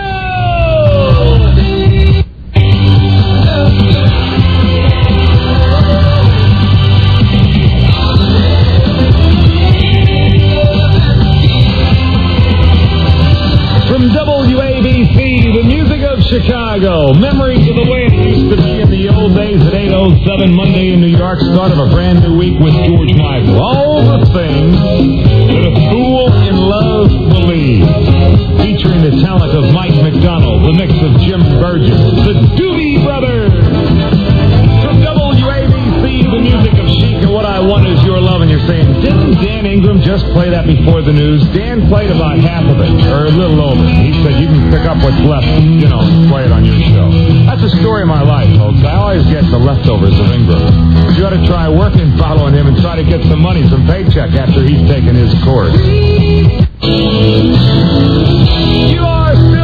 S14: From W A B C, the music of Chicago. Memories of the way it used to be in the old days at eight oh seven, Monday in New York. Start of a brand new week with George Michael. All the things that a fool in love believes. Featuring the talent of Mike McDonald, the mix of Jim Burgess, the Doobie Brothers. From W A B C, the music of Chic, and what I want is your love. And you're saying, didn't Dan Ingram just play that before the news? Dan played about half of it, or a little over. He said, you can pick up what's left, you know, play it on your show. That's the story of my life, folks. I always get the leftovers of Ingram. You ought to try working following him and try to get some money, some paycheck after he's taken his course. You are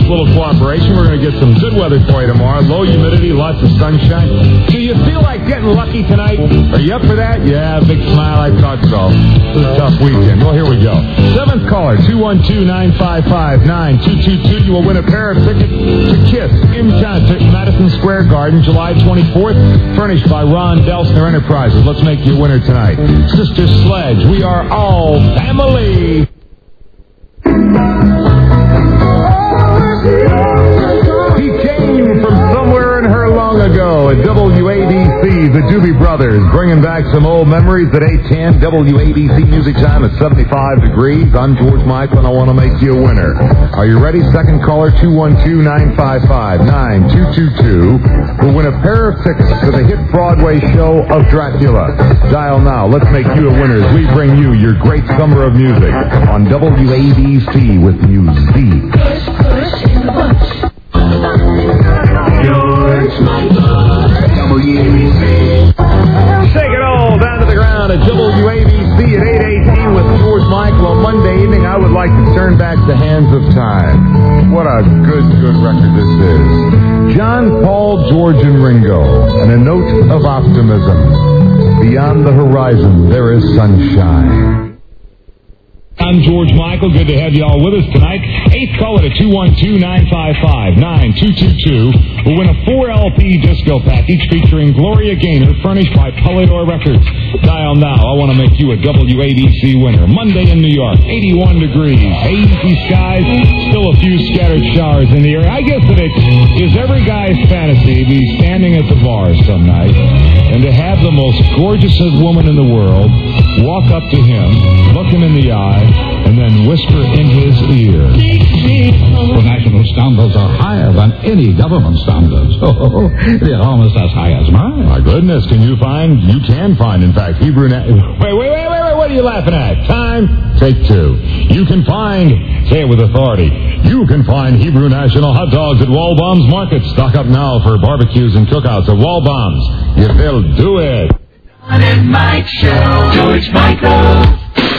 S17: little cooperation, we're going to get some good weather for you tomorrow. Low humidity, lots of sunshine. Do you feel like getting lucky tonight? Are you up for that? Yeah, big smile. I thought so. It's a tough weekend. Well, here we go. Seventh caller, two one two, nine five five, nine two two two. You will win a pair of tickets to KISS in concert, Madison Square Garden, July twenty-fourth, furnished by Ron Delsner Enterprises. Let's make you a winner tonight. Sister Sledge, we are all family. He came from somewhere in her long ago at W A B C, the Doobie Brothers, bringing back some old memories at eight ten. W A B C Music Time at seventy-five degrees. I'm George Michael, and I want to make you a winner. Are you ready? Second caller, two one two, nine five five, nine two two two, will win a pair of tickets to the hit Broadway show of Dracula. Dial now. Let's make you a winner as we bring you your great summer of music on W A B C with music.
S14: Push, push in the bush. George Michael. W A B C.
S17: Take it all down to the ground at W A B C at eight eighteen with George Michael. On Monday evening, I would like to turn back the hands of time. What a good, good record this is. John, Paul, George, and Ringo, and a note of optimism. Beyond the horizon, there is sunshine. I'm George Michael. Good to have you all with us tonight. Eighth caller to two one two, nine five five, nine two two two will win a four L P disco package featuring Gloria Gaynor, furnished by Polydor Records. Dial now. I want to make you a W A B C winner. Monday in New York, eighty-one degrees, hazy skies, still a few scattered showers in the air. I guess that it is every guy's fantasy to be standing at the bar some night and to have the most gorgeous woman in the world walk up to him, look him in the eye, and then whisper in his ear.
S18: The national standards are higher than any government standards. Oh, they're almost as high as mine.
S17: My goodness, can you find, you can find, in fact, Hebrew... Na- wait, wait, wait, wait, wait, what are you laughing at? Time, take two. You can find, say it with authority, you can find Hebrew National hot dogs at Waldbaum's Market. Stock up now for barbecues and cookouts at Waldbaum's. You will do it.
S14: Don and Mike Show. George Michael.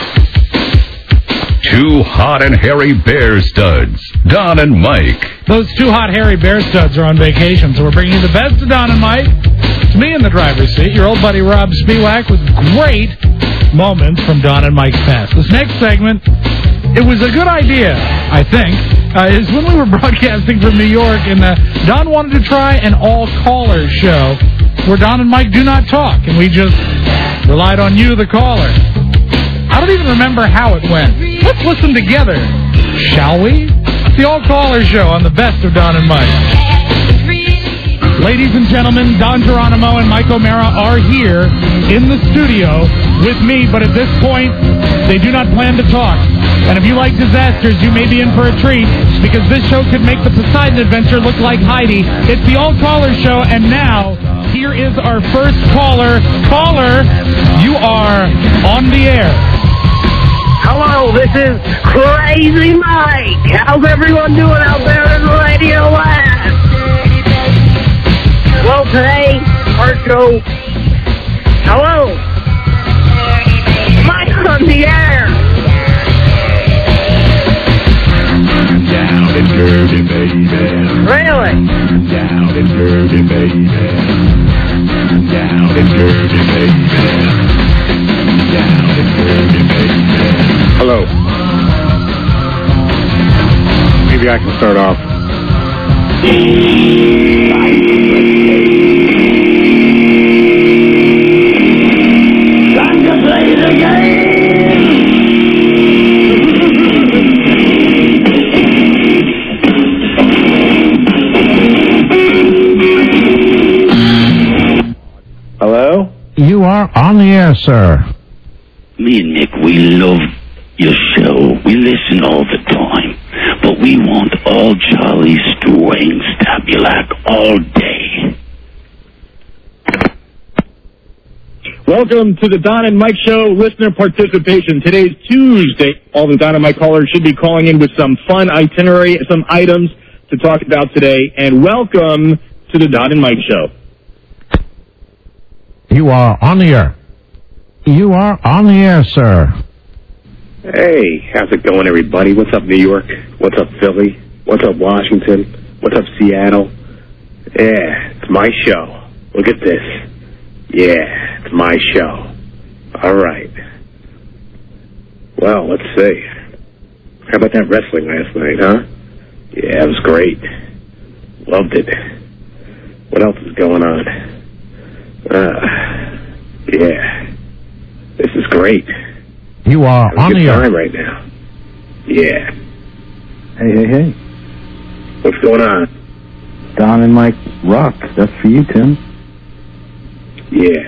S1: Two hot and hairy bear studs, Don and Mike.
S4: Those two hot, hairy bear studs are on vacation, so we're bringing you the best of Don and Mike. It's me in the driver's seat, your old buddy Rob Spiewak, with great moments from Don and Mike's past. This next segment, it was a good idea, I think, uh, is when we were broadcasting from New York, and uh, Don wanted to try an all-caller show where Don and Mike do not talk, and we just relied on you, the caller. I don't even remember how it went. Let's listen together, shall we? It's the all-caller show on the best of Don and Mike. Ladies and gentlemen, Don Geronimo and Mike O'Mara are here in the studio with me, but at this point, they do not plan to talk. And if you like disasters, you may be in for a treat, because this show could make the Poseidon Adventure look like Heidi. It's the all-caller show, and now, here is our first caller. Caller, you are on the air.
S9: Hello, this is Crazy Mike. How's everyone doing out there in Radio Land? Well, today, our show... Hello? Mike's on the air.
S14: Down and dirty, baby.
S9: Really?
S14: Down and dirty, baby. Down and dirty, baby. Down and dirty, baby.
S21: Hello. Maybe I can start off.
S14: Time to play the game.
S21: Hello?
S6: You are on the air, sir.
S19: Me and Nick, we love your show. We listen all the time. But we want all Charlie Strings Stabulac all day.
S21: Welcome to the Don and Mike Show listener participation. Today's Tuesday. All the Don and Mike callers should be calling in with some fun itinerary, some items to talk about today. And welcome to the Don and Mike Show.
S6: You are on the air. You are on the air, sir.
S21: Hey, how's it going, everybody? What's up, New York? What's up, Philly?
S3: What's up, Washington? What's up, Seattle? Yeah, it's my show. Look at this. Yeah, it's my show. All right. Well, let's see. How about that wrestling last night, huh? Yeah, it was great. Loved it. What else is going on? Uh, yeah. This is great.
S6: You are on
S3: the
S6: the
S3: time
S6: air.
S3: right now. Yeah.
S8: Hey, hey, hey.
S3: What's going on?
S8: Don and Mike rock. That's for you, Tim.
S3: Yeah.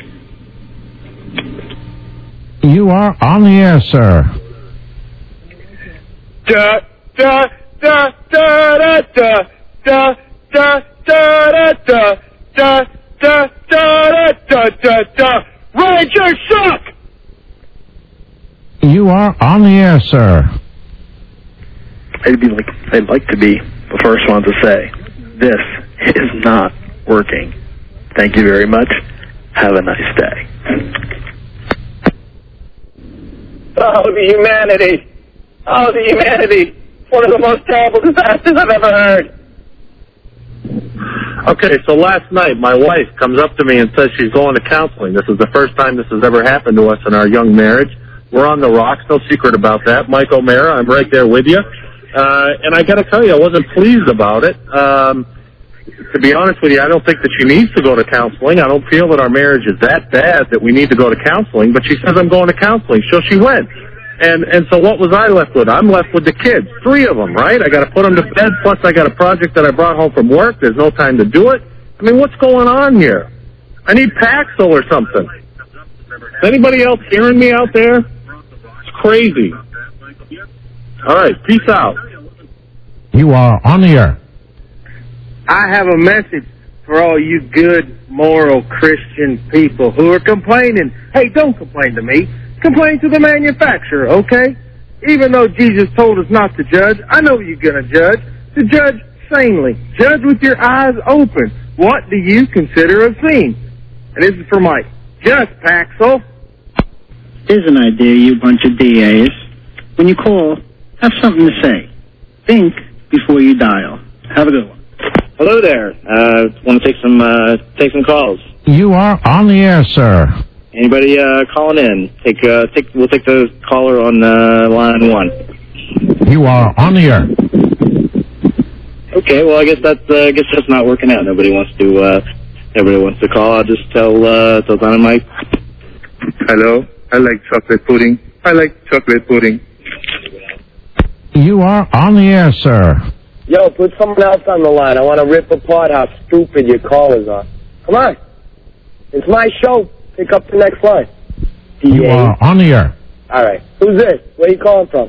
S6: You are on the air, sir.
S14: Da da da da da da da da da da da da da da da da. Rangers suck.
S6: You are on the air, sir.
S10: I'd be like, I'd like to be the first one to say, this is not working. Thank you very much. Have a nice day.
S9: Oh, the humanity. Oh, the humanity. One of the most terrible disasters I've ever heard.
S22: Okay, so last night my wife comes up to me and says she's going to counseling. This is the first time this has ever happened to us in our young marriage. We're on the rocks, no secret about that. Mike O'Mara, I'm right there with you. Uh, and I got to tell you, I wasn't pleased about it. Um, to be honest with you, I don't think that she needs to go to counseling. I don't feel that our marriage is that bad that we need to go to counseling. But she says I'm going to counseling, so she went. And and so what was I left with? I'm left with the kids, three of them, right? I got to put them to bed. Plus, I got a project that I brought home from work. There's no time to do it. I mean, what's going on here? I need Paxil or something. Is anybody else hearing me out there? It's crazy. All right, peace out.
S6: You are on the air.
S25: I have a message for all you good, moral Christian people who are complaining. Hey, don't complain to me. Complain to the manufacturer, okay? Even though Jesus told us not to judge, I know you're going to judge. To judge sanely. Judge with your eyes open. What do you consider obscene? And this is for Mike. Just Paxil.
S26: Here's an idea, you bunch of D As. When you call, have something to say. Think before you dial. Have a good one.
S23: Hello there. Uh, want to take some uh, take some calls?
S6: You are on the air, sir.
S23: Anybody uh, calling in? Take uh, take. We'll take the caller on uh, line one.
S6: You are on the air.
S23: Okay. Well, I guess that's uh, I guess that's not working out. Nobody wants to. Uh, nobody wants to call. I'll just tell uh, tell Don and Mike.
S13: Hello. I like chocolate pudding. I like chocolate pudding.
S6: You are on the air, sir.
S9: Yo, put someone else on the line. I want to rip apart how stupid your callers are. Come on. It's my show. Pick up the next line.
S6: You are on the air.
S9: All right. Who's this? Where you calling from?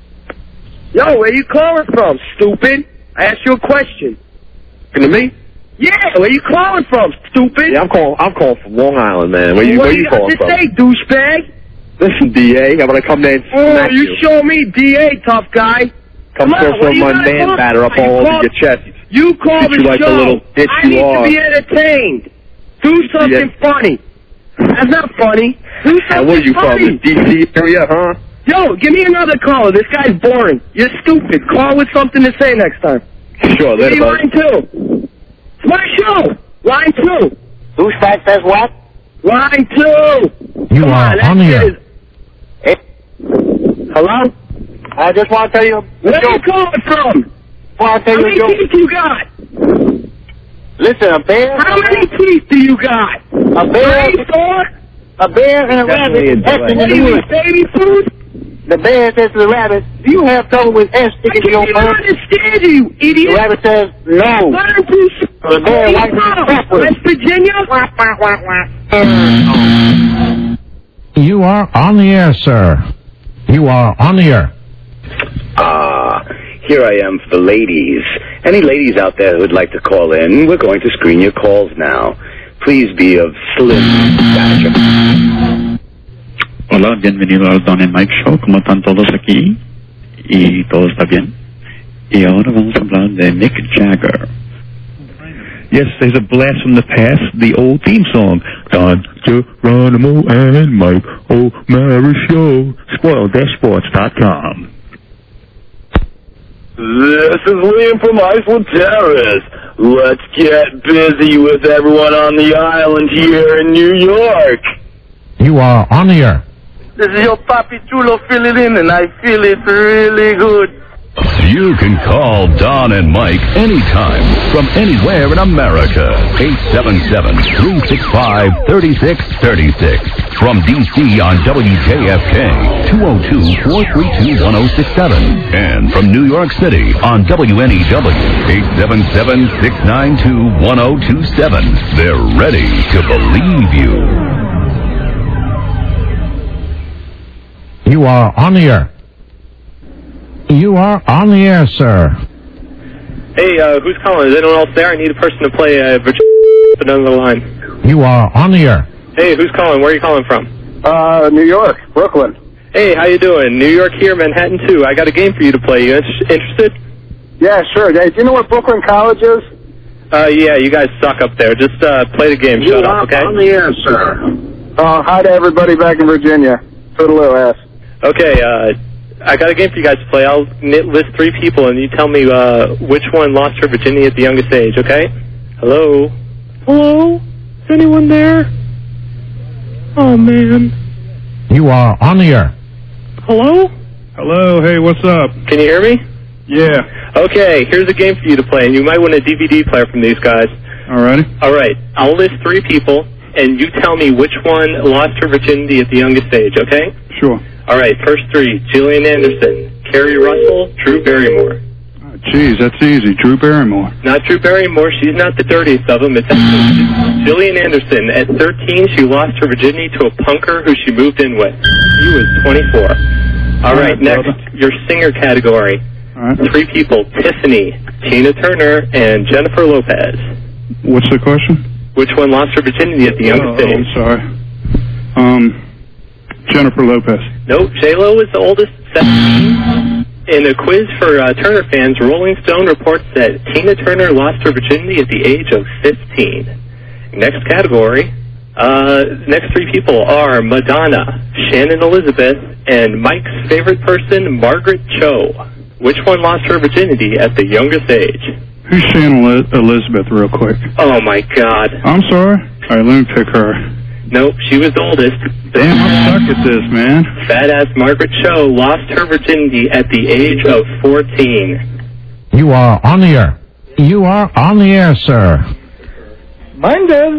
S9: Yo, where you calling from, stupid? I asked you a question.
S13: To me?
S9: Yeah, where you calling from, stupid?
S13: Yeah, I'm calling. I'm calling from Long Island, man. Where you?
S9: What
S13: Where
S9: do
S13: you
S9: you got
S13: calling
S9: to
S13: from?
S9: say, douchebag?
S13: Listen, D A, I'm gonna come there and
S9: Oh,
S13: smack
S9: you
S13: you.
S9: show me, D A, tough guy.
S13: Come
S9: Come on,
S13: throw
S9: what
S13: some
S9: do you
S13: of my
S9: gotta
S13: man
S9: talk
S13: batter up
S9: about? You
S13: all over
S9: call-
S13: your chest.
S9: You call
S13: Treat
S9: the
S13: you like
S9: show.
S13: the little bitch
S9: I
S13: you
S9: need
S13: are.
S9: to be entertained. Do something funny. That's not funny. Do something
S13: And what are you
S9: funny.
S13: from, the D C area, huh?
S9: Yo, give me another caller. This guy's boring. You're stupid. Call with something to say next time.
S13: Sure,
S9: Give
S13: later,
S9: me
S13: bud.
S9: line two. It's my show. Line two.
S25: Douchebag says what?
S9: Line two.
S6: You
S9: Come
S6: are
S9: on, that
S6: on the
S9: shit
S6: air.
S9: is... Hello?
S25: I just want to tell you.
S9: Where are you calling from?
S25: I want to tell
S9: How
S25: you a
S9: many
S25: joke.
S9: teeth you got?
S25: Listen, a bear.
S9: How many teeth do you got?
S25: A bear.
S9: Three, four?
S25: A bear and a
S13: Definitely
S25: rabbit
S13: a
S25: testing in
S9: What do
S25: the
S9: you
S25: woods.
S9: eat, baby food?
S25: The bear says to the rabbit, "Do you have trouble with air
S9: I
S25: sticking to
S9: can't
S25: your
S9: even
S25: mouth?"
S9: understand you, idiot.
S25: The rabbit says, "No."
S9: Learn to...
S25: The bear
S9: Where you
S25: wipes his
S9: from?
S25: crap with
S9: West Virginia?
S6: You are on the air, sir. You are on the air.
S27: Ah, here I am for the ladies. Any ladies out there who'd like to call in, we're going to screen your calls now. Please be of slim stature.
S28: Hola, bienvenido al Don and Mike Show. ¿Cómo están todos aquí? Y todo está bien. Y ahora vamos a hablar de Mick Jagger.
S29: Yes, there's a blast from the past, the old theme song. Don Geronimo and Mike O'Mara Show. spoiled sports dot com.
S22: This is Liam from Iceland Terrace. Let's get busy with everyone on the island here in New York.
S6: You are on the air.
S22: This is your Papi Chulo filling in, and I feel it really good.
S1: You can call Don and Mike anytime from anywhere in America. eight seven seven, three six five, three six three six. From D C on W J F K, two oh two, four three two, one oh six seven. And from New York City on W N E W, eight seven seven, six nine two, one oh two seven. They're ready to believe you.
S6: You are on the air. You are on the air, sir.
S22: Hey, uh, who's calling? Is anyone else there? I need a person to play uh, Virginia on the line.
S6: You are on the air.
S22: Hey, who's calling? Where are you calling from?
S25: Uh, New York, Brooklyn.
S22: Hey, how you doing? New York here, Manhattan too. I got a game for you to play. You in- interested?
S25: Yeah, sure. Hey, do you know what Brooklyn College is?
S22: Uh, yeah, you guys suck up there. Just uh, play the game. Shut up, okay?
S25: On the air, sir. Uh, hi to everybody back in Virginia. Toodaloo, ass.
S22: Okay, uh, I got a game for you guys to play. I'll list three people, and you tell me uh, which one lost her virginity at the youngest age, okay? Hello? Hello? Is anyone there? Oh, man.
S6: You are on the air.
S22: Hello?
S29: Hello, hey, what's up?
S22: Can you hear me?
S29: Yeah.
S22: Okay, here's a game for you to play, and you might win a D V D player from these guys.
S29: Alrighty.
S22: All right, I'll list three people, and you tell me which one lost her virginity at the youngest age, okay?
S29: Sure.
S22: All right, first three, Gillian Anderson, Carrie Russell, Drew Barrymore.
S29: Oh, geez, that's easy. Drew Barrymore.
S22: Not Drew Barrymore. She's not the dirtiest of them. It's actually Gillian Anderson. At thirteen, she lost her virginity to a punker who she moved in with. He was twenty-four. All, All right, right next, brother. Your singer category.
S29: All right.
S22: Three people, Tiffany, Tina Turner, and Jennifer Lopez.
S29: What's the question?
S22: Which one lost her virginity at the youngest
S29: oh,
S22: age?
S29: I'm sorry. Um... Jennifer Lopez.
S22: Nope, J-Lo was the oldest, seventeen. In a quiz for uh, Turner fans, Rolling Stone reports that Tina Turner lost her virginity at the age of fifteen. Next category, uh, next three people are Madonna, Shannon Elizabeth, and Mike's favorite person, Margaret Cho. Which one lost her virginity at the youngest age?
S29: Who's Shannon Elizabeth, real quick?
S22: Oh, my God.
S29: I'm sorry. All right, let me pick her.
S22: Nope, she was the oldest.
S29: Damn, I'm stuck at this, man.
S22: Fat-ass Margaret Cho lost her virginity at the age of fourteen.
S6: You are on the air. You are on the air, sir.
S25: Mine does.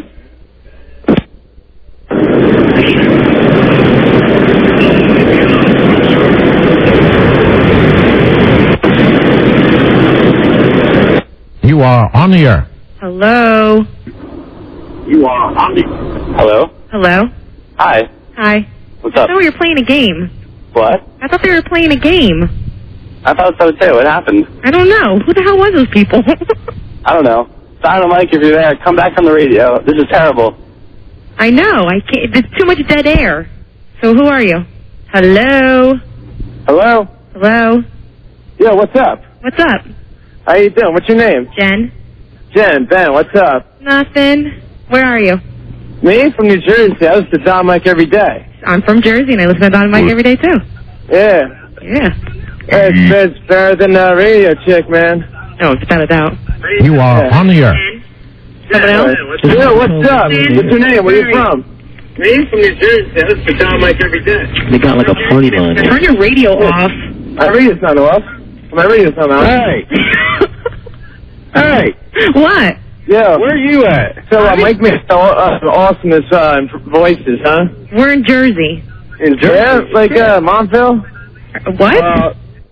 S6: You are on the air.
S2: Hello.
S25: You are on the...
S22: Hello?
S2: Hello.
S22: Hi.
S2: Hi.
S22: What's
S2: I
S22: up?
S2: thought we were playing a game.
S22: What?
S2: I thought they were playing a game.
S22: I thought so too. What happened?
S2: I don't know. Who the hell was those people?
S22: I don't know. Don and Mike, if you're there, come back on the radio. This is terrible.
S2: I know. I can't. There's too much dead air. So who are you? Hello.
S25: Hello?
S2: Hello.
S25: Yeah, what's up?
S2: What's up?
S25: How you doing? What's your name?
S2: Jen.
S25: Jen, Ben, what's up?
S2: Nothing. Where are you?
S25: Me? From New Jersey. I listen to Don Mike every day.
S2: I'm from Jersey, and I listen to Don and Mike every day, too.
S25: Yeah.
S2: Yeah.
S25: It's, it's better than the radio chick, man.
S2: Oh, it's without a doubt.
S6: You are
S25: Yeah.
S6: on the air.
S2: Someone else?
S25: Yeah, what's up? What's your name? Where you from?
S22: Me? From New Jersey. I listen to Don and Mike every day.
S5: They got like a party line.
S2: Turn your radio off.
S25: My radio's not off. My radio's not off. Hey. Hey.
S2: What?
S25: Yeah. Where are you at? So uh, Mike makes the uh, awesomest uh, voices, huh?
S2: We're in Jersey.
S25: In Jersey? Yeah, like uh, Montville?
S2: What?
S25: Uh,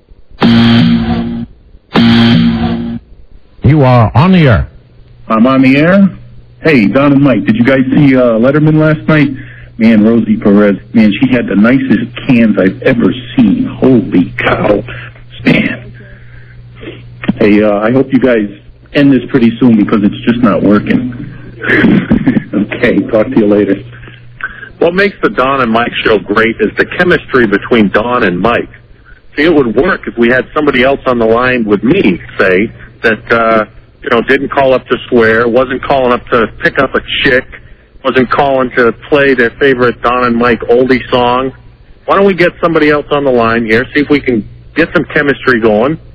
S6: You are on the air.
S29: I'm on the air. Hey, Don and Mike, did you guys see uh, Letterman last night? Man, Rosie Perez, man, she had the nicest cans I've ever seen. Holy cow. Man. Hey, uh, I hope you guys end this pretty soon because it's just not working. Okay, talk to you later.
S3: What makes the Don and Mike show great is the chemistry between Don and Mike. See, it would work if we had somebody else on the line with me, say, that, uh, you know, didn't call up to swear, wasn't calling up to pick up a chick, wasn't calling to play their favorite Don and Mike oldie song. Why don't we get somebody else on the line here, see if we can get some chemistry going,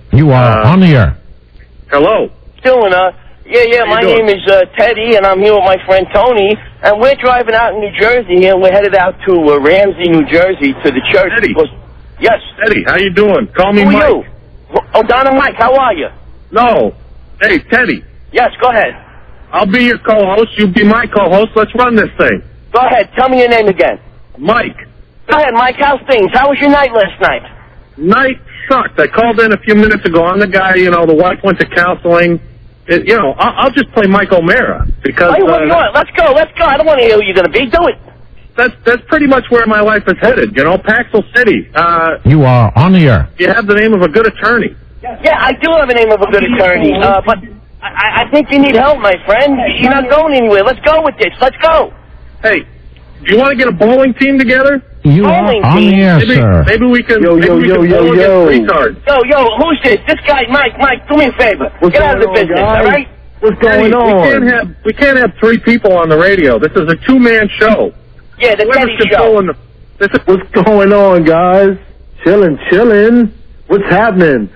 S6: You are
S22: Uh,
S6: on the air.
S22: Hello.
S5: Doing, uh, yeah, yeah, my
S22: doing?
S5: name is uh, Teddy, and I'm here with my friend Tony, and we're driving out in New Jersey here, and we're headed out to uh, Ramsey, New Jersey, to the church.
S22: Teddy.
S5: Because, yes.
S22: Eddie, how you doing? Call me
S5: Who
S22: Mike.
S5: are you? Oh, Donna Mike, how are you?
S22: No. Hey, Teddy.
S5: Yes, go ahead.
S22: I'll be your co-host. You be my co-host. Let's run this thing.
S5: Go ahead, tell me your name again.
S22: Mike.
S5: Go ahead, Mike, how's things? How was your night last night?
S22: Night sucked. I called in a few minutes ago. I'm the guy, you know, the wife went to counseling. It, you know, I'll, I'll just play Mike O'Mara because.
S5: Hey, what
S22: uh,
S5: do you want? Let's go, let's go. I don't want to hear who you're going to be. Do it.
S22: That's that's pretty much where my life is headed. You know, Paxil City. Uh,
S6: You are on the air.
S22: you have the name of a good attorney.
S5: Yeah, I do have a name of a good attorney, uh, but I, I think you need help, my friend. You're not going anywhere. Let's go with this. Let's go.
S22: Hey, do you want to get a bowling team together?
S6: You
S5: Bowling
S6: are on
S5: team.
S6: the air,
S22: Maybe,
S6: sir.
S22: maybe we can.
S25: Yo,
S22: maybe
S25: yo,
S22: we
S25: yo,
S22: can
S25: yo,
S22: bowl
S25: yo.
S22: against retards.
S5: Yo, yo, who's this? This guy, Mike, Mike, do me a favor.
S25: What's
S5: Get out of the
S25: going on,
S5: business,
S25: guys?
S5: all right?
S25: What's
S22: Teddy,
S25: going on?
S22: We can't have we can't have three people on the radio. This is a two man show.
S5: Yeah, the
S22: Whoever's
S5: Teddy Show.
S22: controlling the- This is,
S25: What's going on, guys? Chillin', chillin'. What's happening?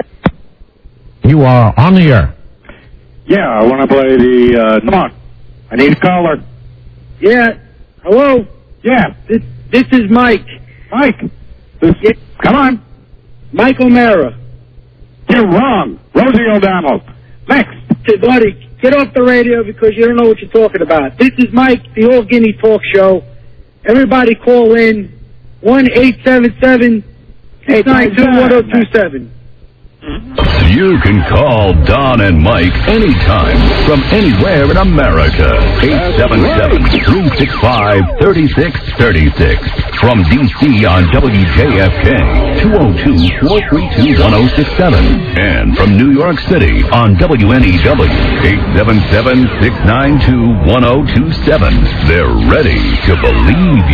S6: You are on the air.
S7: Yeah, I want to play the, uh, come on. I need a caller.
S25: Yeah. Hello?
S7: Yeah.
S25: This, this is Mike.
S7: Mike. This,
S25: Yeah.
S7: Come on.
S25: Mike O'Mara.
S7: You're wrong. Rosie O'Donnell. Next.
S25: Hey, buddy, get off the radio because you don't know what you're talking about. This is Mike, the Old Guinea Talk Show. Everybody call in one eight seven seven, six nine two, one oh two seven.
S1: You can call Don and Mike anytime from anywhere in America. eight seven seven, three six five, three six three six. From D C on W J F K, two oh two, four three two, one oh six seven. And from New York City on W N E W, eight seven seven, six nine two, one oh two seven. They're ready to believe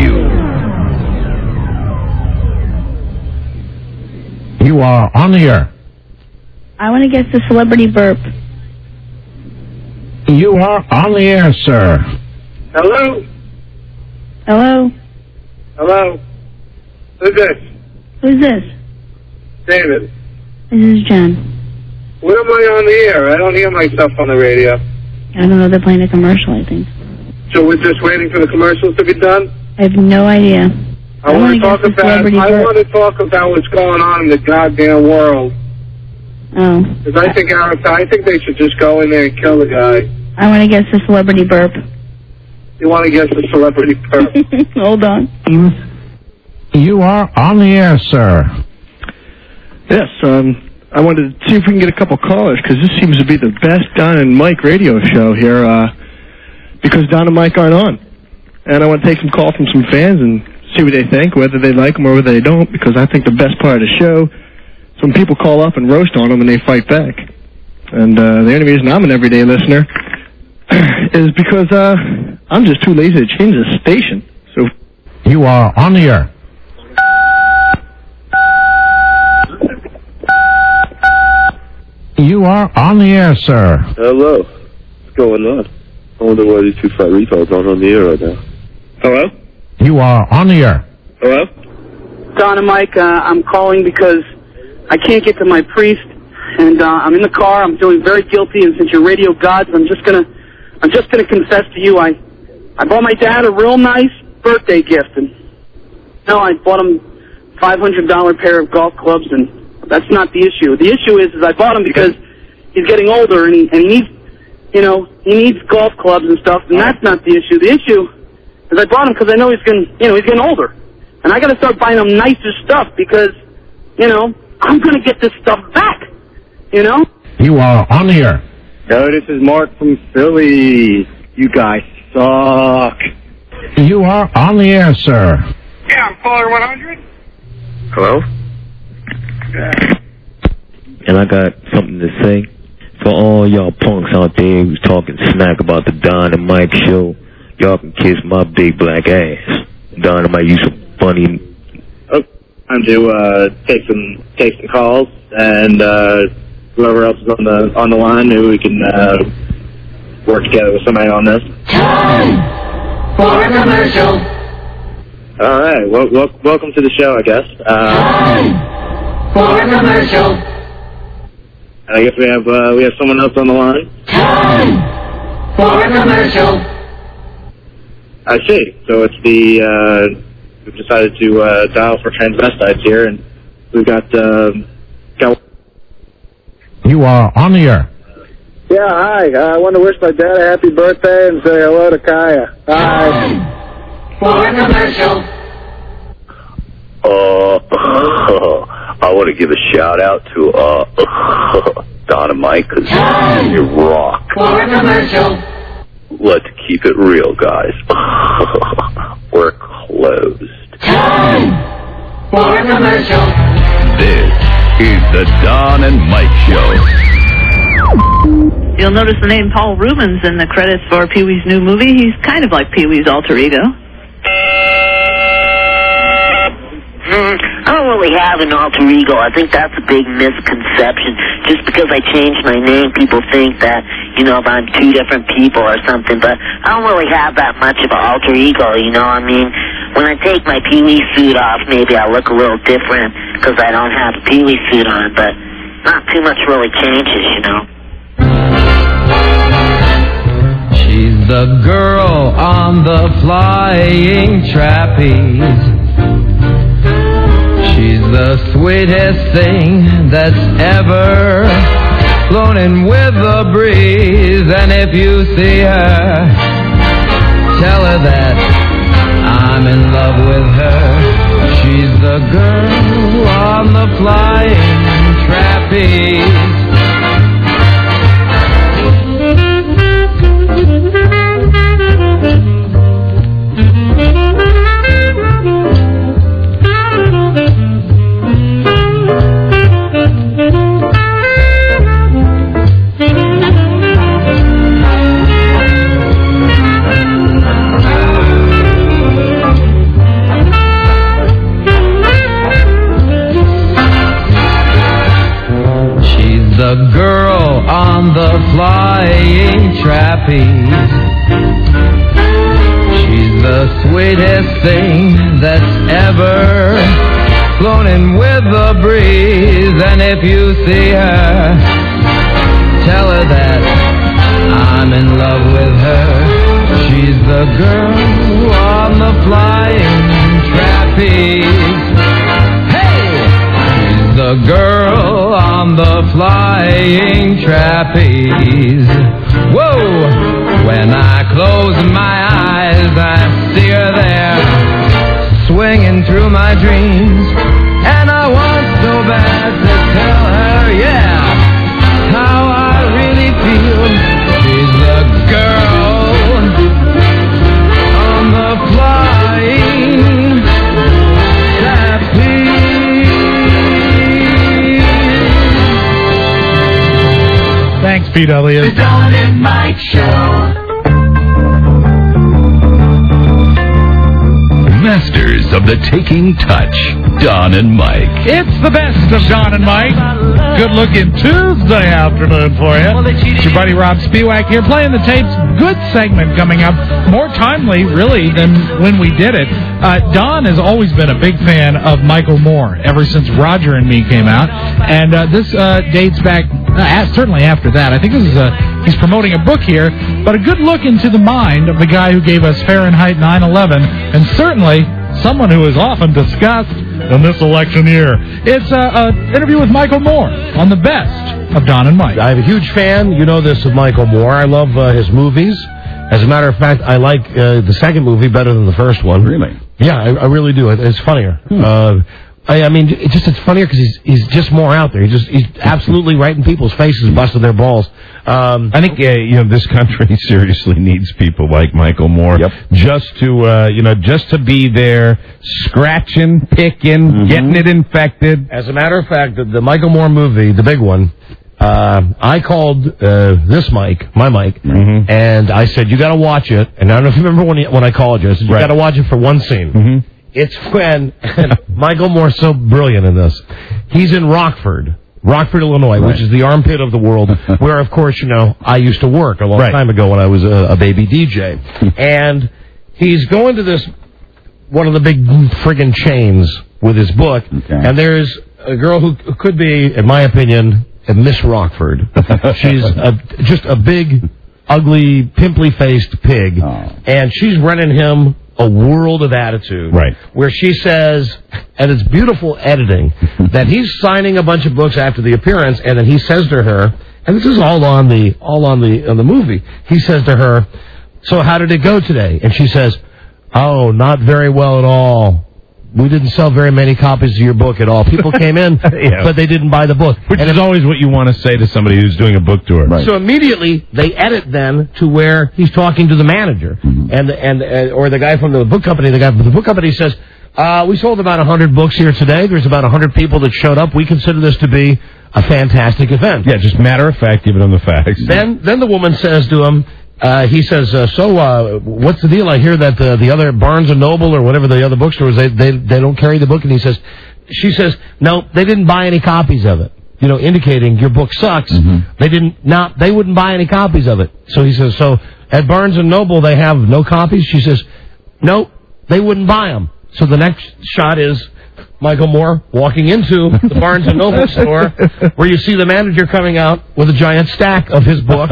S1: you.
S6: You are on the air.
S11: I want to guess the celebrity burp.
S6: You are on the air, sir.
S25: Hello?
S11: Hello?
S25: Hello? Who's this?
S11: Who's this?
S25: David.
S11: This is Jen.
S25: When am I on the air? I don't hear myself on the radio.
S11: I don't know. They're playing a commercial, I think.
S25: So we're just waiting for the commercials to be done?
S11: I have no idea.
S25: I, want to
S11: wanna
S25: talk
S11: guess the
S25: about.
S11: celebrity
S25: I
S11: burp.
S25: want to talk about what's going on in the goddamn world.
S11: Oh.
S25: Because I think our, I think they should just go in there and kill the guy.
S11: I want to guess the celebrity burp.
S25: You want to guess the celebrity burp?
S11: Hold on.
S6: You are on the air, sir.
S12: Yes, um, I wanted to see if we can get a couple callers, because this seems to be the best Don and Mike radio show here, uh, because Don and Mike aren't on. And I want to take some calls from some fans and see what they think, whether they like them or whether they don't, because I think the best part of the show, some people call up and roast on them and they fight back. And uh, the only reason I'm an everyday listener is because uh, I'm just too lazy to change the station. So
S6: You are on the air. You are on the air, sir.
S15: Hello. What's going on? I wonder why these two fat retards aren't on the air right now.
S25: Hello?
S6: You are on the air.
S25: Hello?
S16: Don and Mike, uh, I'm calling because I can't get to my priest, and uh, I'm in the car. I'm feeling very guilty, and since you're radio gods, I'm just gonna, I'm just gonna confess to you. I, I bought my dad a real nice birthday gift, and no, I bought him a five hundred dollar pair of golf clubs, and that's not the issue. The issue is, is I bought him because he's getting older, and he, and he needs, you know, he needs golf clubs and stuff, and that's not the issue. The issue is I bought him because I know he's getting, you know, he's getting older. And I got to start buying him nicer stuff because, you know, I'm going to get this stuff back, you know?
S6: You are on the air.
S12: Yo, this is Mark from Philly. You guys suck.
S6: You are on the air, sir.
S16: Yeah, I'm caller one hundred.
S15: Hello?
S18: And I got something to say. For all y'all punks out there who's talking smack about the Don and Mike show, y'all can kiss my big black ass. Don and Mike, you some funny.
S23: Oh, time to uh, take some take some calls, and uh, whoever else is on the on the line, maybe we can uh, work together with somebody on this.
S14: Time for a commercial.
S23: All right, well, well, welcome to the show, I guess. Uh,
S14: Time for a commercial.
S23: And I guess we have uh, we have someone else on the line.
S14: Time for a commercial.
S23: I see. So it's the uh, we've decided to uh, dial for transvestites here, and we've got uh, got.
S6: You are on the air.
S25: Yeah, hi. Uh, I want to wish my dad a happy birthday and say hello to Kaya. Hi.
S14: For a commercial.
S27: Uh, I want to give a shout out to uh, Don and Mike because you rock.
S14: For a commercial.
S27: Let's keep it real, guys. We're closed.
S14: Time for a commercial.
S1: This is the Don and Mike Show.
S4: You'll notice the name Paul Rubens in the credits for Pee-wee's new movie. He's kind of like Pee-wee's alter ego.
S8: Mm, I don't really have an alter ego. I think that's a big misconception. Just because I changed my name, people think that, you know, if I'm two different people or something. But I don't really have that much of an alter ego, you know what I mean? When I take my Pee-wee suit off, maybe I look a little different because I don't have a Pee-wee suit on. But not too much really changes, you know?
S10: She's the girl on the flying trapeze. She's the sweetest thing that's ever flown in with the breeze. And if you see her, tell her that I'm in love with her. She's the girl on the flying trapeze. The girl on the flying trapeze. She's the sweetest thing that's ever flown in with the breeze. And if you see her, tell her that I'm in love with her. She's the girl on the flying trapeze. The girl on the flying trapeze. Whoa! When I close my eyes, I see her there, swinging through my dreams. And I want so bad to tell her, yeah, how I really feel. She's the girl on the flying trapeze.
S17: Thanks, Pete Elliott.
S14: The Don and Mike Show.
S1: Masters of the taking touch, Don and Mike.
S17: It's the best of Don and Mike. Good-looking Tuesday afternoon for you. It's your buddy Rob Spiewak here playing the tapes. Good segment coming up. More timely, really, than when we did it. Uh, Don has always been a big fan of Michael Moore ever since Roger and Me came out. And uh, this uh, dates back, uh, certainly after that. I think this is a, he's promoting a book here, but a good look into the mind of the guy who gave us Fahrenheit nine eleven, and certainly someone who is often discussed in this election year. It's an interview with Michael Moore on the best of Don and Mike.
S19: I'm a huge fan, you know this, of Michael Moore. I love uh, his movies. As a matter of fact, I like uh, the second movie better than the first one.
S1: Really?
S19: Yeah, I, I really do. It, it's funnier. Hmm. Uh, I, I mean, it just it's funnier because he's he's just more out there. He just he's absolutely right in people's faces, busting their balls. Um,
S6: I think uh, you know this country seriously needs people like Michael Moore,
S19: yep.
S6: just to uh, you know just to be there, scratching, picking, mm-hmm. getting it infected.
S19: As a matter of fact, the, the Michael Moore movie, the big one, uh, I called uh, this Mike, my Mike,
S6: mm-hmm.
S19: and I said you got to watch it. And I don't know if you remember when he, when I called you. I said you
S6: right.
S19: got to watch it for one scene.
S6: Mm-hmm.
S19: It's when Michael Moore's so brilliant in this. He's in Rockford. Rockford, Illinois, right. which is the armpit of the world, where, of course, you know, I used to work a long
S6: right.
S19: time ago when I was a, a baby D J. And he's going to this, one of the big friggin' chains with his book,
S6: okay.
S19: and there's a girl who could be, in my opinion, Miss Rockford. She's a, just a big, ugly, pimply-faced pig, and she's running him a world of attitude.
S6: Right.
S19: Where she says, and it's beautiful editing, that he's signing a bunch of books after the appearance, and then he says to her, and this is all on the all on the on the movie. He says to her, "So how did it go today?" And she says, "Oh, not very well at all. We didn't sell very many copies of your book at all. People came in,
S6: yeah.
S19: but they didn't buy the book."
S6: Which
S19: and
S6: is
S19: if,
S6: always what you want to say to somebody who's doing a book tour. Right.
S19: So immediately they edit then to where he's talking to the manager, mm-hmm. and and uh, or the guy from the book company. The guy from the book company says, uh, "We sold about a hundred books here today. There's about a hundred people that showed up. We consider this to be a fantastic event."
S6: Yeah, just matter of fact, giving them the facts.
S19: Then then the woman says to him. Uh, he says, uh, so uh, what's the deal? I hear that uh, the other Barnes and Noble or whatever the other bookstores, they, they they don't carry the book. And he says, she says, no, they didn't buy any copies of it. You know, indicating your book sucks. Mm-hmm. They didn't not they wouldn't buy any copies of it. So he says, so at Barnes and Noble they have no copies. She says, no, they wouldn't buy them. So the next shot is Michael Moore walking into the Barnes and Noble store, where you see the manager coming out with a giant stack of his book.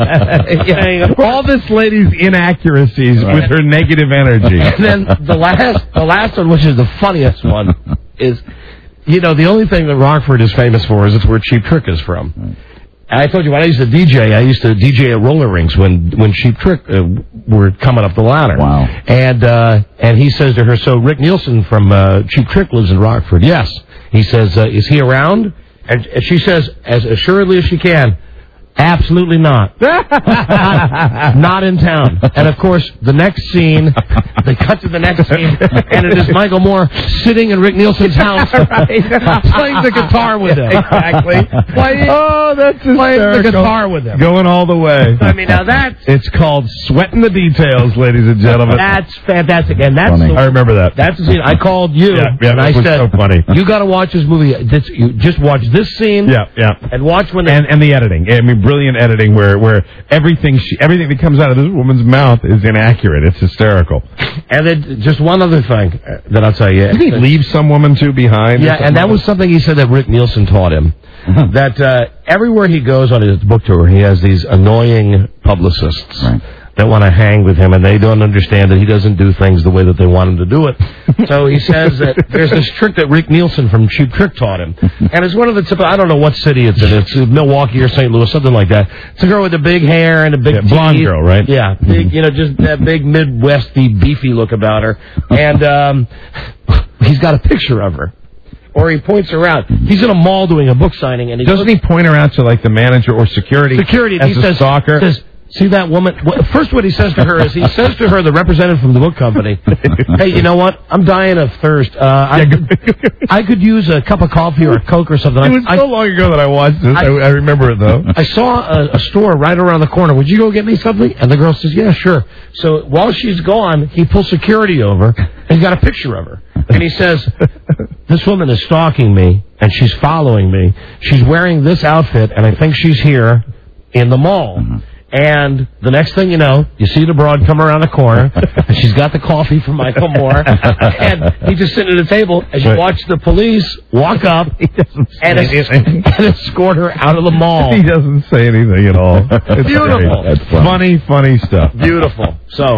S6: All this lady's inaccuracies right. with her negative energy.
S19: And then the last, the last one, which is the funniest one, is, you know, the only thing that Rockford is famous for is it's where Cheap Trick is from. Right. I told you when I used to D J, I used to D J at roller rinks when when Cheap Trick uh, were coming up the ladder.
S1: Wow.
S19: And uh, and he says to her, so Rick Nielsen from uh, Cheap Trick lives in Rockford. Yes. He says, uh, is he around? And, and she says, as assuredly as she can, absolutely not. not. Not in town. And of course, the next scene, they cut to the next scene, and it is Michael Moore sitting in Rick Nielsen's house, playing the guitar with him.
S6: Exactly.
S19: Playing,
S6: oh, that's
S19: playing the guitar with him.
S6: Going all the way.
S19: I mean, now that's...
S6: It's called Sweating the Details, ladies and gentlemen.
S19: That's fantastic. And that's the,
S6: I remember that.
S19: That's the scene. I called you,
S6: yeah, yeah,
S19: and I
S6: was
S19: said,
S6: so funny.
S19: You got to watch this movie. This, you just watch this scene.
S6: Yeah, yeah.
S19: And watch when... They,
S6: and, and the editing. I mean, brilliant editing where, where everything she, everything that comes out of this woman's mouth is inaccurate. It's hysterical.
S19: And then just one other thing that I'll tell you.
S6: Did he leave some woman, too, behind?
S19: Yeah, and that was something he said that Rick Nielsen taught him. Uh-huh. That uh, everywhere he goes on his book tour, he has these annoying publicists. Right. That want to hang with him, and they don't understand that he doesn't do things the way that they want him to do it. So he says that there's this trick that Rick Nielsen from Cheap Trick taught him. And it's one of the typical, I don't know what city it's in. It's Milwaukee or Saint Louis, something like that. It's a girl with the big hair and a big
S6: yeah, blonde
S19: teeth.
S6: girl, right?
S19: Yeah, big, you know, just that big Midwesty, beefy look about her. And um, he's got a picture of her. Or he points her out. He's in a mall doing a book signing, and he
S6: doesn't
S19: goes,
S6: he point her out to like the manager or security?
S19: Security.
S6: As
S19: he
S6: a
S19: says,
S6: stalker.
S19: Says, see that woman? First, what he says to her is, he says to her, the representative from the book company, hey, you know what? I'm dying of thirst. Uh, I, could, I could use a cup of coffee or a Coke or something.
S6: It was
S19: I,
S6: so long ago that I watched this. I, I remember it, though.
S19: I saw a, a store right around the corner. Would you go get me something? And the girl says, yeah, sure. So while she's gone, he pulls security over, and he's got a picture of her. And he says, this woman is stalking me, and she's following me. She's wearing this outfit, and I think she's here in the mall. Mm-hmm. And the next thing you know, you see the broad come around the corner, and she's got the coffee from Michael Moore, and he's just sitting at a table as you right. watch the police walk up and, es- and escort her out of the mall.
S6: He doesn't say anything at all. It's
S19: beautiful.
S6: That's funny. funny, funny stuff.
S19: Beautiful. So...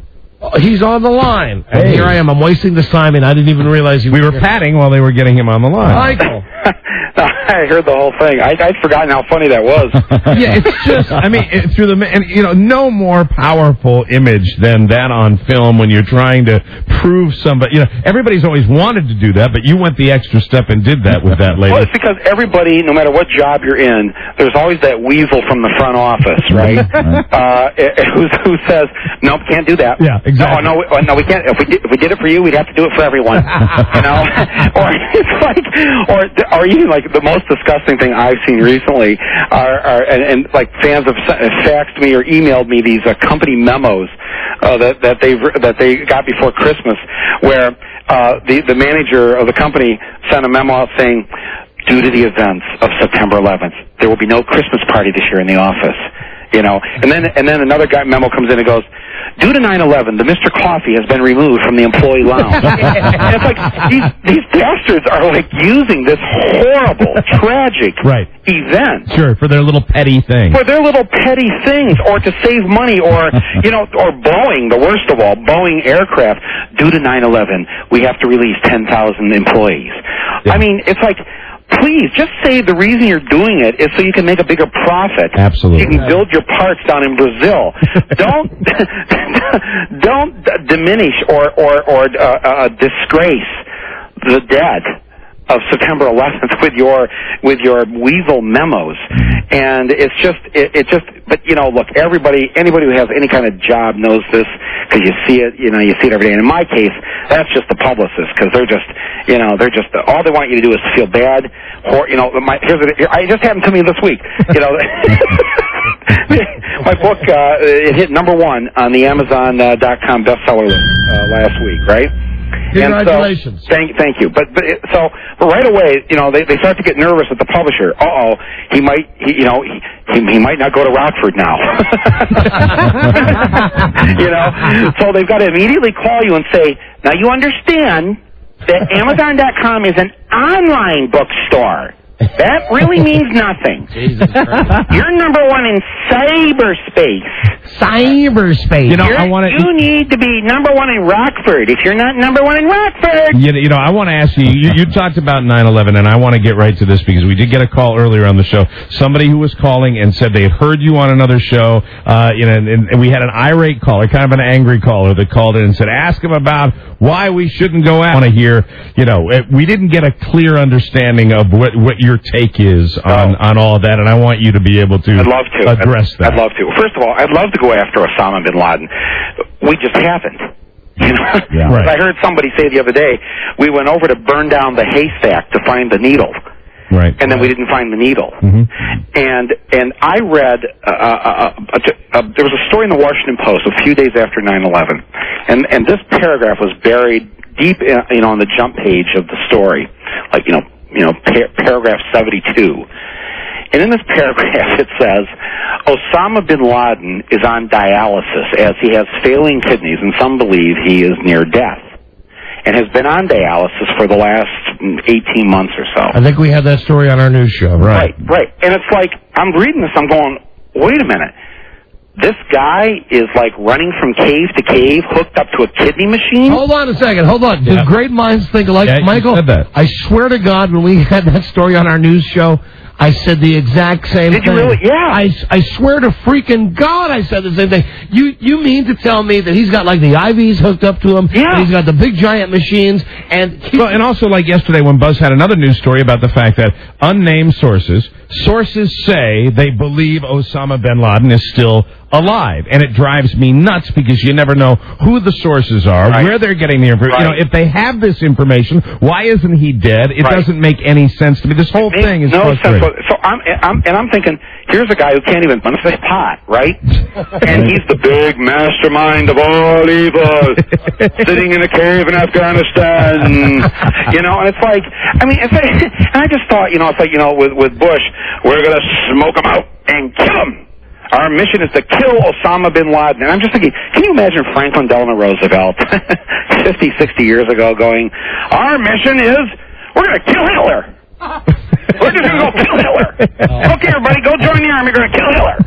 S19: he's on the line. And
S6: hey.
S19: Here I am. I'm wasting this time, and I didn't even realize you
S6: we
S19: were
S6: were patting while they were getting him on the line.
S19: Michael.
S23: I heard the whole thing. I, I'd forgotten how funny that was.
S6: Yeah, it's just, I mean, it, through the, and you know, no more powerful image than that on film when you're trying to prove somebody, you know, everybody's always wanted to do that, but you went the extra step and did that with that lady.
S23: Well, it's because everybody, no matter what job you're in, there's always that weasel from the front office, right? uh, who, who says, nope, can't do that.
S6: Yeah, exactly.
S23: No, no, no, we can't. If we did, if we did it for you, we'd have to do it for everyone. You know? Or it's like, or, or even like the most disgusting thing I've seen recently are, are and, and like fans have faxed me or emailed me these uh, company memos uh, that that they that they got before Christmas, where uh, the the manager of the company sent a memo out saying, due to the events of September eleventh, there will be no Christmas party this year in the office. You know, and then and then another guy memo comes in and goes, due to nine eleven, the Mister Coffee has been removed from the employee lounge. And it's like these these bastards are like using this horrible, tragic
S2: right.
S23: event.
S2: Sure, for their little petty thing.
S23: For their little petty things, or to save money, or you know, or Boeing, the worst of all, Boeing aircraft. Due to nine eleven, we have to release ten thousand employees. Yeah. I mean, it's like. Please, just say the reason you're doing it is so you can make a bigger profit.
S2: Absolutely.
S23: You can build your parts down in Brazil. don't don't diminish or or or uh, uh, disgrace the dead of September eleventh with your with your weasel memos. And it's just it, it just. But you know, look, everybody, anybody who has any kind of job knows this because you see it. You know, you see it every day. And in my case, that's just the publicists because they're just. You know, they're just, all they want you to do is feel bad. Or, you know, my, here's it, it just happened to me this week. You know, my book, uh, it hit number one on the Amazon dot com bestseller list uh, last week, right?
S19: Congratulations.
S23: So, thank, thank you. But, but it, so, but right away, you know, they, they start to get nervous at the publisher. Uh-oh, he might, he, you know, he, he, he might not go to Rockford now. You know, so they've got to immediately call you and say, now you understand that Amazon dot com is an online bookstore. That really means nothing.
S19: Jesus Christ.
S23: You're number one in cyberspace.
S19: Cyberspace.
S2: You know,
S23: You're,
S2: I want to.
S23: You need to be number one in Rockford. If you're not number one in Rockford.
S2: You, you know, I want to ask you, you. You talked about nine eleven, and I want to get right to this because we did get a call earlier on the show. Somebody who was calling and said they had heard you on another show. Uh, you know, and, and we had an irate caller, kind of an angry caller, that called in and said, "Ask him about why we shouldn't go out." I want to hear. You know, we didn't get a clear understanding of what what your take is on,
S23: oh.
S2: on all of that, and I want you to be able to,
S23: I'd love to.
S2: address
S23: I'd,
S2: that.
S23: I'd love to. First of all, I'd love to go after Osama bin Laden. We just haven't. You know?
S2: Yeah. Right.
S23: I heard somebody say the other day, we went over to burn down the haystack to find the needle.
S2: Right.
S23: And then we didn't find the needle.
S2: Mm-hmm.
S23: And and I read, uh, uh, uh, uh, there was a story in the Washington Post a few days after nine eleven, and, and this paragraph was buried deep in, you know, on the jump page of the story, like, you know, you know, par- paragraph seventy-two. And in this paragraph it says, Osama bin Laden is on dialysis as he has failing kidneys, and some believe he is near death, and has been on dialysis for the last eighteen months or so.
S19: I think we had that story on our news show, right?
S23: Right, right. And it's like, I'm reading this, I'm going, wait a minute. This guy is like running from cave to cave, hooked up to a kidney machine?
S19: Hold on a second. Hold on.
S23: Yeah.
S19: Do great minds think alike?
S23: Yeah, you
S19: Michael,
S23: said that.
S19: I swear to God, when we had that story on our news show, I said the exact same
S23: Did
S19: thing.
S23: you really? Yeah.
S19: I, I swear to freaking God, I said the same thing. You you mean to tell me that he's got like the I Vs hooked up to him?
S23: Yeah.
S19: And he's got the big giant machines, and he,
S2: Well, and also like yesterday when Buzz had another news story about the fact that unnamed sources, sources say they believe Osama bin Laden is still alive. And it drives me nuts because you never know who the sources are,
S23: Right.
S2: where they're getting the information.
S23: Right.
S2: You know, if they have this information, why isn't he dead? It
S23: Right.
S2: doesn't make any sense to me. This whole
S23: It makes
S2: thing is
S23: no
S2: frustrating.
S23: sense. So I'm, I'm, and I'm thinking, here's a guy who can't even say pot, right? And he's the big mastermind of all evil, sitting in a cave in Afghanistan. You know, and it's like, I mean, it's like, and I just thought, you know, it's like, you know, with with Bush, we're gonna smoke him out and kill him. Our mission is to kill Osama bin Laden. And I'm just thinking, can you imagine Franklin Delano Roosevelt fifty, sixty years ago going, our mission is, we're going to kill Hitler. We're just going to go kill Hitler. Okay, everybody, go join the army. We're going to kill Hitler.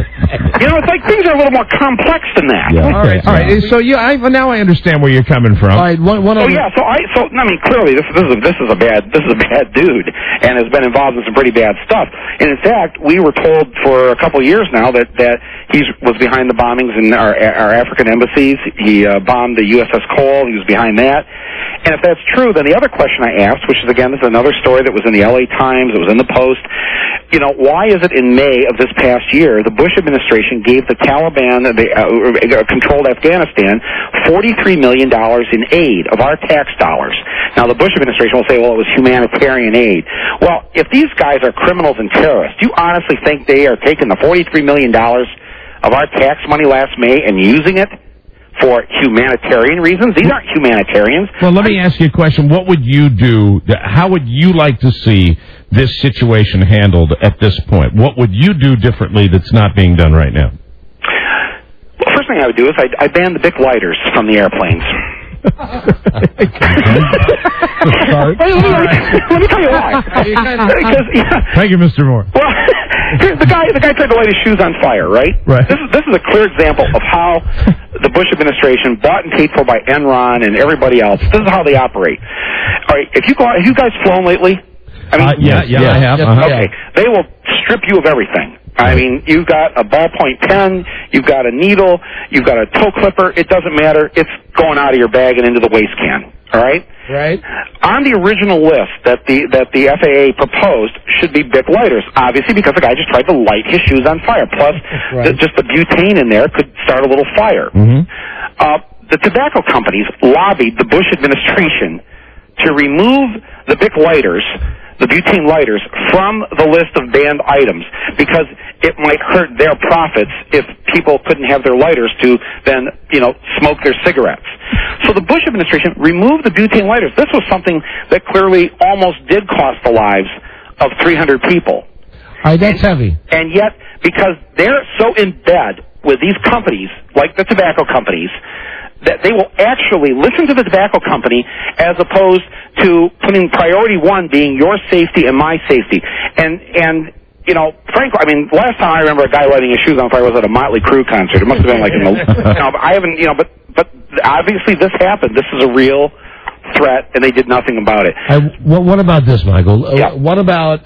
S23: You know, it's like things are a little more complex than that.
S2: Yeah. All right, all right. So you, I, now I understand where you're coming from.
S19: all right, one, one
S23: Oh
S19: other-
S23: yeah, so I so I mean clearly this this is a, this is a bad this is a bad dude and has been involved in some pretty bad stuff. And in fact, we were told for a couple of years now that that he was behind the bombings in our our African embassies. He uh, bombed the U S S Cole. He was behind that. And if that's true, then the other question I asked, which is again this is another story that was in the L A Times, it was in the Post. You know, why is it in May of this past year the Bush administration gave the Taliban, the uh, controlled Afghanistan, forty-three million dollars in aid of our tax dollars? Now, the Bush administration will say, well, it was humanitarian aid. Well, if these guys are criminals and terrorists, do you honestly think they are taking the forty-three million dollars of our tax money last May and using it for humanitarian reasons. These aren't humanitarians.
S2: Well, let me ask you a question. What would you do? How would you like to see this situation handled at this point? What would you do differently that's not being done right now?
S23: Well, first thing I would do is I'd, I'd ban the Bic lighters from the airplanes.
S2: Sorry.
S23: Let me, let me tell you why. Because, yeah,
S2: Thank you, Mister Moore.
S23: well, the guy the guy tried to light his shoes on fire, right?
S2: Right.
S23: This is this is a clear example of how the Bush administration, bought and paid for by Enron and everybody else, this is how they operate. All right, if you go, have you guys flown lately? I mean,
S2: Uh, yeah, yeah,
S23: yes,
S2: I have.
S23: yes,
S2: Uh-huh.
S23: Okay, they will strip you of everything. I mean, you've got a ballpoint pen, you've got a needle, you've got a toe clipper. It doesn't matter. It's going out of your bag and into the waste can. All right.
S19: Right.
S23: On the original list that the that the F A A proposed should be Bic lighters, obviously because the guy just tried to light his shoes on fire. Plus,
S19: Right.
S23: the, just the butane in there could start a little fire.
S2: Mm-hmm.
S23: Uh, the tobacco companies lobbied the Bush administration to remove the Bic lighters, the butane lighters, from the list of banned items because it might hurt their profits if people couldn't have their lighters to then, you know, smoke their cigarettes. So the Bush administration removed the butane lighters. This was something that clearly almost did cost the lives of three hundred people.
S19: All right, that's heavy.
S23: And yet, because they're so in bed with these companies, like the tobacco companies, that they will actually listen to the tobacco company as opposed to putting priority one being your safety and my safety. And, and you know, frankly, I mean, last time I remember a guy lighting his shoes on fire was at a Motley Crue concert. It must have been like in the, you know, but I haven't, you know, but, but obviously this happened. This is a real threat, and they did nothing about it.
S19: I, what, what about this, Michael?
S23: Yeah.
S19: Uh, what about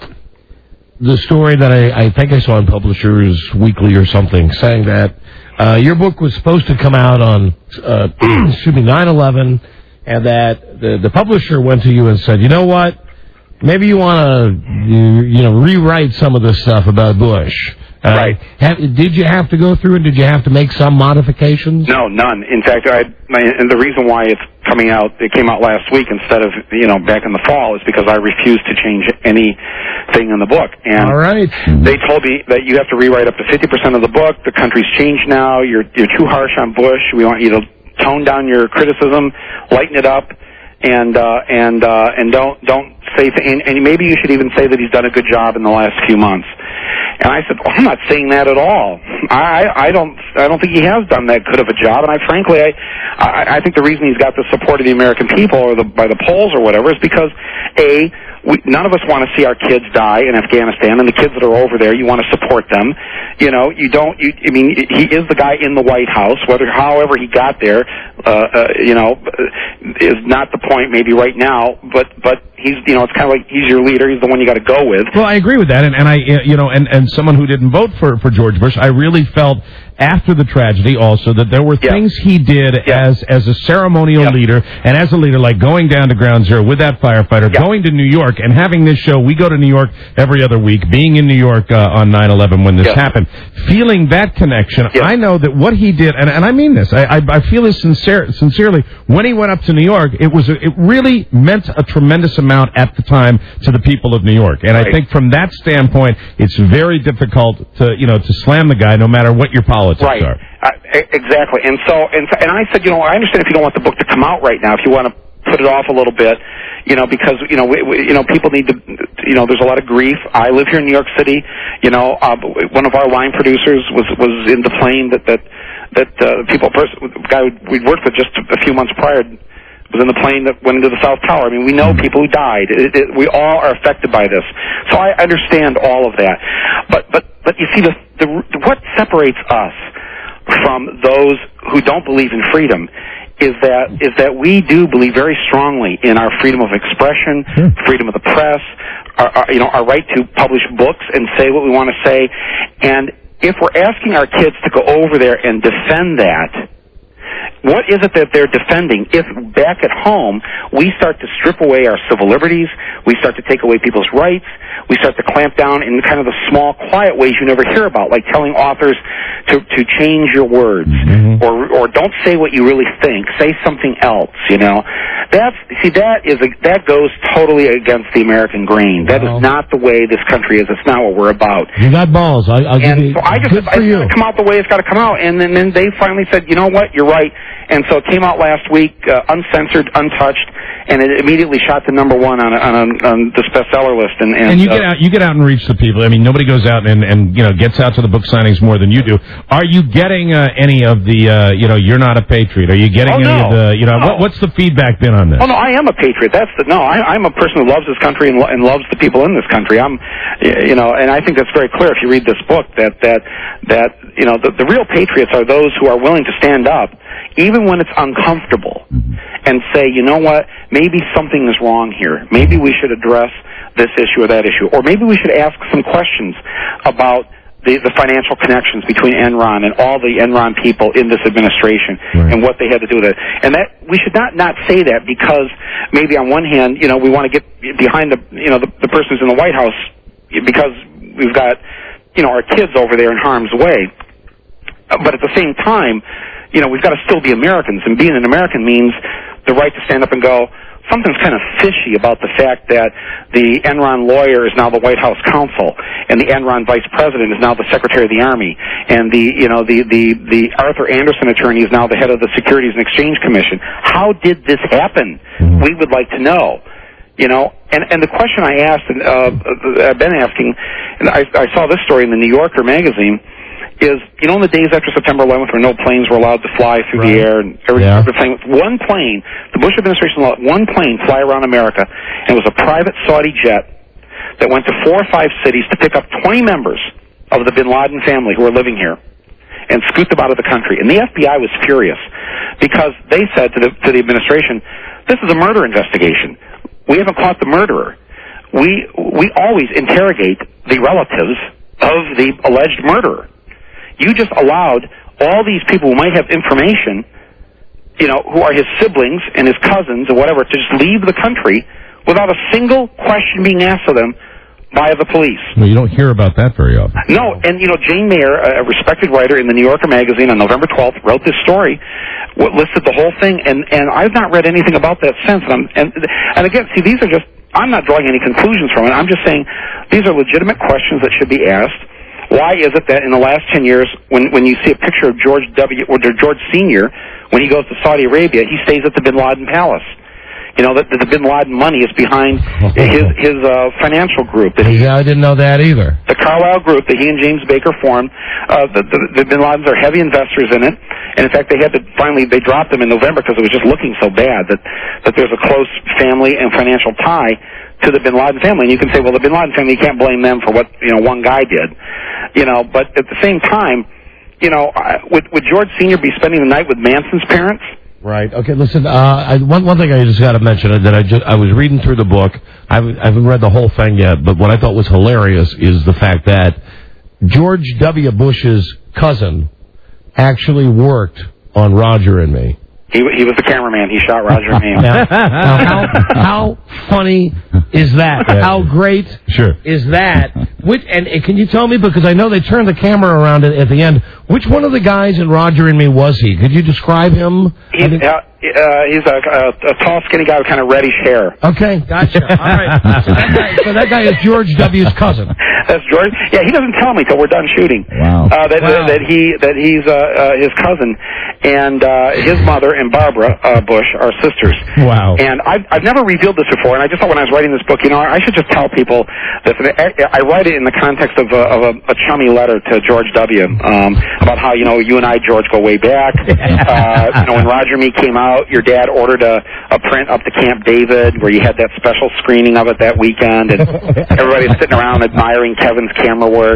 S19: the story that I, I think I saw in Publishers Weekly or something saying that uh, your book was supposed to come out on, uh, excuse me, nine eleven, and that the, the publisher went to you and said, you know what, maybe you want to, you, you know, rewrite some of this stuff about Bush. Uh,
S23: Right.
S19: Have, did you have to go through it? Did you have to make some modifications?
S23: No, none. In fact, I, my, and the reason why it's coming out, it came out last week instead of, you know, back in the fall, is because I refused to change anything in the book. And
S19: All right.
S23: they told me that you have to rewrite up to fifty percent of the book. The country's changed now. You're, you're too harsh on Bush. We want you to tone down your criticism, lighten it up, and, uh, and, uh, and don't, don't say, th- and, and maybe you should even say that he's done a good job in the last few months. And I said, well, I'm not saying that at all. I, I don't, I don't think he has done that good of a job. And I, frankly, I, I, I think the reason he's got the support of the American people, or the, by the polls or whatever, is because a, we, none of us want to see our kids die in Afghanistan, and the kids that are over there, you want to support them. You know, you don't. You, I mean, he is the guy in the White House. Whether, however, he got there, uh, uh, you know, is not the point. Maybe right now, but but he's, you know, it's kind of like he's your leader. He's the one you got to go with.
S2: Well, I agree with that, and, and I, you know, and, and someone who didn't vote for, for George Bush, I really felt after the tragedy also that there were
S23: Yeah.
S2: things he did
S23: Yeah.
S2: as as a ceremonial
S23: Yeah.
S2: leader and as a leader, like going down to Ground Zero with that firefighter,
S23: Yeah.
S2: going to New York and having this show. We go to New York every other week, being in New York uh, on nine eleven when this
S23: Yeah.
S2: happened, feeling that connection.
S23: Yeah.
S2: I know that what he did, and, and I mean this, I, I, I feel this sincere, sincerely, when he went up to New York, it was a, it really meant a tremendous amount at the time to the people of New York. And
S23: Right.
S2: I think from that standpoint, it's very difficult to, you know, to slam the guy no matter what your politics
S23: Right.
S2: are.
S23: Uh, e- exactly. And so, and so, and I said, you know, I understand if you don't want the book to come out right now, if you want to put it off a little bit, you know, because, you know, we, we, you know, people need to, you know, there's a lot of grief. I live here in New York City. You know, uh, one of our line producers was was in the plane that that that uh, people, pers- guy we'd worked with just a few months prior, was in the plane that went into the South Tower. I mean, we know people who died. It, it, we all are affected by this. So I understand all of that. But but but you see, the, the what separates us from those who don't believe in freedom is that is that we do believe very strongly in our freedom of expression, freedom of the press, our, our, you know, our right to publish books and say what we want to say. And if we're asking our kids to go over there and defend that, what is it that they're defending if back at home we start to strip away our civil liberties, we start to take away people's rights, we start to clamp down in kind of the small, quiet ways you never hear about, like telling authors to, to change your words, mm-hmm. or or don't say what you really think, say something else, you know. That's see that is a, that goes totally against the American grain. That
S19: Wow.
S23: is not the way this country is. It's not what we're about.
S19: You got balls. I, I'll give
S23: And
S19: you.
S23: so I just
S19: good
S23: I,
S19: for you.
S23: come out the way it's got to come out. And then, then they finally said, you know what, you're right. And so it came out last week, uh, uncensored, untouched, and it immediately shot to number one on a, on, a, on this bestseller list. And, and,
S2: And you
S23: uh,
S2: get out, you get out and reach the people. I mean, nobody goes out and, and you know gets out to the book signings more than you do. Are you getting uh, any of the uh, you know you're not a patriot? Are you getting
S23: Oh,
S2: any
S23: no.
S2: of the you know
S23: No.
S2: what, what's the feedback been on this?
S23: Oh no, I am a patriot. That's the no. I, I'm a person who loves this country and, lo- and loves the people in this country. I'm, you know, and I think that's very clear if you read this book that that that you know the, the real patriots are those who are willing to stand up, even when it's uncomfortable, and say, you know what, maybe something is wrong here. Maybe we should address this issue or that issue, or maybe we should ask some questions about the, the financial connections between Enron and all the Enron people in this administration
S2: Right.
S23: and what they had to do with it. And that we should not not say that because maybe on one hand, you know, we want to get behind the you know the, the person who's in the White House because we've got you know our kids over there in harm's way. But at the same time, you know, we've got to still be Americans, and being an American means the right to stand up and go, something's kind of fishy about the fact that the Enron lawyer is now the White House counsel, and the Enron vice president is now the Secretary of the Army, and the you know the the the Arthur Anderson attorney is now the head of the Securities and Exchange Commission. How did this happen?
S2: Mm-hmm.
S23: We would like to know. You know, and and the question I asked, and uh, I've been asking, and I, I saw this story in the New Yorker magazine. Is, you know, in the days after September eleventh where no planes were allowed to fly through
S2: Right.
S23: the air and every,
S2: Yeah.
S23: everything, one plane, the Bush administration let one plane fly around America, and it was a private Saudi jet that went to four or five cities to pick up twenty members of the Bin Laden family who were living here and scoot them out of the country. And the F B I was furious because they said to the, to the administration, this is a murder investigation. We haven't caught the murderer. We, we always interrogate the relatives of the alleged murderer. You just allowed all these people who might have information, you know, who are his siblings and his cousins or whatever, to just leave the country without a single question being asked of them by the police.
S2: Well, you don't hear about that very often.
S23: No, and, you know, Jane Mayer, a respected writer in the New Yorker magazine on November twelfth, wrote this story, what listed the whole thing, and, and I've not read anything about that since. And, I'm, and, and again, see, these are just, I'm not drawing any conclusions from it. I'm just saying these are legitimate questions that should be asked. Why is it that in the last ten years, when, when you see a picture of George W. or George Senior, when he goes to Saudi Arabia, he stays at the Bin Laden Palace? You know, that the Bin Laden money is behind his his uh, financial group. That he,
S19: Yeah, I didn't know that either.
S23: the Carlyle Group that he and James Baker formed. Uh, the, the, the Bin Ladens are heavy investors in it, and in fact, they had to finally they dropped them in November because it was just looking so bad that that there's a close family and financial tie to the Bin Laden family. And you can say, well, the Bin Laden family, you can't blame them for what you know one guy did, you know. But at the same time, you know, uh, would would George Senior be spending the night with Manson's parents?
S19: Right. Okay. Listen. Uh, I, one one thing I just got to mention that I just I was reading through the book. I haven't, I haven't read the whole thing yet, but what I thought was hilarious is the fact that George W. Bush's cousin actually worked on Roger and Me.
S23: He he was the cameraman. He shot Roger and me.
S19: Now, now how, how funny is that?
S2: Yeah.
S19: How great
S2: Sure.
S19: is that? Which, and, and can you tell me, because I know they turned the camera around at, at the end, which one of the guys in Roger and Me was he? Could you describe him?
S23: He's, uh, uh, he's a, a, a tall, skinny guy with kind of reddish hair.
S19: Okay, gotcha. All right. So that guy, so that guy is George W.'s cousin.
S23: That's George. Yeah, he doesn't tell me till we're done shooting.
S2: Wow.
S23: Uh, that,
S19: Wow.
S23: that he that he's uh, uh, his cousin, and uh, his mother and Barbara uh, Bush are sisters.
S2: Wow.
S23: And I've I've never revealed this before, and I just thought when I was writing this book, you know, I should just tell people that I, I write it in the context of a, of a, a chummy letter to George W. Um, about how you know you and I, George, go way back. uh, you know, when Roger and Me came out, your dad ordered a, a print up to Camp David where you had that special screening of it that weekend, and everybody's sitting around admiring Kevin's camera work.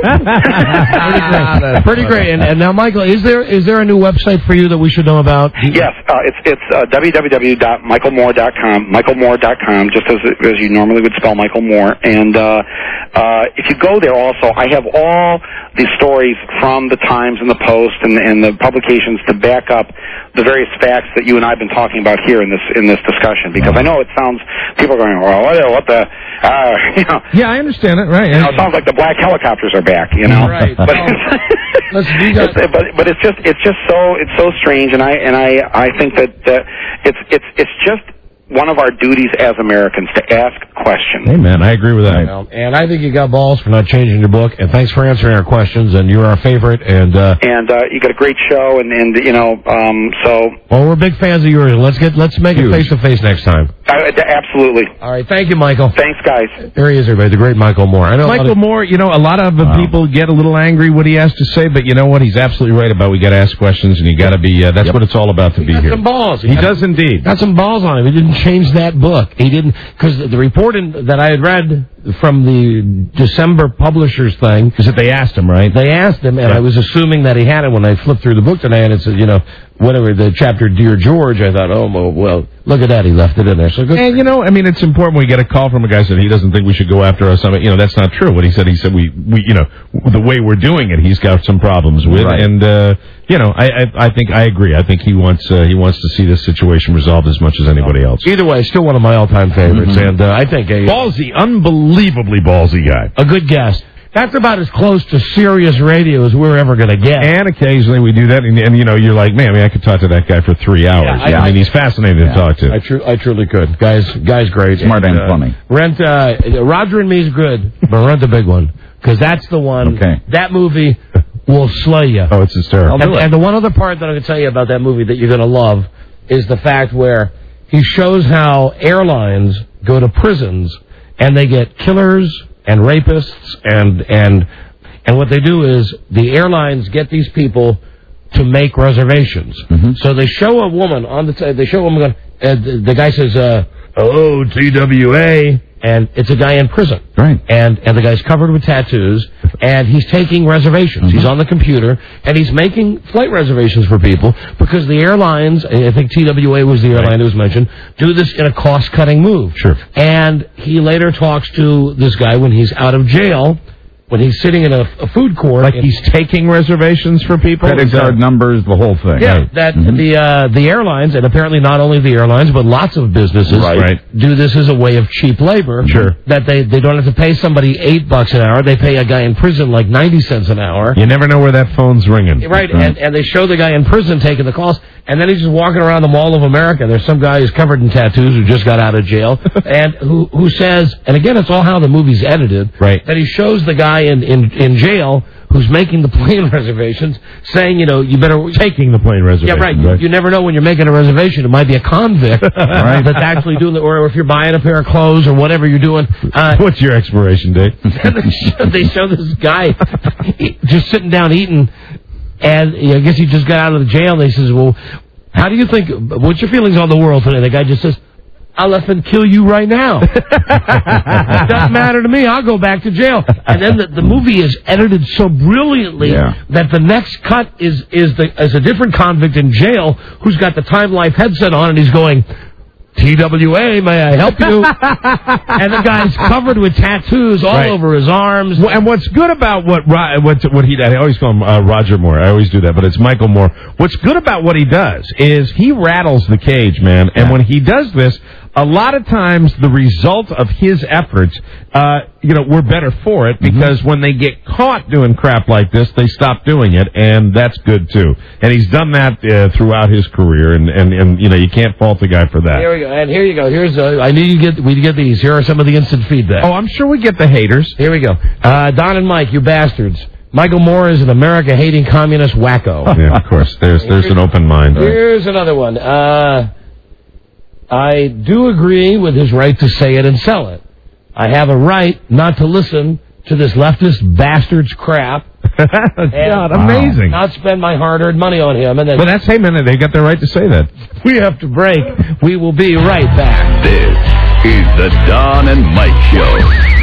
S19: Pretty great. Pretty great. And, and now, Michael, is there is there a new website for you that we should know about?
S23: Yes, uh, it's it's uh, w w w dot michael moore dot com, michael moore dot com, just as as you normally would spell Michael Moore. And uh, uh, if you go there, also, I have all the stories from the Times and the Post and, and the publications to back up the various facts that you and I have been talking about here in this in this discussion. Because I know it sounds people are going, well, what, what the, uh, you know.
S2: Yeah, I understand it. Right.
S23: You know, it sounds like the black helicopters are back. You know.
S19: Right.
S23: But,
S19: Oh. Listen, you
S23: it's,
S19: got-
S23: but but it's just it's just so it's so strange, and I and I I think that uh, it's it's it's just one of our duties as Americans to ask questions.
S2: Hey, man, I agree with that.
S19: Well, and I think you got balls for not changing your book, and thanks for answering our questions, and you're our favorite, and... Uh,
S23: and uh, you got a great show, and, and you know, um, so...
S19: Well, we're big fans of yours. Let's get let's make Huge. it face-to-face next time.
S23: Uh, absolutely.
S19: All right, thank you, Michael.
S23: Thanks, guys.
S19: There he is, everybody, the great Michael Moore. I know
S2: Michael
S19: of...
S2: Moore, you know, a lot of wow. people get a little angry what he has to say, but you know what? He's absolutely right about we got to ask questions, and you got to be... Uh, that's yep. what it's all about to
S19: he
S2: be
S19: got
S2: here.
S19: Some balls. He,
S2: he
S19: got,
S2: does indeed.
S19: Got some balls on him. He didn't change that book. He didn't... Because the report in, that I had read from the December publishers thing...
S2: Is that they asked him, right?
S19: They asked him, and yeah. I was assuming that he had it when I flipped through the book today, and it said, you know, whatever, the chapter Dear George, I thought, oh, well, look at that, he left it in there. So good.
S2: And, you know, I mean, it's important when we get a call from a guy that he doesn't think we should go after us. I mean, you know, that's not true. What he said, he said we, we you know, the way we're doing it, he's got some problems with.
S19: Right.
S2: And, uh, you know, I, I I think I agree. I think he wants uh, he wants to see this situation resolved as much as anybody else.
S19: Either way, still one of my all-time favorites. Mm-hmm. And uh, I think a...
S2: Ballsy, unbelievably ballsy guy.
S19: A good guest. That's about as close to serious radio as we're ever going to get.
S2: And occasionally we do that, and, and, you know, you're like, man, I mean, I could talk to that guy for three hours. Yeah, I, yeah. I mean, he's fascinating yeah, to talk to.
S19: I, tru- I truly could. Guys, guys, great.
S3: Smart and,
S19: and uh,
S3: funny.
S19: Rent, uh, Roger and Me is good, but rent the big one, because that's the one.
S3: Okay.
S19: That movie will slay you.
S2: Oh, it's hysterical.
S19: And, and the one other part that I'm going to tell you about that movie that you're going to love is the fact where he shows how airlines go to prisons, and they get killers and rapists and and... And what they do is the airlines get these people to make reservations.
S3: Mm-hmm.
S19: So they show a woman on the t- they show a woman going, uh, the, the guy says, uh, "Hello, T W A," and it's a guy in prison.
S3: Right.
S19: And and the guy's covered with tattoos, and he's taking reservations. Mm-hmm. He's on the computer, and he's making flight reservations for people because the airlines, I think T W A was the airline right. that was mentioned, do this in a cost-cutting move.
S2: Sure.
S19: And he later talks to this guy when he's out of jail. When he's sitting in a, a food court,
S2: like he's taking reservations for people,
S3: credit card numbers, the whole thing.
S19: Yeah,
S3: right.
S19: that
S3: mm-hmm.
S19: the uh, the airlines, and apparently not only the airlines, but lots of businesses
S2: right. Right.
S19: do this as a way of cheap labor.
S2: Sure,
S19: that they they don't have to pay somebody eight bucks an hour; they pay a guy in prison like ninety cents an hour.
S2: You never know where that phone's ringing.
S19: Right, right. and and they show the guy in prison taking the calls, and then he's just walking around the Mall of America. There's some guy who's covered in tattoos who just got out of jail, and who who says, and again, it's all how the movie's edited.
S2: Right.
S19: That he shows the guy in in in jail who's making the plane reservations, saying, you know, you better...
S2: Taking the plane reservation.
S19: Yeah, right.
S2: right.
S19: You, you never know when you're making a reservation. It might be a convict
S2: right.
S19: that's actually doing it, or if you're buying a pair of clothes or whatever you're doing. Uh,
S2: What's your expiration date?
S19: they, show, they show this guy just sitting down eating, and I guess he just got out of the jail, and he says, well, how do you think... What's your feelings on the world today? The guy just says... I'll effing kill you right now. It doesn't matter to me. I'll go back to jail. And then the, the movie is edited so brilliantly
S3: yeah.
S19: that the next cut is is the is a different convict in jail who's got the Time Life headset on, and he's going, T W A, may I help you? And the guy's covered with tattoos all
S2: right.
S19: over his arms.
S2: Well, and what's good about what what what he I always call him uh, Roger Moore. I always do that, but it's Michael Moore. What's good about what he does is he rattles the cage, man. And
S3: yeah.
S2: when he does this, a lot of times the result of his efforts, uh, you know, we're better for it because mm-hmm. when they get caught doing crap like this, they stop doing it, and that's good too. And he's done that uh, throughout his career, and, and, and you know, you can't fault the guy for that.
S19: Here we go, and here you go. Here's uh, I knew you get we get these. Here are some of the instant feedback.
S2: Oh, I'm sure we get the haters.
S19: Here we go. Uh, Don and Mike, you bastards. Michael Moore is an America-hating communist wacko.
S2: Yeah, of course. There's there's an open mind.
S19: Here's another one. Uh, I do agree with his right to say it and sell it. I have a right not to listen to this leftist bastard's crap.
S2: God, amazing.
S19: Not spend my hard-earned money on him. And then
S2: but that's, hey, man, they got the right to say that.
S19: We have to break. We will be right back.
S1: This is the Don and Mike Show.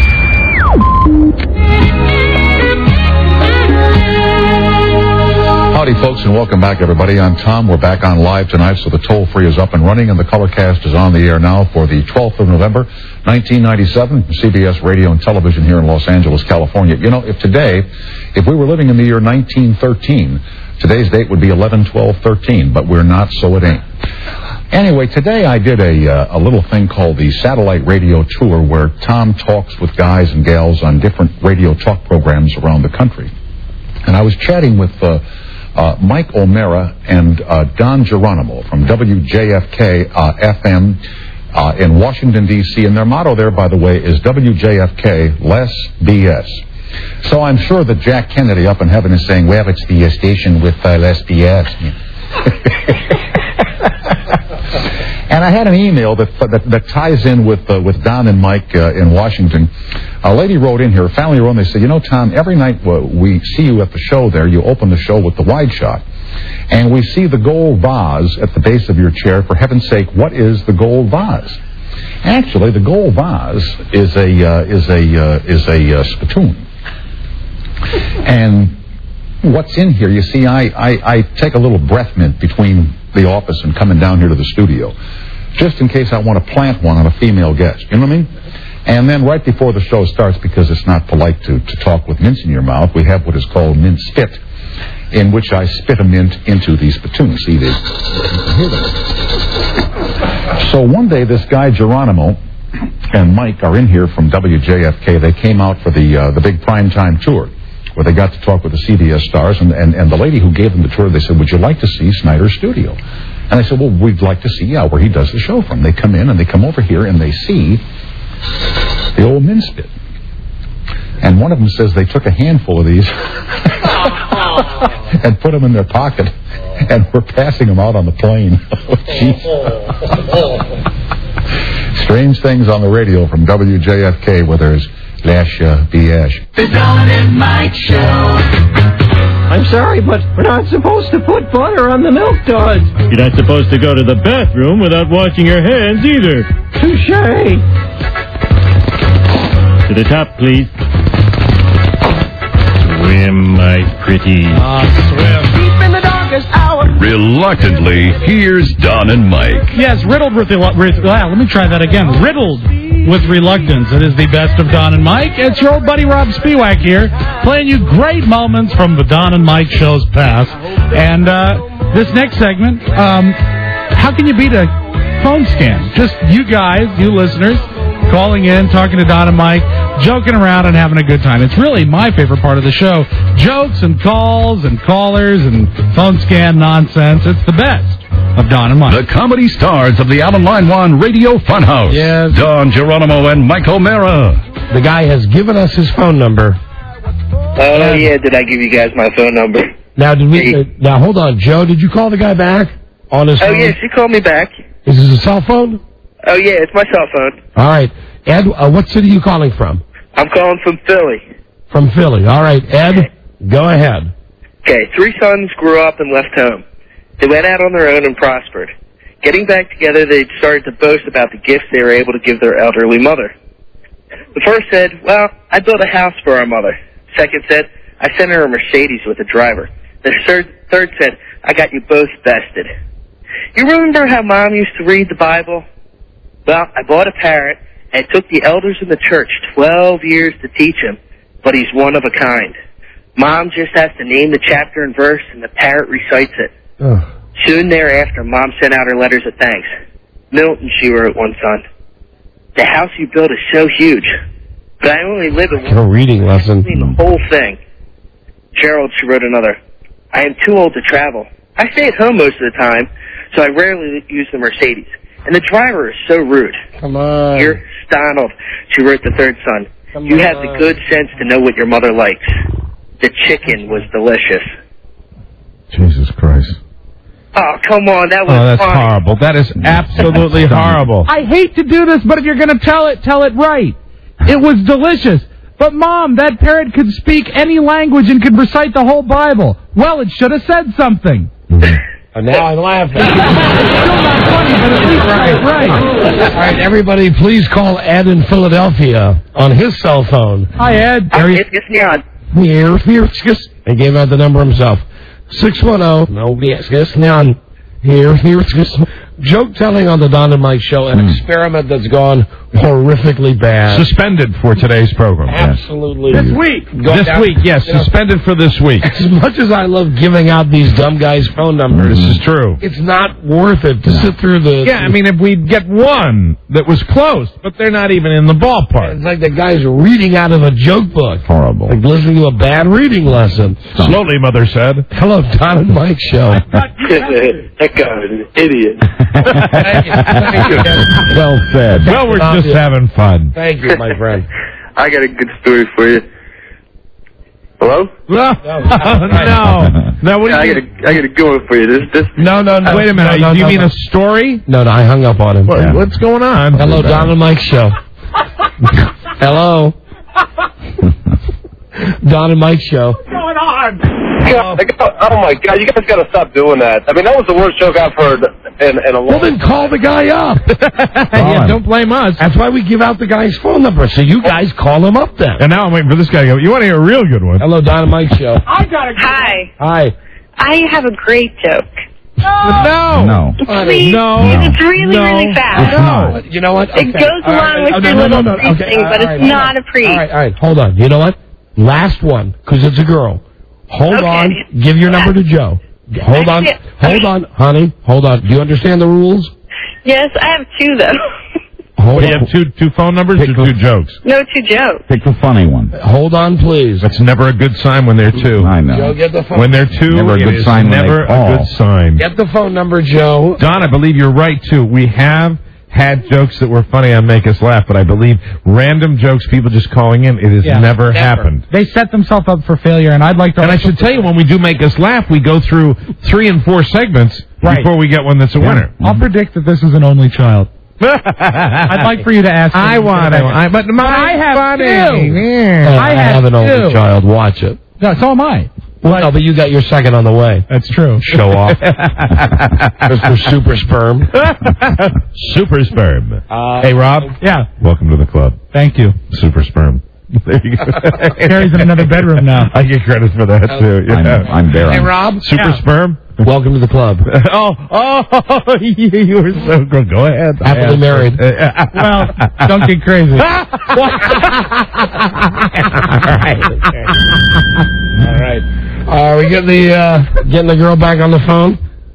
S3: Howdy, folks, and welcome back, everybody. I'm Tom. We're back on live tonight, so the toll-free is up and running, and the Colorcast is on the air now for the twelfth of November, nineteen ninety-seven, C B S Radio and Television here in Los Angeles, California. You know, if today, if we were living in the year nineteen thirteen, today's date would be eleven twelve thirteen, but we're not, so it ain't. Anyway, today I did a, uh, a little thing called the Satellite Radio Tour, where Tom talks with guys and gals on different radio talk programs around the country. And I was chatting with... Uh, Uh, Mike O'Meara and uh, Don Geronimo from W J F K uh, F M uh, in Washington, D C And their motto there, by the way, is W J F K, less B S. So I'm sure that Jack Kennedy up in heaven is saying, well, it's the uh, station with uh, less B S. And I had an email that that, that ties in with uh, with Don and Mike uh, in Washington. A lady wrote in here, a family wrote in, they said, you know, Tom, every night uh, we see you at the show there, you open the show with the wide shot. And we see the gold vase at the base of your chair. For heaven's sake, what is the gold vase? Actually, the gold vase is a uh, is a uh, is a uh, spittoon. And what's in here, you see, I, I, I take a little breath mint between the office and coming down here to the studio, just in case I want to plant one on a female guest. You know what I mean? And then right before the show starts, because it's not polite to, to talk with mints in your mouth, we have what is called mint spit, in which I spit a mint into the spittoon. See, they hear them. So one day, this guy Geronimo and Mike are in here from W J F K. They came out for the uh, the big primetime tour, where they got to talk with the C B S stars, and, and, and the lady who gave them the tour, they said, would you like to see Snyder's studio? And I said, well, we'd like to see, yeah, where he does the show from. They come in, and they come over here, and they see the old mint spit. And one of them says they took a handful of these and put them in their pocket, and were passing them out on the plane. Oh, geez. Strange things on the radio from W J F K, where there's Lash uh, B S.
S14: The Don and Mike Show.
S5: I'm sorry, but we're not supposed to put butter on the milk duds.
S9: You're not supposed to go to the bathroom without washing your hands either.
S5: Touché.
S9: To the top, please. Swim, my pretty.
S14: Ah, swim. Deep in the darkest hour.
S1: Reluctantly, here's Don and Mike.
S17: Yes, riddled with... Rel- ah, let me try that again. Riddled with reluctance. It is the best of Don and Mike. It's your old buddy Rob Spiewak here, playing you great moments from the Don and Mike show's past. And uh, this next segment, um, how can you beat a phone scam? Just you guys, you listeners, calling in, talking to Don and Mike, joking around and having a good time. It's really my favorite part of the show. Jokes and calls and callers and phone scam nonsense. It's the best of Don and Mike.
S1: The comedy stars of the Alan Line One Radio Funhouse.
S19: Yes.
S1: Don Geronimo and Mike O'Mara.
S19: The guy has given us his phone number.
S15: Oh, yeah, did I give you guys my phone number?
S19: Now, did we? Uh, now, hold on, Joe. Did you call the guy back on his phone?
S15: Oh, yeah, she called me back.
S19: Is this a cell phone?
S15: Oh, yeah, it's my cell phone.
S19: All right. Ed, uh, what city are you calling from?
S15: I'm calling from Philly.
S19: From Philly. All right, Ed, okay. Go ahead.
S15: Okay, three sons grew up and left home. They went out on their own and prospered. Getting back together, they started to boast about the gifts they were able to give their elderly mother. The first said, well, I built a house for our mother. Second said, I sent her a Mercedes with a driver. The third, third said, I got you both bested. You remember how Mom used to read the Bible? Well, I bought a parrot, and it took the elders in the church twelve years to teach him, but he's one of a kind. Mom just has to name the chapter and verse, and the parrot recites it.
S19: Oh.
S15: Soon thereafter, Mom sent out her letters of thanks. Milton, she wrote one son. The house you built is so huge, but I only live in one.
S19: A reading lesson.
S15: The whole thing. Gerald, she wrote another. I am too old to travel. I stay at home most of the time, so I rarely use the Mercedes. And the driver is so rude.
S19: Come on.
S15: Dear Donald, she wrote the third son.
S19: Come
S15: you
S19: on.
S15: have the good sense to know what your mother likes. The chicken was delicious.
S2: Jesus Christ.
S15: Oh, come on, that was
S2: Oh, that's
S15: fun.
S2: horrible. That is absolutely horrible.
S17: I hate to do this, but if you're going to tell it, tell it right. It was delicious. But, Mom, that parrot could speak any language and could recite the whole Bible. Well, it should have said something.
S19: And now I'm laughing.
S17: Still not funny, but at least right. right.
S19: All right, everybody, please call Ed in Philadelphia on his cell phone.
S17: Hi, Ed.
S15: Uh, it's, it's me on.
S19: Here, here, he gave out the number himself. six one zero, no, yes, yes, now, here, here, joke telling on the Don and Mike show, an experiment that's gone horrifically bad.
S2: Suspended for today's program.
S19: Absolutely.
S17: This week.
S2: This
S19: down,
S2: week, yes,
S19: you know,
S2: suspended for this week.
S19: As much as I love giving out these dumb guys' phone numbers,
S2: This is true.
S19: it's not worth it to sit through the...
S2: Yeah, I mean, if we'd get one that was close, but they're not even in the ballpark.
S19: It's like the guy's reading out of a joke book.
S2: Horrible.
S19: Like listening to a bad reading lesson.
S2: Slowly, Mother said.
S19: Hello, Don and Mike show.
S15: That guy is an idiot.
S19: Thank you. Thank you.
S2: Well said. Well, we're just having fun.
S19: Thank you, my friend.
S15: I got a good story for you. Hello?
S2: No. no. No, what do
S15: I
S2: you...
S15: got a, I got a good one for you. This, this.
S19: No, no, no.
S2: Wait a minute.
S19: No, no,
S2: do you
S19: no,
S2: mean
S19: no.
S2: a story?
S19: No, no, I hung up on him.
S2: What,
S19: Yeah.
S2: What's going on?
S19: Hello, Don and Mike Show. Hello. Don and Mike Show.
S7: What's going on? God, oh my God! You guys got to stop doing that. I mean, that was the worst joke I've heard in, in a long.
S19: Well, then call the guy up.
S2: Yeah, don't blame us.
S19: That's why we give out the guy's phone number, so you guys call him up then.
S2: And now I'm waiting for this guy to go, you want to hear a real good one?
S19: Hello, Don and Mike Show.
S7: I got a
S13: Hi.
S19: Hi.
S13: I have a great joke.
S2: No.
S3: No.
S13: Please.
S2: No.
S13: It's really,
S2: No.
S13: really fast.
S2: No.
S19: You know what?
S13: It
S19: Okay.
S13: goes
S19: All
S13: along with
S19: Oh,
S13: your
S19: no, no,
S13: little
S19: no, no.
S13: priest
S19: Okay.
S13: thing,
S19: all
S13: but
S19: right,
S13: it's
S19: hold
S13: not
S19: on.
S13: a priest.
S19: All right, all right. Hold on. You know what? Last one, because it's a girl. Hold
S13: Okay.
S19: on. Give your number to Joe. Hold on.
S13: Actually,
S19: Hold on, honey. Hold on. Do you understand the rules?
S13: Yes, I have two, though.
S19: Hold
S2: What,
S19: on.
S2: you have two two phone numbers or two jokes?
S13: No, two jokes.
S3: Pick the funny one.
S19: Hold on, please.
S2: That's never a good sign when they're two.
S3: I know.
S19: Joe, get the phone.
S2: When they're two,
S3: Never a
S2: it
S3: good
S2: is
S3: sign when they
S2: never
S3: call.
S2: a good sign.
S19: Get the phone number, Joe.
S2: Don, I believe you're right, too. We have had jokes that were funny on Make Us Laugh, but I believe random jokes, people just calling in, it has
S17: Yeah,
S2: never,
S17: never.
S2: happened.
S17: They set themselves up for failure, and I'd like to...
S2: And I should tell you, when we do Make Us Laugh, we go through three and four segments
S17: Right.
S2: before we get one that's a winner.
S17: I'll predict that this is an only child. I'd like for you to ask...
S2: I want to. I, but my
S17: I have
S2: funny.
S17: two.
S2: Yeah.
S19: I,
S17: I had
S19: have an older
S17: two.
S19: child. Watch it.
S17: No, so am I.
S19: Well, no, but you got your second on the way.
S17: That's true.
S19: Show off. Mister Super Sperm.
S2: Super Sperm.
S19: Uh,
S2: hey, Rob.
S17: Yeah.
S2: Welcome to the club.
S17: Thank you.
S2: Super Sperm. There you go.
S17: Carrie's in another bedroom now.
S2: I get credit for that, too. Yeah.
S3: I'm, I'm there.
S19: Hey, Rob.
S2: Super
S17: Yeah.
S2: Sperm.
S19: Welcome to the club.
S2: oh, oh, you, you were so good. Go ahead.
S19: Happily married.
S17: Well, don't get crazy.
S19: All right. All right. Are we getting the uh, getting the girl back on the phone?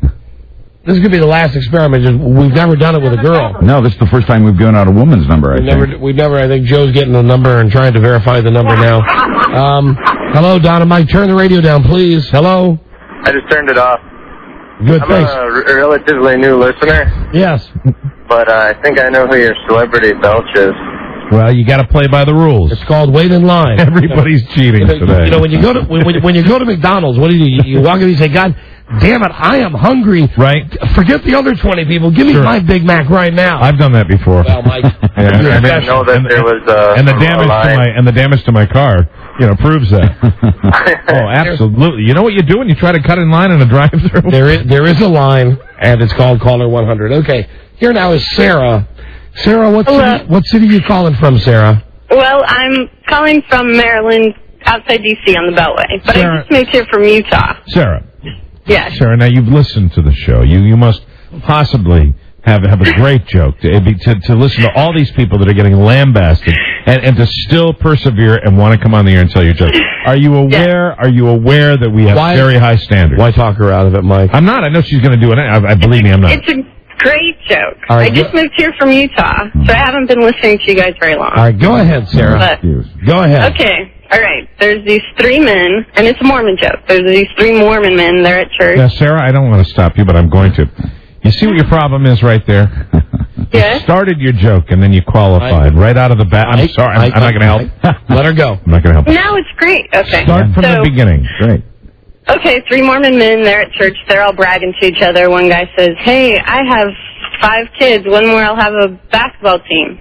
S19: This could be the last experiment. Just, we've never done it with a girl.
S3: No, this is the first time we've given out a woman's number, I
S19: We've
S3: think.
S19: never, we've never. I think Joe's getting the number and trying to verify the number now. Um, hello, Don and Mike. Turn the radio down, please. Hello.
S15: I just turned it off.
S19: Good.
S15: I'm
S19: Thanks.
S15: a r- relatively new listener,
S19: Yes.
S15: but uh, I think I know who your celebrity belch is.
S2: Well, you got to play by the rules.
S19: It's called wait in line.
S2: Everybody's cheating
S19: You know,
S2: today.
S19: you know when you go to when, when you go to McDonald's, what do you do? You, you walk in and you say, "God damn it, I am hungry."
S2: Right.
S19: Forget the other twenty people. Give me
S2: Sure.
S19: my Big Mac right now.
S2: I've done that before.
S19: Well, Mike.
S2: Yeah,
S19: you're
S2: I mean,
S15: I know that
S2: and,
S15: there was uh,
S2: and the
S15: a-
S2: damage
S15: a line.
S2: to my and the damage to my car, you know, proves that. Oh, absolutely. You know what you do when you try to cut in line in a drive-through?
S19: There is there is a line, and it's called Caller one hundred. Okay, here now is Sarah. Sarah, what
S13: Hello.
S19: city, what city are you calling from, Sarah?
S13: Well, I'm calling from Maryland, outside D C on the Beltway, but
S2: Sarah.
S13: I just moved here from Utah.
S2: Sarah.
S13: Yes.
S2: Sarah, now you've listened to the show. You you must possibly have have a great joke to, to to listen to all these people that are getting lambasted and, and to still persevere and want to come on the air and tell your joke. Are you aware? Are you aware that we have
S19: Why-
S2: very high standards?
S19: Why talk her out of it, Mike?
S2: I'm not. I know she's going to do it. I, I believe me, I'm not.
S13: It's a great joke.
S19: All right,
S13: I just
S19: go-
S13: moved here from Utah, so I haven't been listening to you guys very long.
S19: All right, go ahead, Sarah.
S13: But,
S19: Go ahead.
S13: okay, all right. There's these three men, and it's a Mormon joke. There's these three Mormon men. They're at church.
S2: Now, Sarah, I don't want to stop you, but I'm going to. You see what your problem is right there?
S13: Yes.
S2: You started your joke and then you qualified right out of the bat. I'm
S19: Mike,
S2: sorry. I'm,
S19: Mike,
S2: I'm not going to
S19: Mike,
S2: help.
S19: Let her go.
S2: I'm not going to help.
S13: Now it's great. Okay.
S2: Start from
S13: so,
S2: the beginning. Great.
S13: Okay, three Mormon men, they're at church, they're all bragging to each other. One guy says, hey, I have five kids, one more I'll have a basketball team.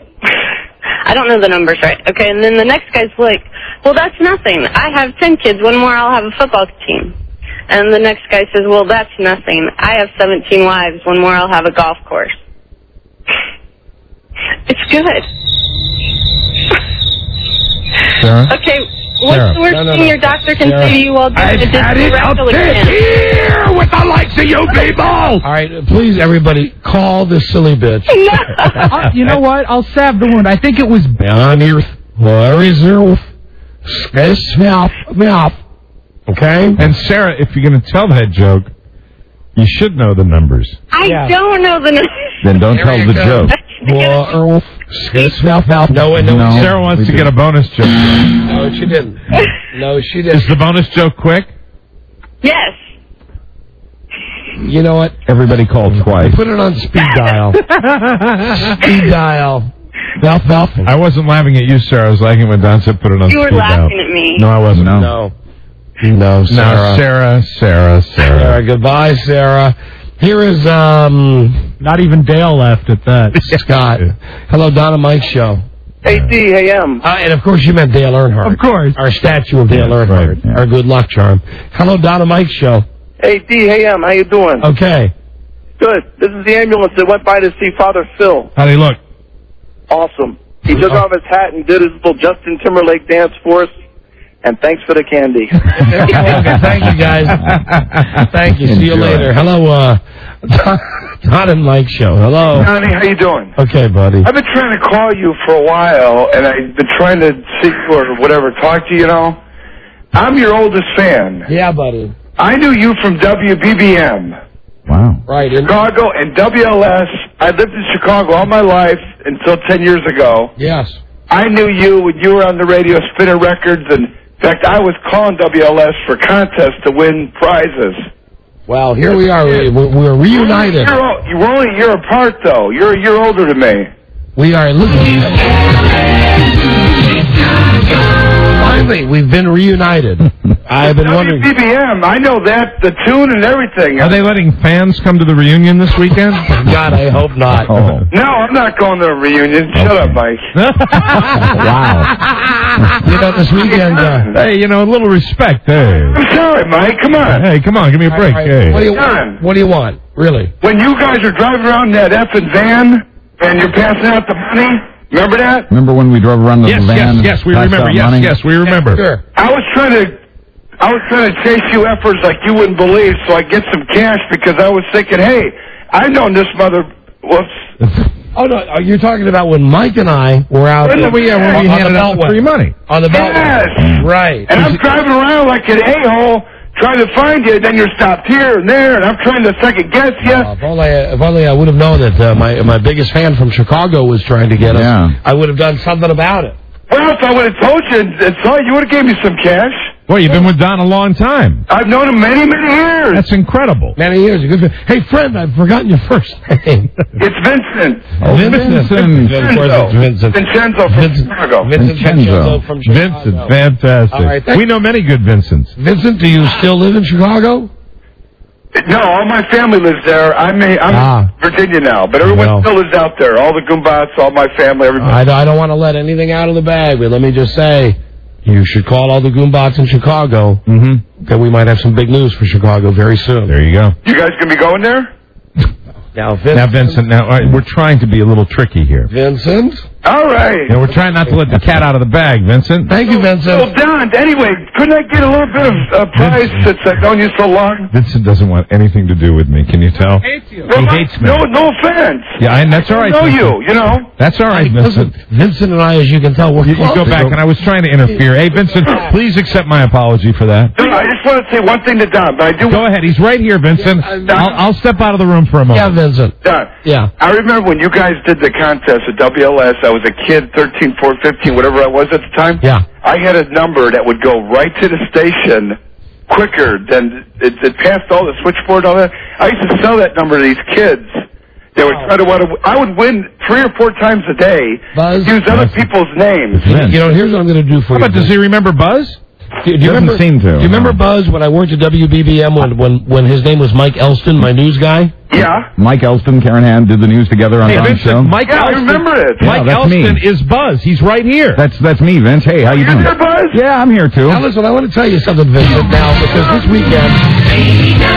S13: I don't know the numbers right. Okay, and then the next guy's like, well, that's nothing. I have ten kids, one more I'll have a football team. And the next guy says, well, that's nothing. I have seventeen wives, one more I'll have a golf course. It's good.
S2: Sarah?
S13: Okay, what's
S2: Sarah.
S13: the worst
S2: No, no,
S13: thing
S2: no.
S13: your doctor can
S2: Sarah.
S13: say to you while doing
S2: I've
S13: a
S2: had it up
S13: rectal
S2: to
S13: exam?
S2: here with the likes of you people.
S19: All right, please, everybody, call this silly bitch.
S17: Uh, you know what? I'll salve the wound. I think it was...
S19: On earth, where is earth? Space mouth, mouth. Okay?
S2: And Sarah, if you're going to tell that joke, you should know the numbers.
S13: I
S17: Yeah.
S13: don't know the numbers.
S3: Then don't
S19: There
S3: tell
S19: you
S3: the
S19: go.
S3: joke.
S19: Where earth? Space mouth, mouth. No, no,
S3: No.
S2: Sarah wants
S3: we
S2: to
S3: do.
S2: get a bonus joke.
S19: no, she didn't. No, she
S2: Is
S19: didn't.
S2: the bonus joke quick?
S13: Yes.
S19: You know what?
S2: Everybody called twice.
S19: Put it on speed dial. Speed dial. Valf, Valf.
S2: I wasn't laughing at you, Sarah. I was laughing when Don said put it on
S13: You were
S2: speed dial.
S13: laughing at me.
S2: No, I wasn't.
S19: No. No. No, Sarah.
S2: No, Sarah, Sarah, Sarah.
S19: Sarah, goodbye, Sarah. Here is, um...
S17: Not even Dale left at that.
S19: Scott. Hello, Don and Mike Show.
S7: Hey, D, hey, M.
S19: Uh, and, of course, you meant Dale Earnhardt.
S17: Of course.
S19: Our statue of Dale
S2: Yeah,
S19: Earnhardt.
S2: right, yeah.
S19: Our good luck charm. Hello, Don and Mike Show.
S7: Hey, D, hey, M. How you doing?
S19: Okay.
S7: Good. This is the ambulance that went by to see Father Phil.
S2: How'd he look?
S7: Awesome. He took off his hat and did his little Justin Timberlake dance for us. And thanks for the candy.
S19: Thank you, guys. Thank you. See you
S3: Enjoy.
S19: later. Hello, uh, Don and Mike Show. Hello.
S11: Johnny, how you doing?
S19: Okay, buddy.
S11: I've been trying to call you for a while, and I've been trying to see or whatever, talk to you, you know. I'm your oldest fan.
S19: Yeah, buddy.
S11: I knew you from W B B M.
S3: Wow.
S19: Right.
S11: Chicago and W L S. I lived in Chicago all my life until ten years ago.
S19: Yes.
S11: I knew you when you were on the radio spinning records, and in fact, I was calling W L S for contests to win prizes.
S19: Well, here we are. We're, we're reunited.
S11: You're, o- you're only a year apart, though. You're a year older than me.
S19: We are looking. Finally, we've been reunited. I've been wondering.
S11: W B B M, I know that, the tune and everything.
S2: Are they letting fans come to the reunion this weekend?
S19: God, I hope not.
S2: Oh.
S11: No, I'm not going to a reunion. Shut up, Mike.
S2: Wow.
S19: You know, this weekend. Uh,
S2: Hey, you know, a little respect. Hey.
S11: I'm sorry, Mike. Come on.
S2: Hey, come on, give me a break.
S19: all right,
S2: Hey.
S19: What do you
S11: Don.
S19: want? What do you want? Really?
S11: When you guys are driving around in that effing van and you're passing out the money, remember that?
S3: Remember when we drove around the
S2: Yes,
S3: van?
S2: yes,
S3: and
S2: yes, we
S3: passed
S2: remember.
S3: out
S2: Yes,
S3: money?
S2: yes, we remember.
S19: Sure.
S11: I was trying to, I was trying to chase you efforts like you wouldn't believe, so I get some cash because I was thinking, hey, I've known this mother. Whoops.
S19: Oh no, are you talking about when Mike and I were out
S11: When
S19: on,
S11: we- yeah, when we
S19: on
S11: handed
S19: the
S11: out
S19: Beltway?
S2: Free money.
S19: On the Beltway.
S11: Yes.
S19: Right.
S11: And I'm driving around like an a-hole trying to find you, and then you're stopped here and there, and I'm trying to second guess you.
S19: Uh, if, only, if only I would have known that uh, my my biggest fan from Chicago was trying to get us,
S3: Yeah.
S19: I would have done something about it.
S11: Well, if I would have told you and, and saw you, you would have gave me some cash.
S2: Well, you've been with Don a long time.
S11: I've known him many, many years.
S2: That's incredible.
S19: Many years. A good friend. Hey, friend, I've forgotten your first name.
S11: It's Vincent.
S2: Oh,
S19: Vincent.
S11: Vincenzo.
S19: Of course, it's Vincent.
S11: Vincenzo from
S19: Vincent.
S11: Chicago.
S19: Vincent
S3: Vincenzo.
S19: Vincenzo from Chicago.
S2: Vincent, fantastic.
S19: All right, thank-
S2: we know many good Vincents.
S19: Vincent, do you still live in Chicago?
S11: No, all my family lives there. I'm, a, I'm
S19: Ah.
S11: in Virginia now, but everyone
S19: Well.
S11: still lives out there. All the Goombats, all my family, everybody.
S19: I, I don't want to let anything out of the bag, but let me just say, you should call all the Goombots in Chicago.
S2: Mm-hmm.
S19: That we might have some big news for Chicago very soon.
S2: There you go.
S11: You guys gonna be going there?
S19: Now, Vincent.
S2: Now, Vincent, now, all right, we're trying to be a little tricky here.
S19: Vincent?
S11: All right.
S2: You know, we're trying not to let the cat out of the bag, Vincent.
S19: Thank you, Vincent.
S11: So, Don, anyway, couldn't I get a little bit of uh, prize since I've known you so long?
S2: Vincent doesn't want anything to do with me. Can you tell?
S11: Well,
S2: He
S11: my-
S2: hates me.
S11: No, no offense.
S2: Yeah, and that's all right.
S11: I know
S2: Vincent.
S11: you, you know.
S2: That's all right, Vincent.
S19: Listen, Vincent and I, as you can tell, we're
S2: You, you
S19: close.
S2: go back, and I was trying to interfere. Hey, Vincent, please accept my apology for that.
S11: Dude, I just want to say one thing to Don, but I do.
S2: Go ahead. He's right here, Vincent. I'll, I'll step out of the room for a
S19: Yeah,
S2: moment.
S19: Vincent.
S11: Don,
S19: Yeah.
S11: I remember when you guys did the contest at W L S. I was a kid, thirteen, fourteen, fifteen, whatever I was at the time.
S19: Yeah.
S11: I had a number that would go right to the station quicker than it, it passed all the switchboard and all that. I used to sell that number to these kids. They would try to want to. I would win three or four times a day.
S19: Buzz?
S11: Use other people's names.
S19: You know, here's what I'm going to do for
S2: How
S19: you.
S2: about, does he remember Buzz?
S19: Do, do you
S3: Doesn't
S19: remember,
S3: seem to.
S19: Do you remember Buzz when I worked at W B B M when, when, when his name was Mike Elston, my news guy?
S11: Yeah.
S3: Mike Elston, Karen Hand did the news together on
S2: Hey,
S3: Don's
S2: Vincent,
S3: show.
S2: Mike
S11: Yeah, I
S2: Elston.
S11: remember it.
S3: Yeah,
S2: Mike
S3: that's me.
S2: Elston is Buzz. He's right here.
S3: That's that's me, Vince. Hey, how you
S11: You
S3: doing?
S11: there, Buzz?
S3: Yeah, I'm here too.
S19: Now listen, I want to tell you something, Vincent, now, because this weekend...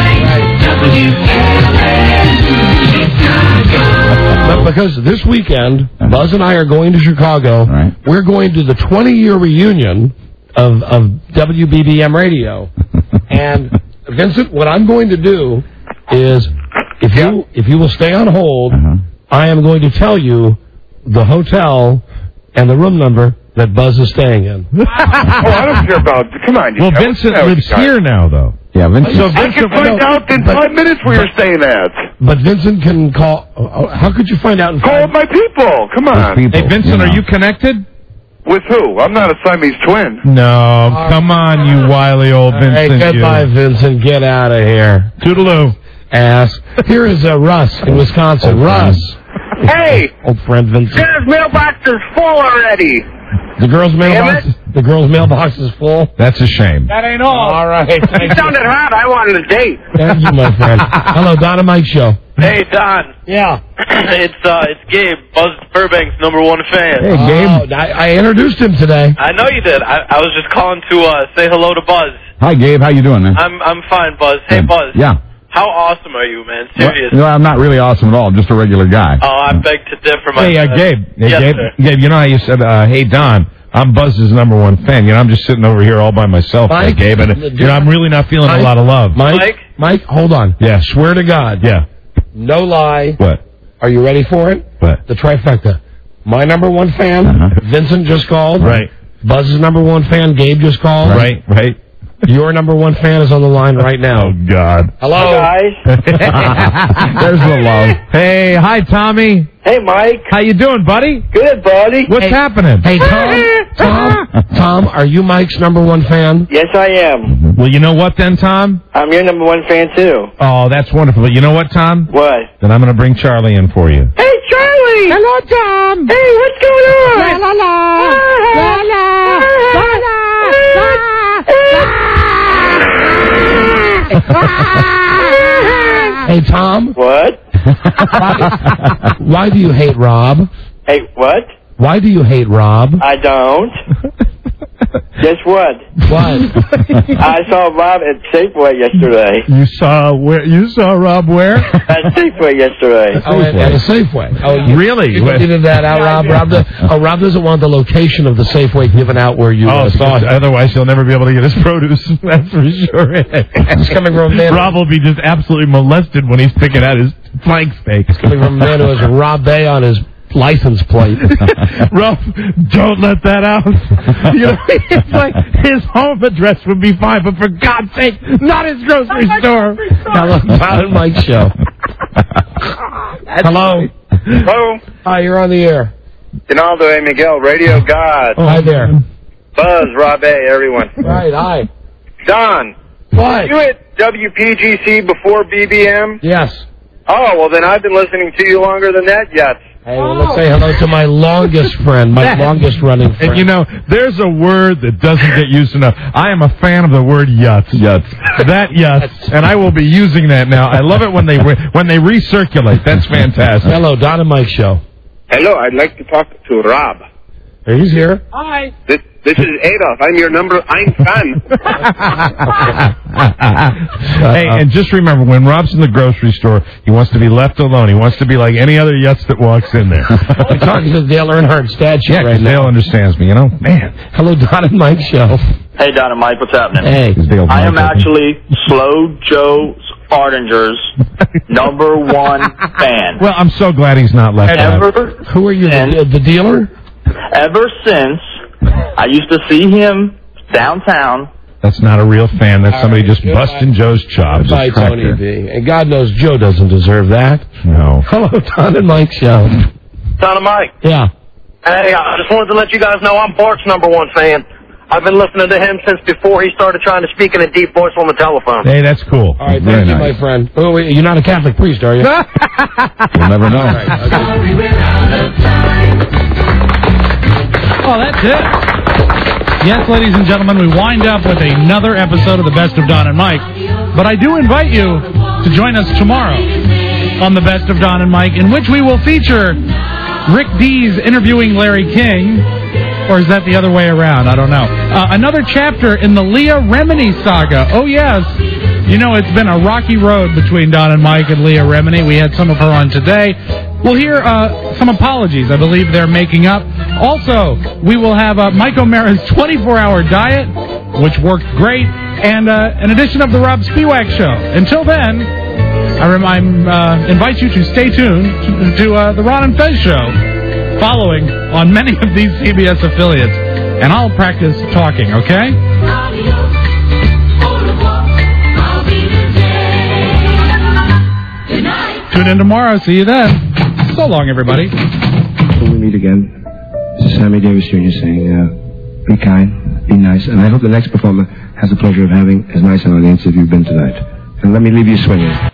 S19: But because this weekend, Buzz and I are going to Chicago.
S3: Right.
S19: We're going to the twenty-year reunion of, of W B B M Radio. And, Vincent, what I'm going to do is, if you if you will stay on hold,
S3: Uh-huh.
S19: I am going to tell you the hotel and the room number that Buzz is staying in.
S11: Oh, I don't care about. Come on. you
S2: Well,
S11: guys.
S2: Vincent
S11: Yeah,
S2: lives
S11: you guys.
S2: here now, though.
S3: Yeah, Vincent.
S19: So
S11: I can
S19: Vincent,
S11: find
S19: no,
S11: out in
S19: but-
S11: five minutes where you're staying at.
S19: But Vincent can call. uh, How could you find out in
S11: Call
S19: five?
S11: my people. Come
S3: Those
S11: on.
S3: people,
S2: Hey, Vincent,
S3: know.
S2: are you connected?
S11: With who? I'm not a Siamese twin.
S2: No, come on, you wily old
S19: Hey,
S2: Vincent.
S19: goodbye,
S2: you.
S19: Vincent. Get out of here.
S2: Toodaloo.
S19: ass. Here is uh, Russ in Wisconsin. Russ.
S12: Hey!
S19: Old friend Vincent.
S12: Jenna's mailbox is full already.
S19: The girl's mailbox. The girl's mailbox is full.
S2: That's a shame.
S12: That ain't all.
S19: All right.
S12: You sounded hot. I wanted a date.
S19: Thank you, my friend. Hello, Don and Mike Show.
S12: Hey, Don.
S19: Yeah.
S12: it's uh, it's Gabe, Buzz Burbank's number one fan.
S19: Hey, Gabe. I, I introduced him today.
S12: I know you did. I, I was just calling to uh, say hello to Buzz.
S3: Hi, Gabe. How you doing, man?
S12: I'm I'm fine, Buzz. Hey,
S3: Good.
S12: Buzz.
S3: Yeah.
S12: How awesome are you, man? Serious.
S3: No, I'm not really awesome at all. I'm just a regular guy.
S12: Oh, I beg to differ, my
S2: Hey, uh,
S12: friend.
S2: Gabe. Hey,
S12: Yes,
S2: Gabe.
S12: sir.
S2: Gabe, you know how you said, uh, hey, Don, I'm Buzz's number one fan. You know, I'm just sitting over here all by myself,
S19: Mike,
S2: uh, Gabe, and, you know, I'm really not feeling
S19: Mike,
S2: a lot of love.
S19: Mike, Mike, Mike, hold on.
S2: Yeah.
S19: Swear to God.
S2: Yeah.
S19: No lie.
S2: What?
S19: Are you ready for it?
S2: What?
S19: The trifecta. My number one fan,
S2: Uh-huh.
S19: Vincent just called.
S2: Right.
S19: Buzz's number one fan, Gabe just called.
S2: Right, right.
S19: Your number one fan is on the line right now.
S2: Oh, God.
S19: Hello.
S12: Hi, guys.
S2: There's the love. Hey, hi, Tommy.
S12: Hey, Mike.
S2: How you doing, buddy?
S12: Good, buddy.
S2: What's
S19: Hey.
S2: happening?
S19: Hey, Tom. Tom. Tom, are you Mike's number one fan?
S12: Yes, I am.
S2: Well, you know what then, Tom?
S12: I'm your number one fan, too.
S2: Oh, that's wonderful. But you know what, Tom?
S12: What?
S2: Then I'm going to bring Charlie in for you.
S12: Hey, Charlie.
S19: Hello, Tom.
S12: Hey, what's going on?
S19: La la la. La la. La la. Hey, Tom.
S12: What?
S19: Why, why do you hate Rob?
S12: Hey, what?
S19: Why do you hate Rob?
S12: I don't. Guess what?
S19: What?
S12: I saw Rob at Safeway yesterday.
S2: You saw where? You saw Rob where?
S12: At Safeway yesterday.
S19: Oh, at, at a Safeway. Oh, you,
S2: Really?
S19: You did that out, Rob. Rob, does, oh, Rob doesn't want the location of the Safeway given out where you.
S2: Oh,
S19: uh,
S2: so otherwise he'll never be able to get his produce. That's for sure.
S19: It's coming from a man.
S2: Rob will be just absolutely molested when he's picking out his flank steak.
S19: It's coming from a man who has Rob Bay on his license plate.
S2: Rob, don't let that out. You know, it's like his home address would be fine, but for God's sake, not his grocery store.
S19: Hello, Todd and Mike Show. Hello.
S12: Hello.
S19: Hi, you're on the air.
S12: Donaldo A. Miguel, Radio God.
S19: Oh, hi there.
S12: Buzz, Rob A., everyone.
S19: Right, hi.
S12: Don.
S19: What?
S12: You at W P G C before B B M?
S19: Yes.
S12: Oh, well, then I've been listening to you longer than that yet.
S19: Hey, well, let's say hello to my longest friend, my longest running friend.
S2: And you know, there's a word that doesn't get used enough. I am a fan of the word yuts.
S3: Yuts.
S2: That yuts, and I will be using that now. I love it when they re- when they recirculate. That's fantastic.
S19: Hello, Don and Mike Show.
S12: Hello, I'd like to talk to Rob.
S19: He's here.
S12: Hi. This, this is Adolf. I'm your number I'm fan.
S2: Hey, and just remember, when Rob's in the grocery store, he wants to be left alone. He wants to be like any other yuts that walks in there.
S19: I'm talking to Dale Earnhardt statue
S2: Yeah, 'cause
S19: right now.
S2: Dale understands me, you know? Man.
S19: Hello, Don and Mike Show.
S12: Hey, Don and Mike, what's happening?
S19: Hey.
S12: I am actually Slow Joe Fartinger's number one fan.
S2: Well, I'm so glad he's not left out.
S12: Ever,
S19: Who are you, the, the dealer?
S12: ever since I used to see him downtown.
S2: That's not a real fan. That's somebody
S19: right,
S2: just
S19: good.
S2: busting Joe's chops.
S19: By Tony B. And God knows Joe doesn't deserve that.
S2: No.
S19: Hello, Don and Mike Show.
S12: Don and Mike.
S19: Yeah.
S12: Hey, I just wanted to let you guys know I'm Bart's number one fan. I've been listening to him since before he started trying to speak in a deep voice on the telephone.
S2: Hey, that's cool.
S19: All right,
S2: Very
S19: thank you,
S2: nice.
S19: my friend. Oh, wait, you're not a Catholic priest, are you?
S3: You'll never know.
S17: Oh, that's it. Yes, ladies and gentlemen, we wind up with another episode of the Best of Don and Mike. But I do invite you to join us tomorrow on the Best of Don and Mike, in which we will feature Rick Dees interviewing Larry King. Or is that the other way around? I don't know. Uh, another chapter in the Leah Remini saga. Oh, yes. You know, it's been a rocky road between Don and Mike and Leah Remini. We had some of her on today. We'll hear uh, some apologies. I believe they're making up. Also, we will have uh, Mike O'Mara's twenty-four hour diet, which worked great, and uh, an edition of the Rob Spiewak Show. Until then, I rem- I'm, uh, invite you to stay tuned to, to uh, the Ron and Fez Show, following on many of these C B S affiliates. And I'll practice talking, okay? Tune in tomorrow. See you then. So long, everybody.
S16: When we meet again, this is Sammy Davis Junior saying, uh, be kind, be nice, and I hope the next performer has the pleasure of having as nice an audience as you've been tonight. And let me leave you swinging.